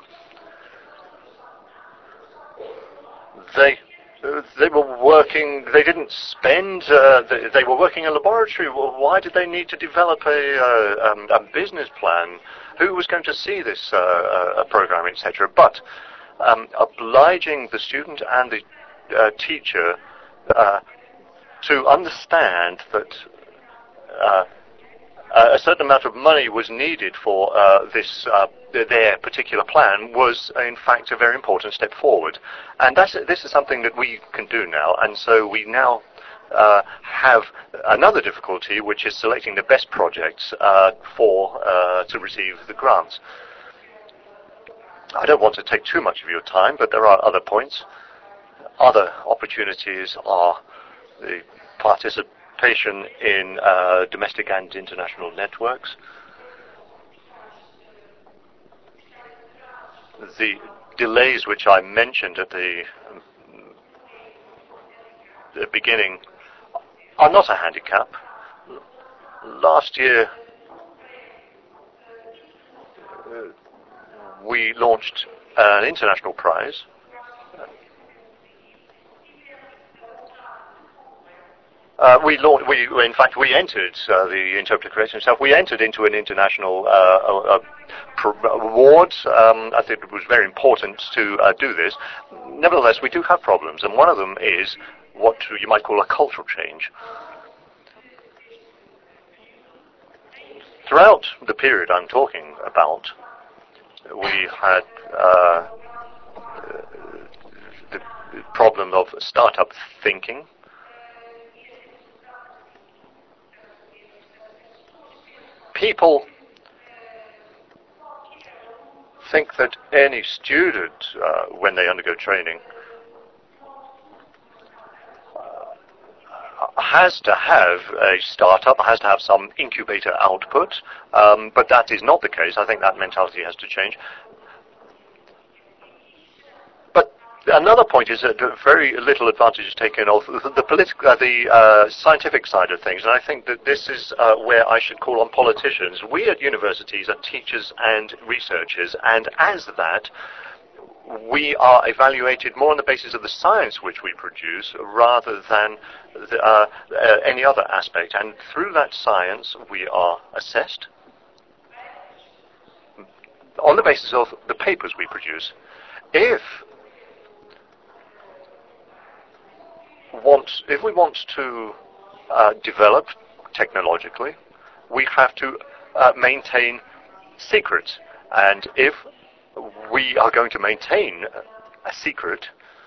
They uh, they were working. They didn't spend. Uh, they, they were working in a laboratory. Well, why did they need to develop a, uh, um, a business plan? Who was going to see this uh, uh, program, et cetera? But um, obliging the student and the uh, teacher uh, to understand that uh, a certain amount of money was needed for uh, this uh, their particular plan was, in fact, a very important step forward. And that's, this is something that we can do now. And so we now uh, have another difficulty, which is selecting the best projects uh, for uh, to receive the grants. I don't want to take too much of your time, but there are other points. Other opportunities are the participation in uh, domestic and international networks, the delays which I mentioned at the, the beginning are not a handicap. Last year uh, we launched an international prize Uh, we, we, in fact, we entered uh, the interpreter creation itself. We entered into an international uh, uh, award. Um, I think it was very important to uh, do this. Nevertheless, we do have problems, and one of them is what you might call a cultural change. Throughout the period I'm talking about, we had uh, the problem of startup thinking. People think that any student, uh, when they undergo training, uh, has to have a startup, has to have some incubator output, um, but that is not the case. I think that mentality has to change. Another point is that very little advantage is taken of the, the political, uh, the uh, scientific side of things, and I think that this is uh, where I should call on politicians. We at universities are teachers and researchers, and as that, we are evaluated more on the basis of the science which we produce rather than the, uh, uh, any other aspect. And through that science, we are assessed on the basis of the papers we produce. If Want, if we want to uh, develop technologically, we have to uh, maintain secrets. And if we are going to maintain a secret,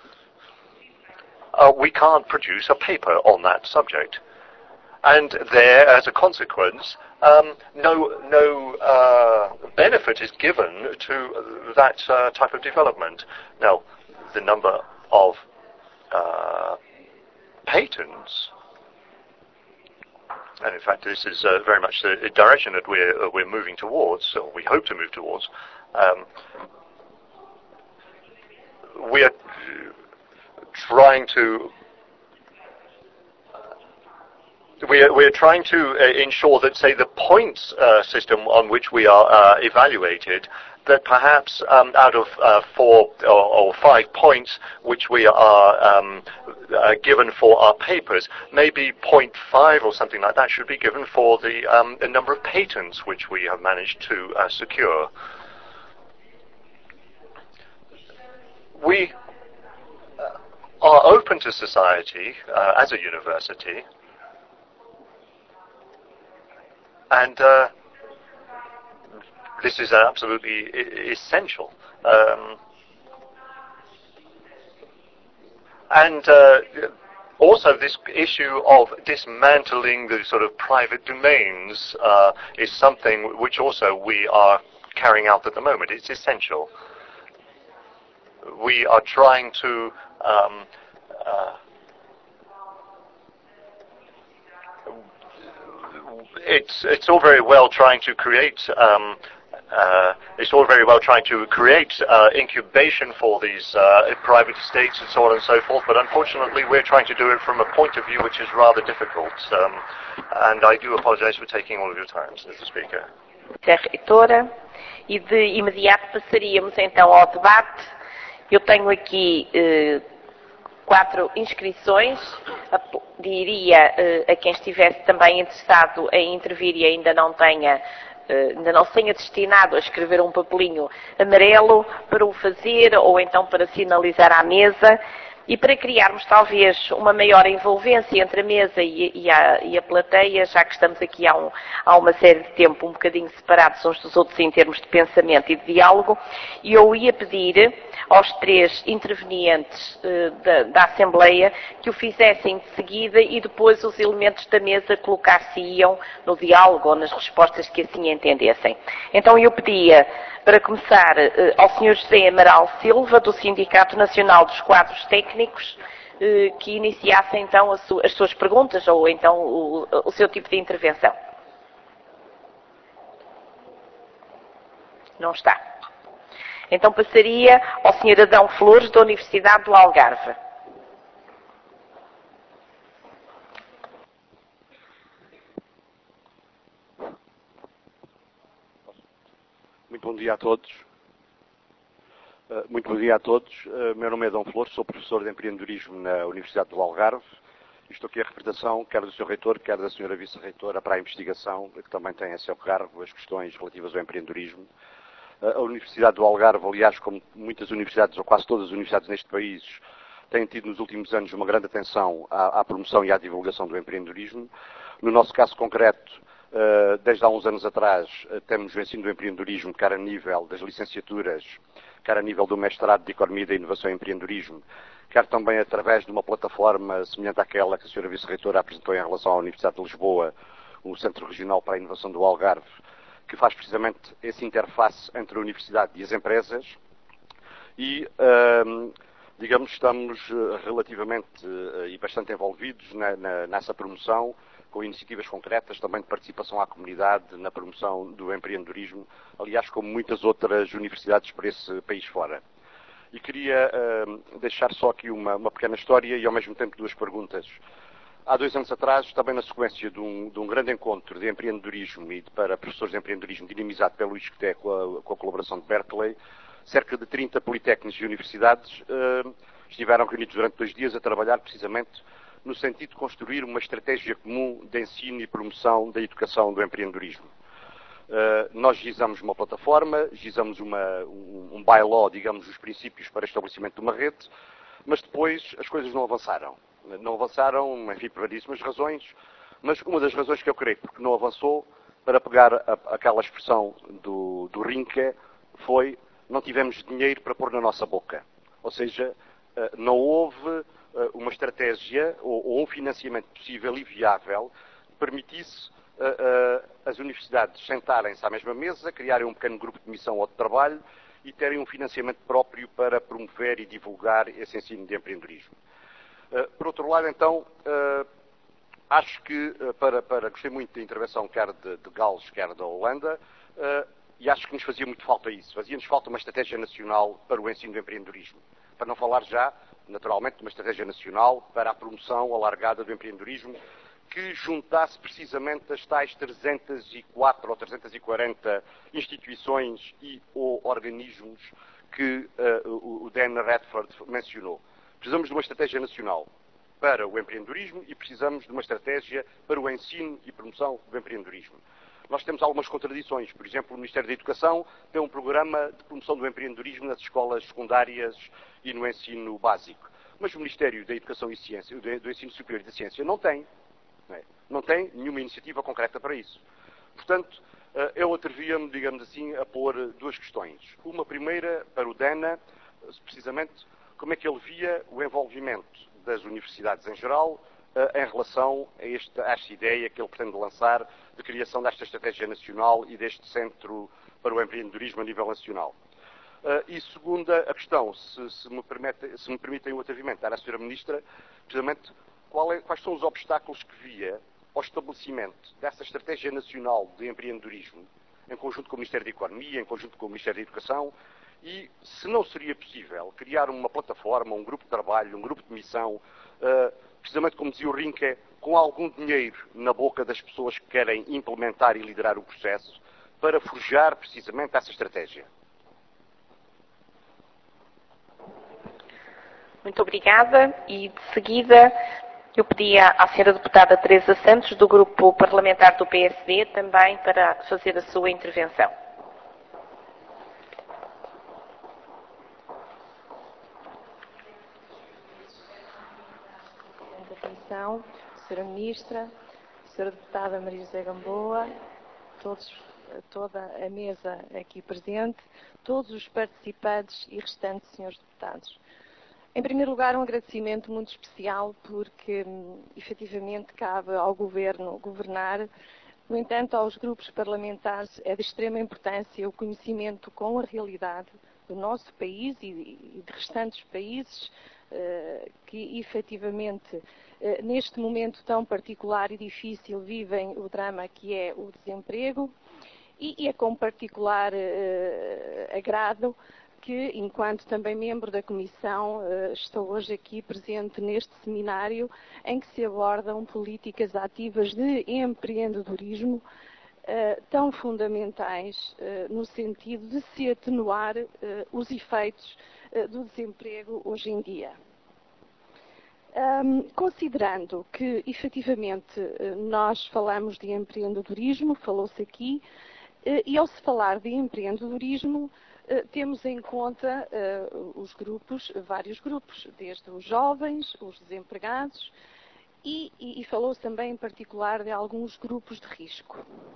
uh, we can't produce a paper on that subject. And there, as a consequence, um, no, no uh, benefit is given to that uh, type of development. Now, the number of uh, patents, and in fact this is uh, very much the direction that we're, uh, we're moving towards, or we hope to move towards. Um, we are trying to we are, we are trying to uh, ensure that, say, the points uh, system on which we are uh, evaluated, that perhaps um, out of uh, four or, or five points which we are um, uh, given for our papers, maybe zero point five or something like that should be given for the, um, the number of patents which we have managed to uh, secure. We uh, are open to society uh, as a university, and uh, this is absolutely I- essential. Um, and uh, also this issue of dismantling the sort of private domains uh, is something which also we are carrying out at the moment. It's essential. We are trying to um, uh, it's it's all very well trying to create um, uh, it's all very well trying to create uh, incubation for these uh, private estates and so on and so forth, but unfortunately we're trying to do it from a point of view which is rather difficult. Um, and I do apologize for taking all of your time, Mister Speaker. Reitora, e de imediato passaríamos então ao debate. Eu tenho aqui eh, quatro inscrições, diria uh, a quem estivesse também interessado em intervir e ainda não tenha, uh, ainda não se tenha destinado a escrever um papelinho amarelo para o fazer ou então para sinalizar à mesa e para criarmos talvez uma maior envolvência entre a mesa e, e, a, e a plateia, já que estamos aqui há, um, há uma série de tempo um bocadinho separados uns dos outros em termos de pensamento e de diálogo, e eu ia pedir aos três intervenientes uh, da, da Assembleia que o fizessem de seguida e depois os elementos da mesa colocar-se-iam no diálogo ou nas respostas que assim entendessem. Então eu pedia, para começar, uh, ao senhor José Amaral Silva, do Sindicato Nacional dos Quadros Técnicos, uh, que iniciasse então su as suas perguntas ou então o, o seu tipo de intervenção. Não está. Então passaria ao senhor Adão Flores, da Universidade do Algarve. Muito bom dia a todos. Muito bom dia a todos. Meu nome é Adão Flores, sou professor de empreendedorismo na Universidade do Algarve Estou aqui a representação, quer do senhor Reitor, quer da senhora Vice-Reitora, para a investigação, que também tem a seu cargo as questões relativas ao empreendedorismo. A Universidade do Algarve, aliás, como muitas universidades, ou quase todas as universidades neste país, têm tido nos últimos anos uma grande atenção à, à promoção e à divulgação do empreendedorismo. No nosso caso concreto, desde há uns anos atrás, temos o ensino do empreendedorismo, quer a nível das licenciaturas, quer a nível do mestrado de Economia da Inovação e Empreendedorismo, quer também através de uma plataforma semelhante àquela que a senhora Vice-Reitora apresentou em relação à Universidade de Lisboa, o Centro Regional para a Inovação do Algarve, que faz precisamente essa interface entre a Universidade e as empresas. E, hum, digamos, estamos relativamente e bastante envolvidos na, na, nessa promoção, com iniciativas concretas também de participação à comunidade na promoção do empreendedorismo, aliás, como muitas outras universidades por esse país fora. E queria uh, deixar só aqui uma, uma pequena história e, ao mesmo tempo, duas perguntas. Há dois anos atrás, também na sequência de um, de um grande encontro de empreendedorismo e de, para professores de empreendedorismo dinamizado pelo ISCTE com a, com a colaboração de Berkeley, cerca de trinta politécnicos e universidades uh, estiveram reunidos durante dois dias a trabalhar precisamente no sentido de construir uma estratégia comum de ensino e promoção da educação do empreendedorismo. Uh, nós gizamos uma plataforma, gizamos uma, um, um bylaw, digamos, os princípios para o estabelecimento de uma rede, mas depois as coisas não avançaram. Não avançaram, enfim, por variedíssimas razões, mas uma das razões que eu creio porque não avançou, para pegar a, aquela expressão do, do Rinke, foi não tivemos dinheiro para pôr na nossa boca. Ou seja, uh, não houve uh, uma estratégia ou, ou um financiamento possível e viável que permitisse Uh, uh, as universidades sentarem-se à mesma mesa, criarem um pequeno grupo de missão ou de trabalho e terem um financiamento próprio para promover e divulgar esse ensino de empreendedorismo. Uh, por outro lado, então, uh, acho que, uh, para, para, gostei muito da intervenção quer de, de Gales, quer da Holanda, uh, e acho que nos fazia muito falta isso. Fazia-nos falta uma estratégia nacional para o ensino do empreendedorismo. Para não falar já, naturalmente, de uma estratégia nacional para a promoção alargada do empreendedorismo, que juntasse precisamente as tais trezentas e quatro ou trezentas e quarenta instituições e ou organismos que uh, o Dan Redford mencionou. Precisamos de uma estratégia nacional para o empreendedorismo e precisamos de uma estratégia para o ensino e promoção do empreendedorismo. Nós temos algumas contradições. Por exemplo, o Ministério da Educação tem um programa de promoção do empreendedorismo nas escolas secundárias e no ensino básico. Mas o Ministério da Educação e Ciência, do Ensino Superior e da Ciência, não tem. Não tem nenhuma iniciativa concreta para isso. Portanto, eu atrevia-me, digamos assim, a pôr duas questões. Uma primeira para o Dana, precisamente, como é que ele via o envolvimento das universidades em geral em relação a esta, a esta ideia que ele pretende lançar de criação desta estratégia nacional e deste centro para o empreendedorismo a nível nacional. E segunda a questão, se, se, me, permite, se me permitem o atrevimento, à senhora Ministra, precisamente, Qual é, quais são os obstáculos que via ao estabelecimento dessa estratégia nacional de empreendedorismo, em conjunto com o Ministério da Economia, em conjunto com o Ministério da Educação, e se não seria possível criar uma plataforma, um grupo de trabalho, um grupo de missão, uh, precisamente como dizia o Rinke, com algum dinheiro na boca das pessoas que querem implementar e liderar o processo, para forjar precisamente essa estratégia. Muito obrigada e, de seguida, eu pedia à senhora deputada Teresa Santos, do Grupo Parlamentar do P S D, também para fazer a sua intervenção. Presidente da Comissão, senhora Ministra, senhora Deputada Maria José Gamboa, todos, toda a mesa aqui presente, todos os participantes e restantes senhores deputados. Em primeiro lugar, um agradecimento muito especial porque, efetivamente, cabe ao Governo governar. No entanto, aos grupos parlamentares é de extrema importância o conhecimento com a realidade do nosso país e de restantes países que, efetivamente, neste momento tão particular e difícil, vivem o drama que é o desemprego e é com particular agrado que, enquanto também membro da Comissão, estou hoje aqui presente neste seminário em que se abordam políticas ativas de empreendedorismo tão fundamentais no sentido de se atenuar os efeitos do desemprego hoje em dia. Um, considerando que, efetivamente, nós falamos de empreendedorismo, falou-se aqui, e ao se falar de empreendedorismo, temos em conta uh, os grupos, vários grupos, desde os jovens, os desempregados, e, e, e falou-se também em particular de alguns grupos de risco.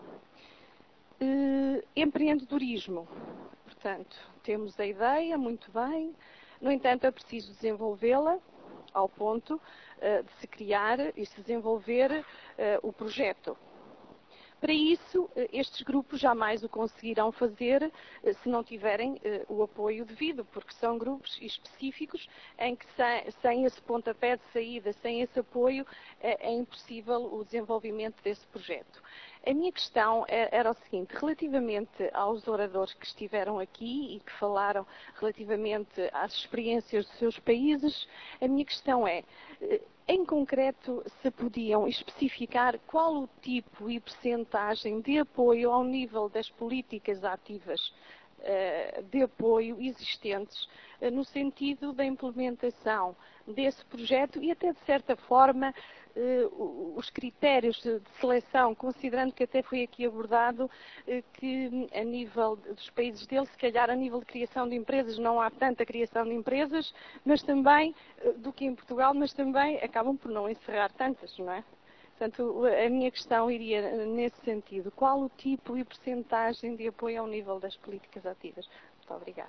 Uh, empreendedorismo, portanto, temos a ideia, muito bem, no entanto é preciso desenvolvê-la ao ponto uh, de se criar e se desenvolver uh, o projeto. Para isso, estes grupos jamais o conseguirão fazer se não tiverem o apoio devido, porque são grupos específicos em que sem, sem esse pontapé de saída, sem esse apoio, é, é impossível o desenvolvimento desse projeto. A minha questão era o seguinte, relativamente aos oradores que estiveram aqui e que falaram relativamente às experiências dos seus países, a minha questão é, em concreto, se podiam especificar qual o tipo e percentagem de apoio ao nível das políticas ativas de apoio existentes no sentido da implementação desse projeto e até de certa forma os critérios de seleção, considerando que até foi aqui abordado que a nível dos países deles, se calhar a nível de criação de empresas não há tanta criação de empresas, mas também do que em Portugal, mas também acabam por não encerrar tantas, não é? Portanto, a minha questão iria nesse sentido. Qual o tipo e percentagem de apoio ao nível das políticas ativas? Muito obrigada.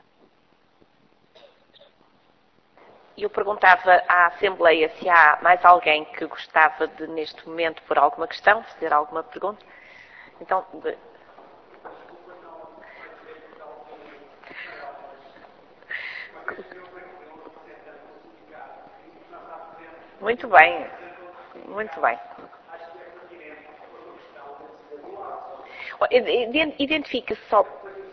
Eu perguntava à Assembleia se há mais alguém que gostava de, neste momento, por alguma questão, fazer alguma pergunta. Então, de... Muito bem, muito bem. Identifica-se só.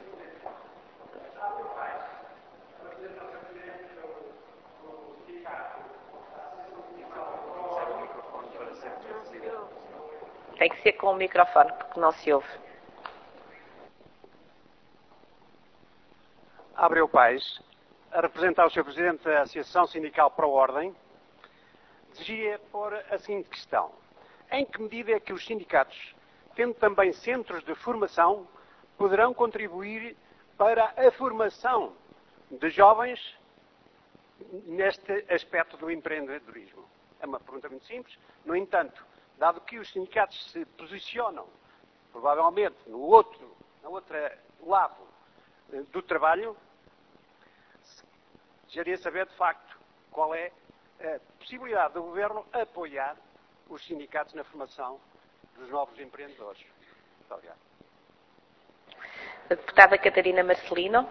Tem que ser com o microfone, porque não se ouve. Abreu Paes, a representar o senhor Presidente da Associação Sindical Pro Ordem, desejaria pôr a seguinte questão. Em que medida é que os sindicatos, tendo também centros de formação, poderão contribuir para a formação de jovens neste aspecto do empreendedorismo? É uma pergunta muito simples. No entanto, dado que os sindicatos se posicionam, provavelmente, no outro, no outro lado do trabalho, desejaria saber, de facto, qual é a possibilidade do Governo apoiar os sindicatos na formação dos novos empreendedores. Muito obrigado. A deputada Catarina Marcelino.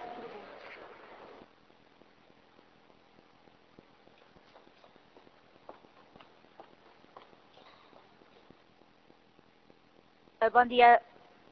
Bom dia.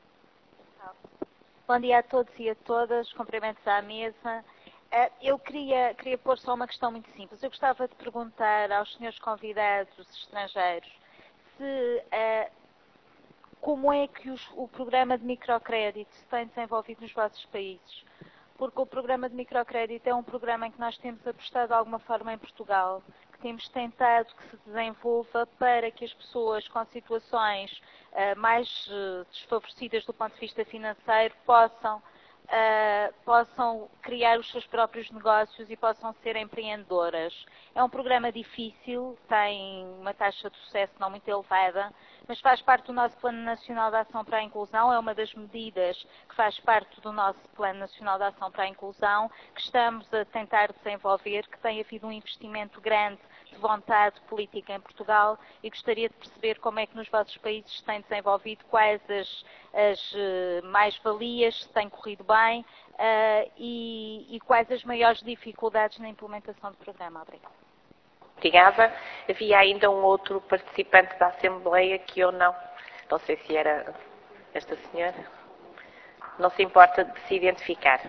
Bom dia a todos e a todas. Cumprimentos à mesa. Eu queria, queria pôr só uma questão muito simples. Eu gostava de perguntar aos senhores convidados estrangeiros se, uh, como é que os, o programa de microcrédito se tem desenvolvido nos vossos países. Porque o programa de microcrédito é um programa em que nós temos apostado de alguma forma em Portugal, que temos tentado que se desenvolva para que as pessoas com situações uh, mais uh, desfavorecidas do ponto de vista financeiro possam Uh, possam criar os seus próprios negócios e possam ser empreendedoras. É um programa difícil, tem uma taxa de sucesso não muito elevada, mas faz parte do nosso Plano Nacional de Ação para a Inclusão, é uma das medidas que faz parte do nosso Plano Nacional de Ação para a Inclusão, que estamos a tentar desenvolver, que tem havido um investimento grande de vontade política em Portugal e gostaria de perceber como é que nos vossos países se tem desenvolvido, quais as, as uh, mais-valias, se tem corrido bem uh, e, e quais as maiores dificuldades na implementação do programa. Obrigada. Obrigada. Havia ainda um outro participante da Assembleia que eu não, não sei se era esta senhora, não se importa de se identificar.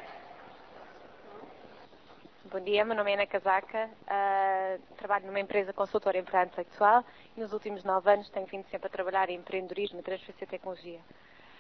Bom dia, meu nome é Ana Casaca, uh, trabalho numa empresa consultora em emprego sexual e nos últimos nove anos tenho vindo sempre a trabalhar em empreendedorismo e transferência de tecnologia.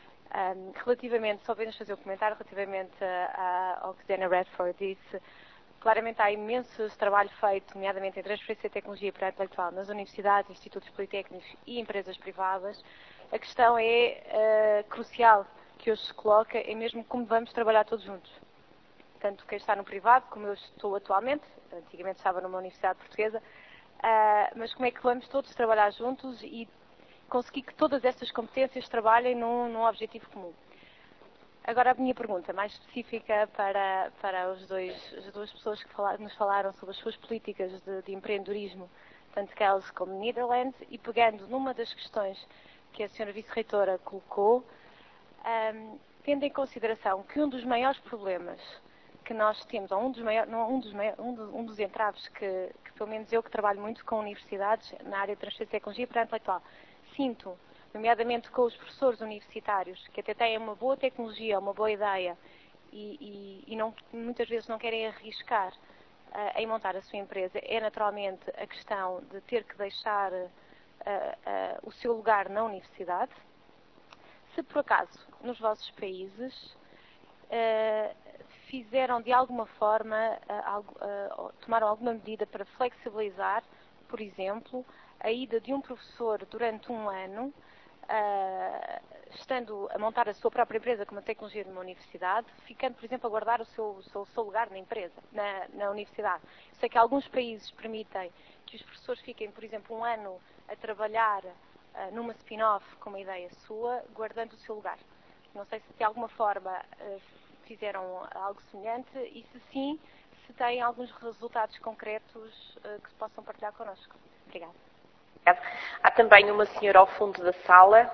Um, relativamente, só apenas fazer um comentário relativamente a, a, ao que Diana Redford disse, Claramente há imenso trabalho feito, nomeadamente em transferência de tecnologia e propriedade intelectual nas universidades, institutos politécnicos e empresas privadas. A questão é uh, crucial que hoje se coloca, é mesmo como vamos trabalhar todos juntos. Tanto quem está no privado, como eu estou atualmente, antigamente estava numa universidade portuguesa, uh, mas como é que vamos todos trabalhar juntos e conseguir que todas estas competências trabalhem num, num objetivo comum. Agora a minha pergunta, mais específica para, para os dois, as duas pessoas que falar, nos falaram sobre as suas políticas de, de empreendedorismo, tanto Gales como Netherlands, e pegando numa das questões que a senhora Vice-Reitora colocou, um, tendo em consideração que um dos maiores problemas que nós temos, ou um dos, maior, não, um dos, um dos, um dos entraves que, que, pelo menos eu que trabalho muito com universidades na área de transferência de tecnologia e propriedade intelectual, sinto, nomeadamente com os professores universitários, que até têm uma boa tecnologia, uma boa ideia, e, e, e não, muitas vezes não querem arriscar uh, em montar a sua empresa, é naturalmente a questão de ter que deixar uh, uh, o seu lugar na universidade. Se por acaso, nos vossos países, uh, fizeram de alguma forma, uh, algo, uh, tomaram alguma medida para flexibilizar, por exemplo, a ida de um professor durante um ano, uh, estando a montar a sua própria empresa com uma tecnologia numa universidade, ficando, por exemplo, a guardar o seu, o seu, o seu lugar na empresa, na, na universidade. Eu sei que alguns países permitem que os professores fiquem, por exemplo, um ano a trabalhar uh, numa spin-off com uma ideia sua, guardando o seu lugar. Não sei se de alguma forma uh, fizeram algo semelhante e, se sim, se têm alguns resultados concretos uh, que possam partilhar connosco. Obrigada. Há também uma senhora ao fundo da sala.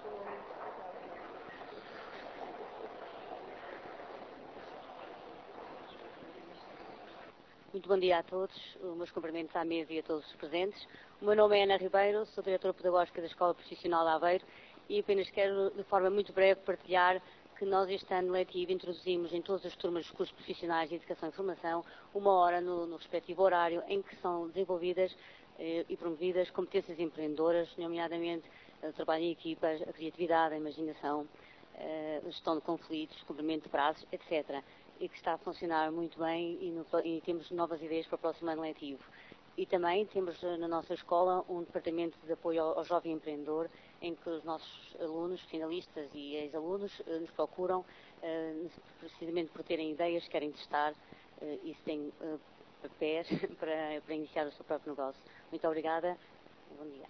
Muito bom dia a todos. Os meus cumprimentos à mesa e a todos os presentes. O meu nome é Ana Ribeiro, sou diretora pedagógica da Escola Profissional de Aveiro e apenas quero, de forma muito breve, partilhar que nós este ano letivo introduzimos em todas as turmas dos cursos profissionais de Educação e Formação uma hora no, no respectivo horário em que são desenvolvidas eh, e promovidas competências empreendedoras, nomeadamente o trabalho em equipas, a criatividade, a imaginação, eh, a gestão de conflitos, cumprimento de prazos, etcétera. E que está a funcionar muito bem e, no, e temos novas ideias para o próximo ano letivo. E também temos na nossa escola um departamento de apoio ao, ao jovem empreendedor, em que os nossos alunos, finalistas e ex-alunos nos procuram precisamente por terem ideias, querem testar e se têm papéis para, para iniciar o seu próprio negócio. Muito obrigada. Bom dia.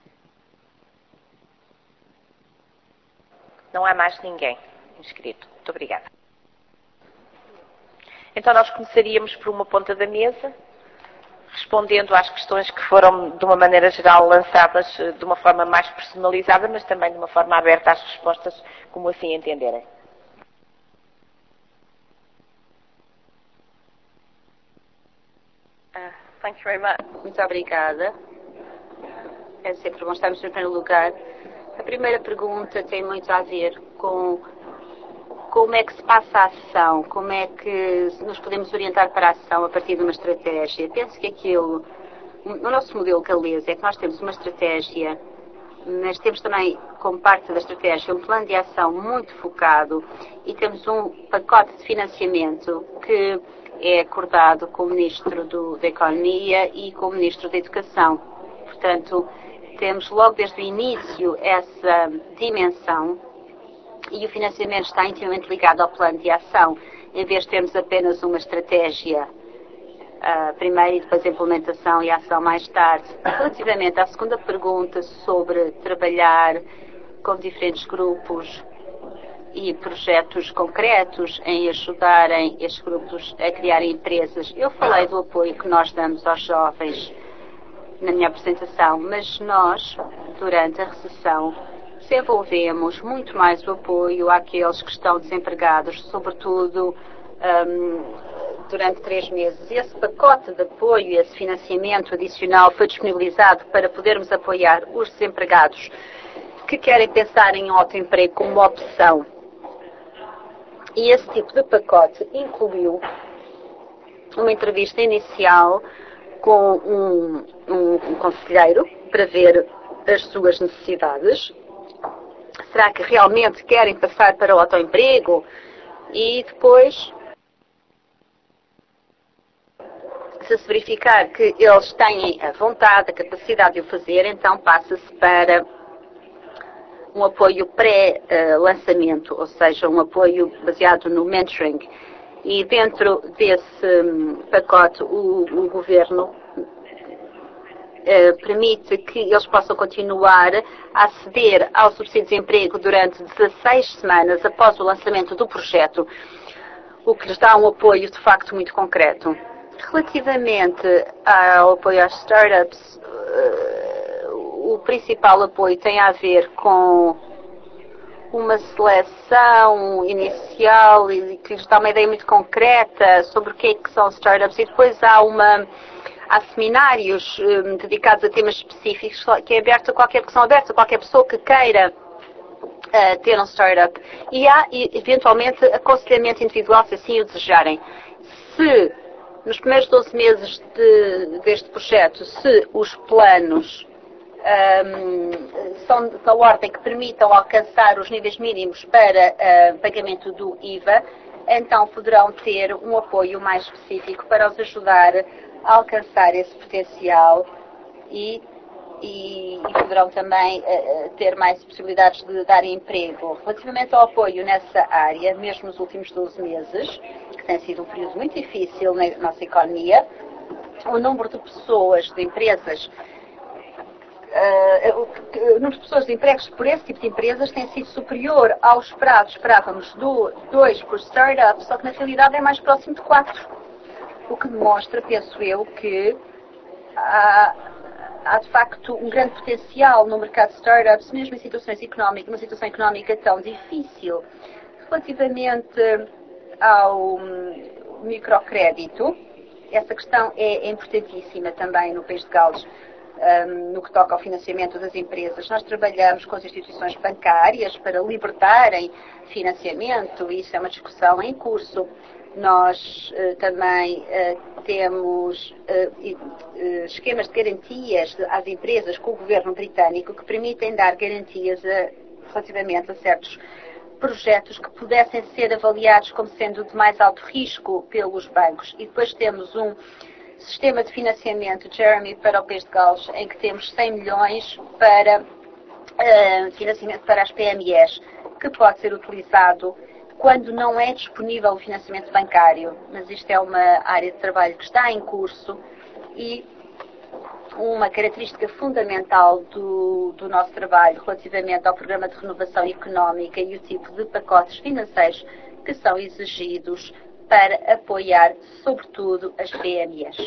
Não há mais ninguém inscrito. Muito obrigada. Então nós começaríamos por uma ponta da mesa, respondendo às questões que foram, de uma maneira geral, lançadas de uma forma mais personalizada, mas também de uma forma aberta às respostas, como assim entenderem. Uh, thank you very much. Muito obrigada. É sempre bom estarmos em primeiro lugar. A primeira pergunta tem muito a ver com como é que se passa a ação, como é que nos podemos orientar para a ação a partir de uma estratégia. Penso que aquilo, no nosso modelo galês, é que nós temos uma estratégia, mas temos também, como parte da estratégia, um plano de ação muito focado e temos um pacote de financiamento que é acordado com o Ministro do, da Economia e com o Ministro da Educação. Portanto, temos logo desde o início essa dimensão e o financiamento está intimamente ligado ao plano de ação, em vez de termos apenas uma estratégia uh, primeiro e depois a implementação e a ação mais tarde. Relativamente à segunda pergunta sobre trabalhar com diferentes grupos e projetos concretos em ajudarem estes grupos a criar empresas, eu falei do apoio que nós damos aos jovens na minha apresentação, mas nós, durante a recessão, desenvolvemos muito mais o apoio àqueles que estão desempregados, sobretudo um, durante três meses. Esse pacote de apoio, esse financiamento adicional foi disponibilizado para podermos apoiar os desempregados que querem pensar em autoemprego como uma opção. E esse tipo de pacote incluiu uma entrevista inicial com um, um, um conselheiro para ver as suas necessidades. Será que realmente querem passar para o autoemprego? E depois se verificar que eles têm a vontade, a capacidade de o fazer, então passa-se para um apoio pré-lançamento, ou seja, um apoio baseado no mentoring. E dentro desse um, pacote, o, o Governo uh, permite que eles possam continuar a aceder ao subsídio de desemprego durante dezasseis semanas após o lançamento do projeto, o que lhes dá um apoio de facto muito concreto. Relativamente ao apoio às startups, uh, o principal apoio tem a ver com uma seleção inicial e que lhes dá uma ideia muito concreta sobre o que é que são startups, e depois há uma há seminários um, dedicados a temas específicos que, é aberto a qualquer, que são abertos a qualquer pessoa que queira uh, ter um startup, e há eventualmente aconselhamento individual se assim o desejarem. Se nos primeiros doze meses de, deste projeto, se os planos Um, são da ordem que permitam alcançar os níveis mínimos para uh, pagamento do I V A, então poderão ter um apoio mais específico para os ajudar a alcançar esse potencial e, e, e poderão também uh, ter mais possibilidades de dar emprego. Relativamente ao apoio nessa área, mesmo nos últimos doze meses, que tem sido um período muito difícil na nossa economia, o número de pessoas, de empresas, Uh, o número de pessoas de empregos por esse tipo de empresas tem sido superior ao esperado. Esperávamos do dois por startup, só que na realidade é mais próximo de quatro. O que demonstra, penso eu, que há, há de facto um grande potencial no mercado de startups, mesmo em situações económicas, uma situação económica tão difícil. Relativamente ao microcrédito, essa questão é, é importantíssima também no país de Gales. Um, no que toca ao financiamento das empresas, nós trabalhamos com as instituições bancárias para libertarem financiamento, e isso é uma discussão em curso. Nós uh, também uh, temos uh, uh, esquemas de garantias às empresas com o governo britânico que permitem dar garantias a, relativamente a certos projetos que pudessem ser avaliados como sendo de mais alto risco pelos bancos. E depois temos um sistema de financiamento, Jeremy, para o país de Gales, em que temos cem milhões para uh, financiamento para as P M Es, que pode ser utilizado quando não é disponível o financiamento bancário. Mas isto é uma área de trabalho que está em curso, e uma característica fundamental do, do nosso trabalho relativamente ao programa de renovação económica e o tipo de pacotes financeiros que são exigidos para apoiar, sobretudo, as P M Es.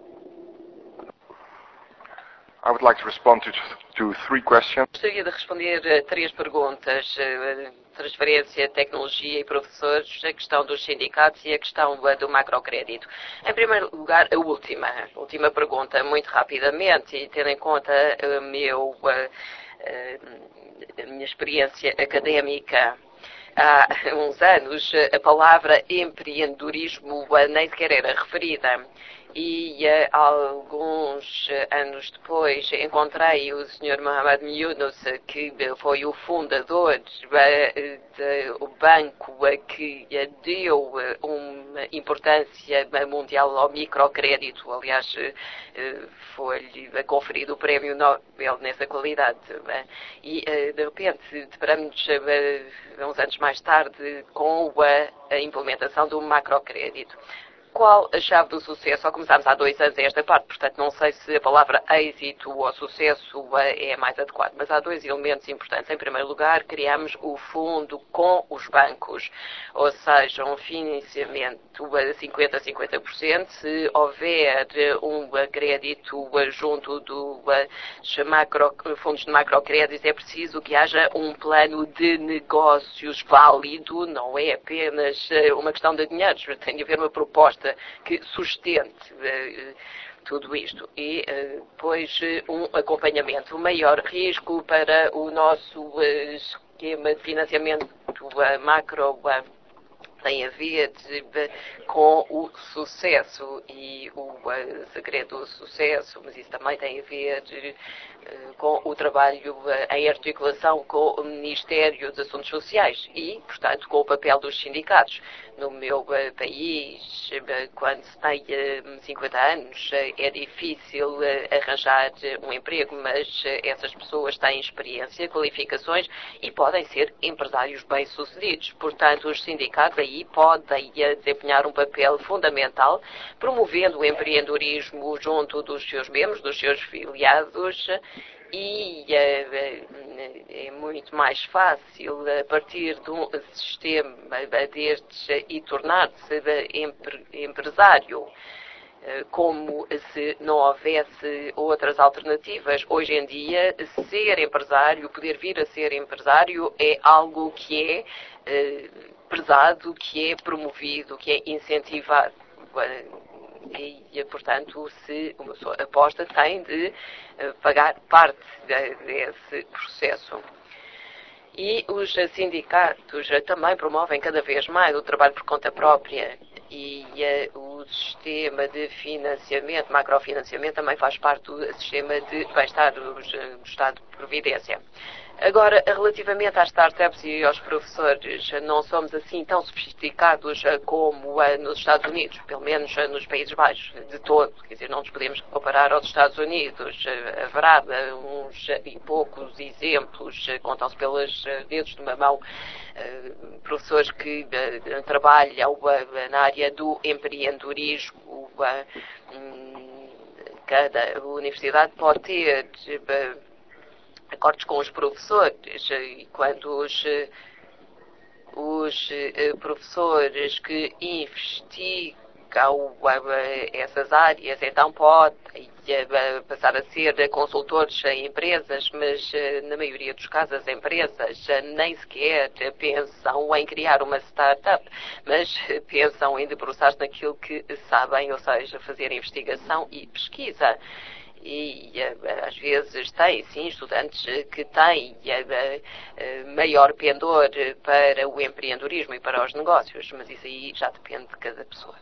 I would like to respond to, to three questions. Gostaria de responder a três perguntas: transferência, tecnologia e professores, a questão dos sindicatos e a questão do macrocrédito. Em primeiro lugar, a última, a última pergunta, muito rapidamente, e tendo em conta a, meu, a, a minha experiência académica. Há uns anos a palavra empreendedorismo nem sequer era referida, e alguns anos depois encontrei o senhor Mohamed Yunus, que foi o fundador do banco que deu uma importância mundial ao microcrédito. Aliás, foi-lhe conferido o prémio Nobel nessa qualidade. E de repente deparamos uns anos mais tarde com a implementação do macrocrédito. Qual a chave do sucesso? Só começámos há dois anos esta parte, portanto não sei se a palavra êxito ou sucesso é mais adequado, mas há dois elementos importantes. Em primeiro lugar, criamos o fundo com os bancos, ou seja, um financiamento a cinquenta a cinquenta por cento. Se houver um crédito junto dos macro, fundos de macrocréditos, é preciso que haja um plano de negócios válido, não é apenas uma questão de dinheiro, tem de haver uma proposta que sustente uh, tudo isto, e uh, depois uh, um acompanhamento, um maior risco para o nosso uh, esquema de financiamento uh, macro uh, tem a ver com o sucesso e o segredo do sucesso, mas isso também tem a ver com o trabalho em articulação com o Ministério dos Assuntos Sociais e, portanto, com o papel dos sindicatos. No meu país, quando se tem cinquenta anos, é difícil arranjar um emprego, mas essas pessoas têm experiência, qualificações e podem ser empresários bem-sucedidos. Portanto, os sindicatos aí podem desempenhar um papel fundamental, promovendo o empreendedorismo junto dos seus membros, dos seus filiados, e é, é muito mais fácil, a partir de um sistema destes, e tornar-se empre, empresário, como se não houvesse outras alternativas. Hoje em dia, ser empresário, poder vir a ser empresário, é algo que é eh, prezado, que é promovido, que é incentivado. E, portanto, se uma pessoa aposta, tem de pagar parte desse processo. E os sindicatos também promovem cada vez mais o trabalho por conta própria e uh, o sistema de financiamento, macrofinanciamento, também faz parte do sistema de bem-estar do, do Estado de Providência. Agora, relativamente às startups e aos professores, não somos assim tão sofisticados como nos Estados Unidos, pelo menos nos Países Baixos, de todo. Quer dizer, não nos podemos comparar aos Estados Unidos. Haverá uns e poucos exemplos, contam-se pelos dedos de uma mão, professores que trabalham na área do empreendedorismo. Cada universidade pode ter acordos com os professores, e quando os, os professores que investigam essas áreas, então podem passar a ser consultores em empresas, mas na maioria dos casos as empresas nem sequer pensam em criar uma startup, mas pensam em debruçar-se naquilo que sabem, ou seja, fazer investigação e pesquisa. E às vezes tem, sim, estudantes que têm maior pendor para o empreendedorismo e para os negócios, mas isso aí já depende de cada pessoa.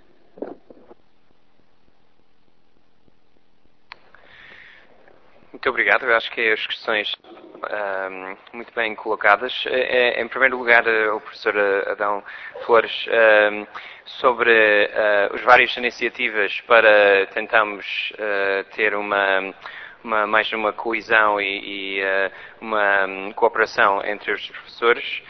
Muito obrigado. Eu acho que as questões um, muito bem colocadas. É, em primeiro lugar, o professor Adão Flores, um, sobre uh, as várias iniciativas para tentarmos uh, ter uma, uma, mais uma coesão e, e uh, uma um, cooperação entre os professores.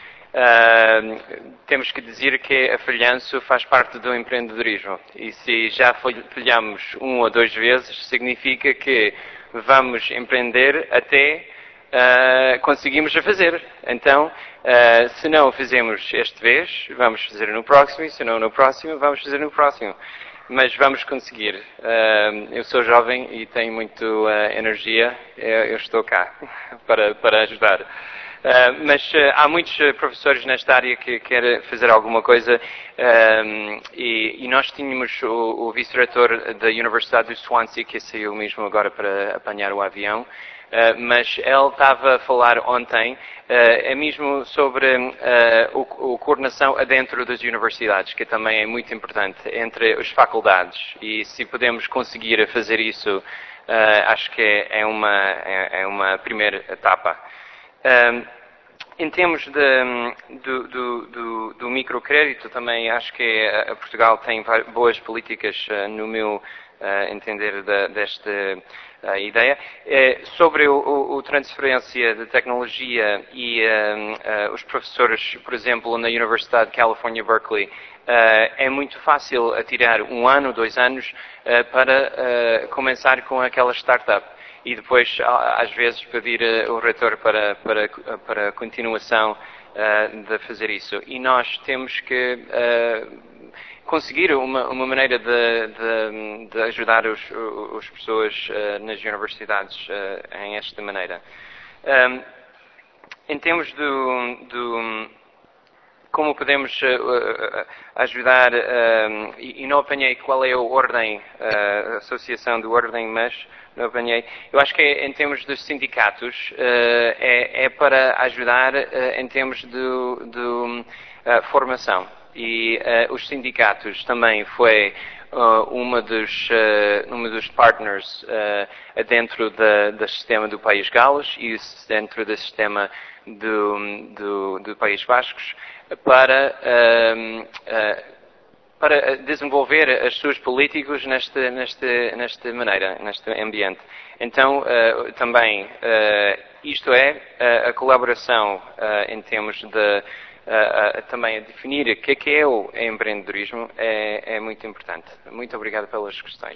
Uh, temos que dizer que a falhanço faz parte do empreendedorismo e se já falhamos uma ou duas vezes, significa que vamos empreender até uh, conseguimos a fazer. Então, uh, se não o fizemos esta vez, vamos fazer no próximo, e se não no próximo, vamos fazer no próximo. Mas vamos conseguir. Uh, eu sou jovem e tenho muito uh, energia, eu, eu estou cá para, para ajudar. Uh, mas uh, há muitos uh, professores nesta área que querem fazer alguma coisa um, e, e nós tínhamos o, o vice-reitor da Universidade do Swansea, que saiu mesmo agora para apanhar o avião, uh, mas ele estava a falar ontem uh, é mesmo sobre uh, o, o coordenação adentro das universidades, que também é muito importante, entre as faculdades, e se podemos conseguir fazer isso, uh, acho que é, é, uma, é, é uma primeira etapa. Um, em termos de, do, do, do, do microcrédito, também acho que uh, Portugal tem boas políticas, uh, no meu uh, entender, de, desta uh, ideia. Uh, sobre o, o, o transferência de tecnologia e uh, uh, os professores, por exemplo, na Universidade de California, Berkeley, Uh, é muito fácil atirar um ano, dois anos uh, para uh, começar com aquela startup e depois, às vezes, pedir uh, o reitor para, para, para a continuação uh, de fazer isso. E nós temos que uh, conseguir uma, uma maneira de, de, de ajudar os, os pessoas uh, nas universidades uh, em esta maneira. Um, em termos do... do como podemos uh, ajudar, uh, e, e não apanhei qual é a ordem, uh, a associação de ordem, mas não apanhei. Eu acho que em termos dos sindicatos, uh, é, é para ajudar uh, em termos de, de uh, formação. e uh, os sindicatos também foi uh, uma dos, uh, uma dos partners uh, dentro da, do sistema do País Gales e dentro do sistema do, do, do País Bascos para, uh, uh, para desenvolver as suas políticas nesta, nesta, nesta maneira, neste ambiente. Então, uh, também, uh, isto é, uh, a colaboração uh, em termos de Uh, uh, também a definir o que é que é o empreendedorismo é, é muito importante. Muito obrigado pelas questões.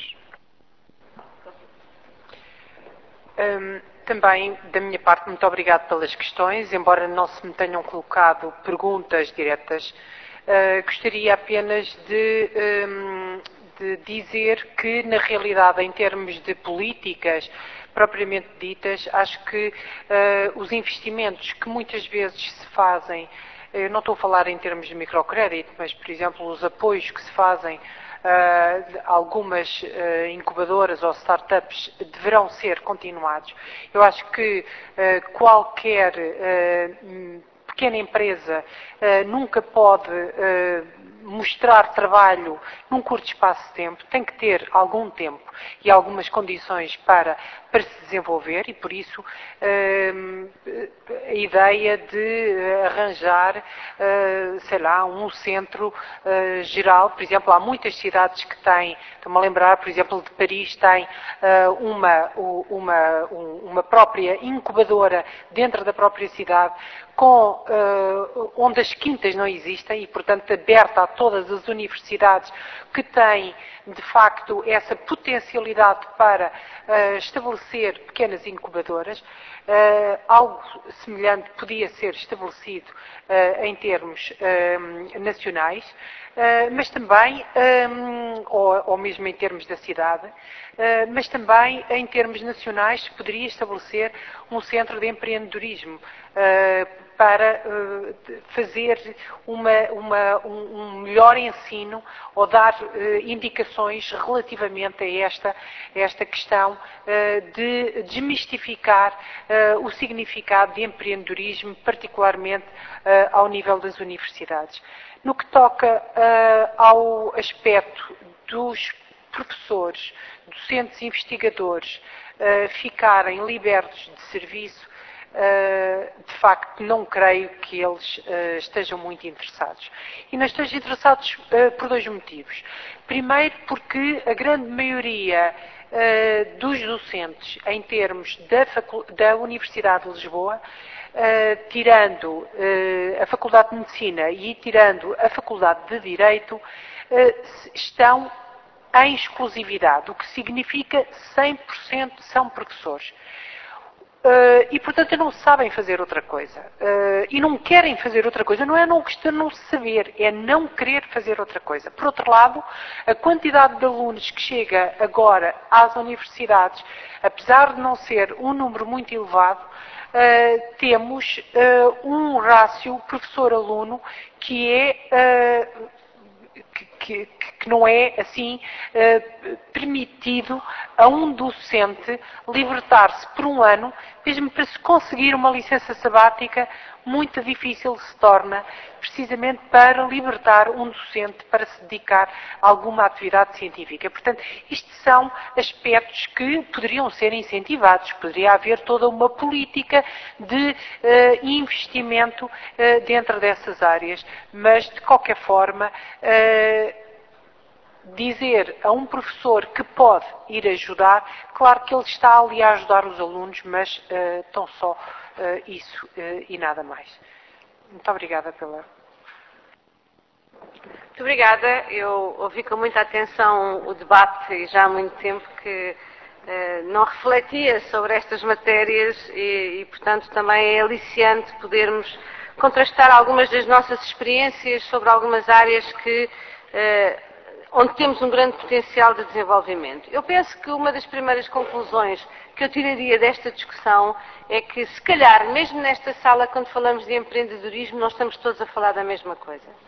Um, também, da minha parte, muito obrigado pelas questões, embora não se me tenham colocado perguntas diretas. Uh, gostaria apenas de, um, de dizer que, na realidade, em termos de políticas propriamente ditas, acho que uh, os investimentos que muitas vezes se fazem, eu não estou a falar em termos de microcrédito, mas, por exemplo, os apoios que se fazem a uh, algumas uh, incubadoras ou startups deverão ser continuados. Eu acho que uh, qualquer uh, pequena empresa uh, nunca pode uh, mostrar trabalho num curto espaço de tempo, tem que ter algum tempo e algumas condições para, para se desenvolver e, por isso, uh, a ideia de arranjar, uh, sei lá, um centro uh, geral. Por exemplo, há muitas cidades que têm, estou-me a lembrar, por exemplo, de Paris, tem uh, uma, uma, uma própria incubadora dentro da própria cidade, com, uh, onde as quintas não existem e, portanto, aberta a todas as universidades que têm, de facto, essa potencialidade para uh, estabelecer pequenas incubadoras. Uh, algo semelhante podia ser estabelecido uh, em termos uh, nacionais, uh, mas também, um, ou, ou mesmo em termos da cidade, uh, mas também em termos nacionais poderia estabelecer um centro de empreendedorismo uh, para uh, fazer uma, uma, um, um melhor ensino ou dar uh, indicações relativamente a esta, a esta questão uh, de desmistificar uh, o significado de empreendedorismo, particularmente uh, ao nível das universidades. No que toca uh, ao aspecto dos professores, docentes e investigadores uh, ficarem libertos de serviço, Uh, de facto, não creio que eles uh, estejam muito interessados. E não estejam interessados uh, por dois motivos. Primeiro, porque a grande maioria uh, dos docentes, em termos da, da Universidade de Lisboa, uh, tirando uh, a Faculdade de Medicina e tirando a Faculdade de Direito, uh, estão em exclusividade, o que significa cem por cento são professores. Uh, e, portanto, não sabem fazer outra coisa. Uh, e não querem fazer outra coisa. Não é não questão de não saber, é não querer fazer outra coisa. Por outro lado, a quantidade de alunos que chega agora às universidades, apesar de não ser um número muito elevado, uh, temos uh, um rácio professor-aluno que é... Uh, Que, que não é, assim, eh, permitido a um docente libertar-se por um ano, mesmo para se conseguir uma licença sabática, muito difícil se torna, precisamente para libertar um docente para se dedicar a alguma atividade científica. Portanto, isto são aspectos que poderiam ser incentivados, poderia haver toda uma política de eh, investimento eh, dentro dessas áreas, mas, de qualquer forma, eh, dizer a um professor que pode ir ajudar, claro que ele está ali a ajudar os alunos, mas uh, tão só uh, isso uh, e nada mais. Muito obrigada pela... Muito obrigada. Eu ouvi com muita atenção o debate e já há muito tempo que uh, não refletia sobre estas matérias e, e, portanto, também é aliciante podermos contrastar algumas das nossas experiências sobre algumas áreas que... Uh, onde temos um grande potencial de desenvolvimento. Eu penso que uma das primeiras conclusões que eu tiraria desta discussão é que, se calhar, mesmo nesta sala, quando falamos de empreendedorismo, nós estamos todos a falar da mesma coisa.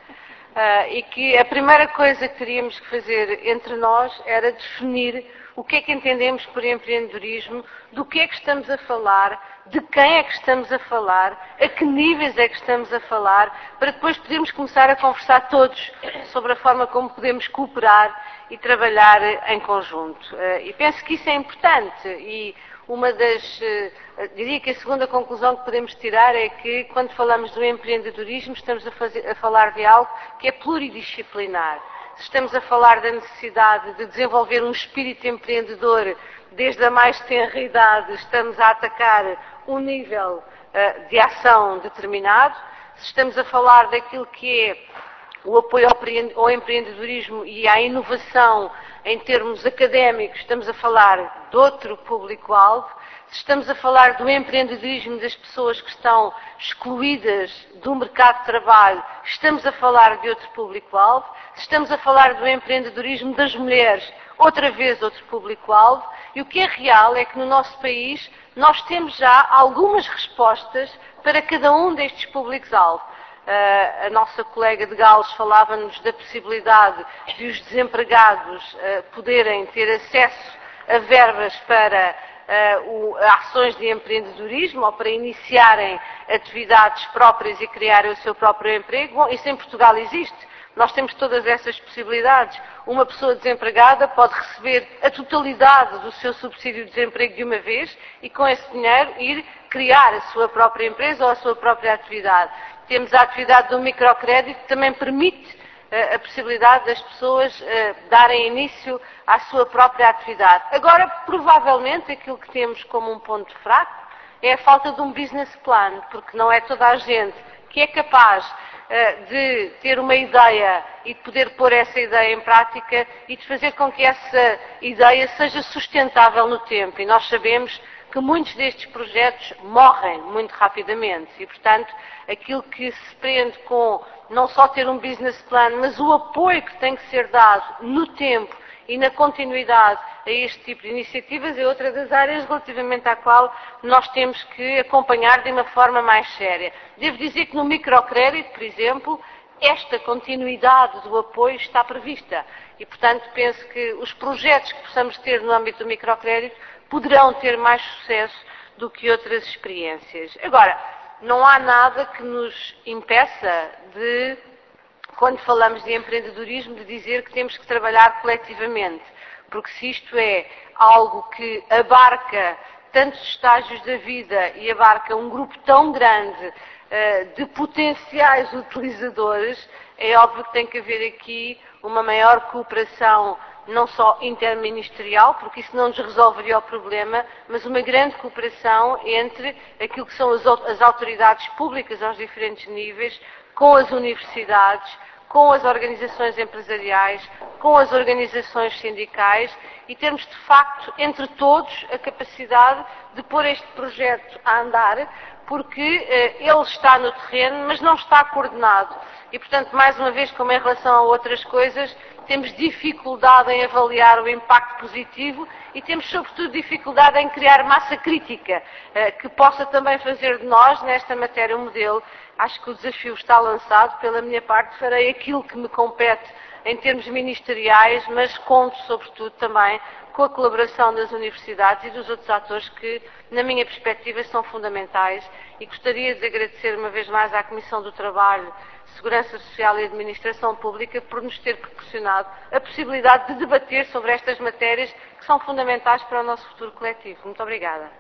uh, e que a primeira coisa que teríamos que fazer entre nós era definir o que é que entendemos por empreendedorismo, do que é que estamos a falar, de quem é que estamos a falar, a que níveis é que estamos a falar, para depois podermos começar a conversar todos sobre a forma como podemos cooperar e trabalhar em conjunto. E penso que isso é importante e uma das, diria que a segunda conclusão que podemos tirar é que quando falamos do empreendedorismo estamos a, fazer, a falar de algo que é pluridisciplinar. Se estamos a falar da necessidade de desenvolver um espírito empreendedor desde a mais tenra idade, estamos a atacar um nível uh, de ação determinado. Se estamos a falar daquilo que é o apoio ao empreendedorismo e à inovação em termos académicos, estamos a falar de outro público-alvo. Se estamos a falar do empreendedorismo das pessoas que estão excluídas do mercado de trabalho, estamos a falar de outro público-alvo. Se estamos a falar do empreendedorismo das mulheres, outra vez outro público-alvo. E o que é real é que no nosso país nós temos já algumas respostas para cada um destes públicos-alvo. Uh, a nossa colega de Gales falava-nos da possibilidade de os desempregados uh, poderem ter acesso a verbas para uh, o, ações de empreendedorismo ou para iniciarem atividades próprias e criarem o seu próprio emprego. Bom, isso em Portugal existe. Nós temos todas essas possibilidades. Uma pessoa desempregada pode receber a totalidade do seu subsídio de desemprego de uma vez e com esse dinheiro ir criar a sua própria empresa ou a sua própria atividade. Temos a atividade do microcrédito que também permite uh, a possibilidade das pessoas uh, darem início à sua própria atividade. Agora, provavelmente, aquilo que temos como um ponto fraco é a falta de um business plan, porque não é toda a gente que é capaz uh, de ter uma ideia e de poder pôr essa ideia em prática e de fazer com que essa ideia seja sustentável no tempo. E nós sabemos que muitos destes projetos morrem muito rapidamente e, portanto, aquilo que se prende com não só ter um business plan, mas o apoio que tem que ser dado no tempo e na continuidade a este tipo de iniciativas é outra das áreas relativamente à qual nós temos que acompanhar de uma forma mais séria. Devo dizer que no microcrédito, por exemplo, esta continuidade do apoio está prevista e, portanto, penso que os projetos que possamos ter no âmbito do microcrédito poderão ter mais sucesso do que outras experiências. Agora, não há nada que nos impeça de, quando falamos de empreendedorismo, de dizer que temos que trabalhar coletivamente, porque se isto é algo que abarca tantos estágios da vida e abarca um grupo tão grande uh, de potenciais utilizadores, é óbvio que tem que haver aqui uma maior cooperação não só interministerial, porque isso não nos resolveria o problema, mas uma grande cooperação entre aquilo que são as, as autoridades públicas aos diferentes níveis, com as universidades, com as organizações empresariais, com as organizações sindicais e termos, de facto, entre todos, a capacidade de pôr este projeto a andar, porque eh, ele está no terreno, mas não está coordenado. E, portanto, mais uma vez, como em relação a outras coisas, temos dificuldade em avaliar o impacto positivo e temos, sobretudo, dificuldade em criar massa crítica, eh, que possa também fazer de nós, nesta matéria, um modelo. Acho que o desafio está lançado. Pela minha parte, farei aquilo que me compete em termos ministeriais, mas conto, sobretudo, também com a colaboração das universidades e dos outros atores que, na minha perspectiva, são fundamentais. E gostaria de agradecer uma vez mais à Comissão do Trabalho, Segurança Social e Administração Pública por nos ter proporcionado a possibilidade de debater sobre estas matérias que são fundamentais para o nosso futuro coletivo. Muito obrigada.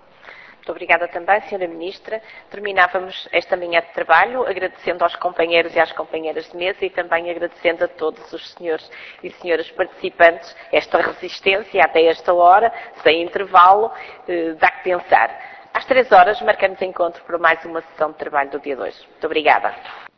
Muito obrigada também, senhora Ministra. Terminávamos esta manhã de trabalho agradecendo aos companheiros e às companheiras de mesa e também agradecendo a todos os senhores e senhoras participantes esta resistência até esta hora, sem intervalo, eh, dá que pensar. Às três horas marcamos encontro para mais uma sessão de trabalho do dia de hoje. Muito obrigada.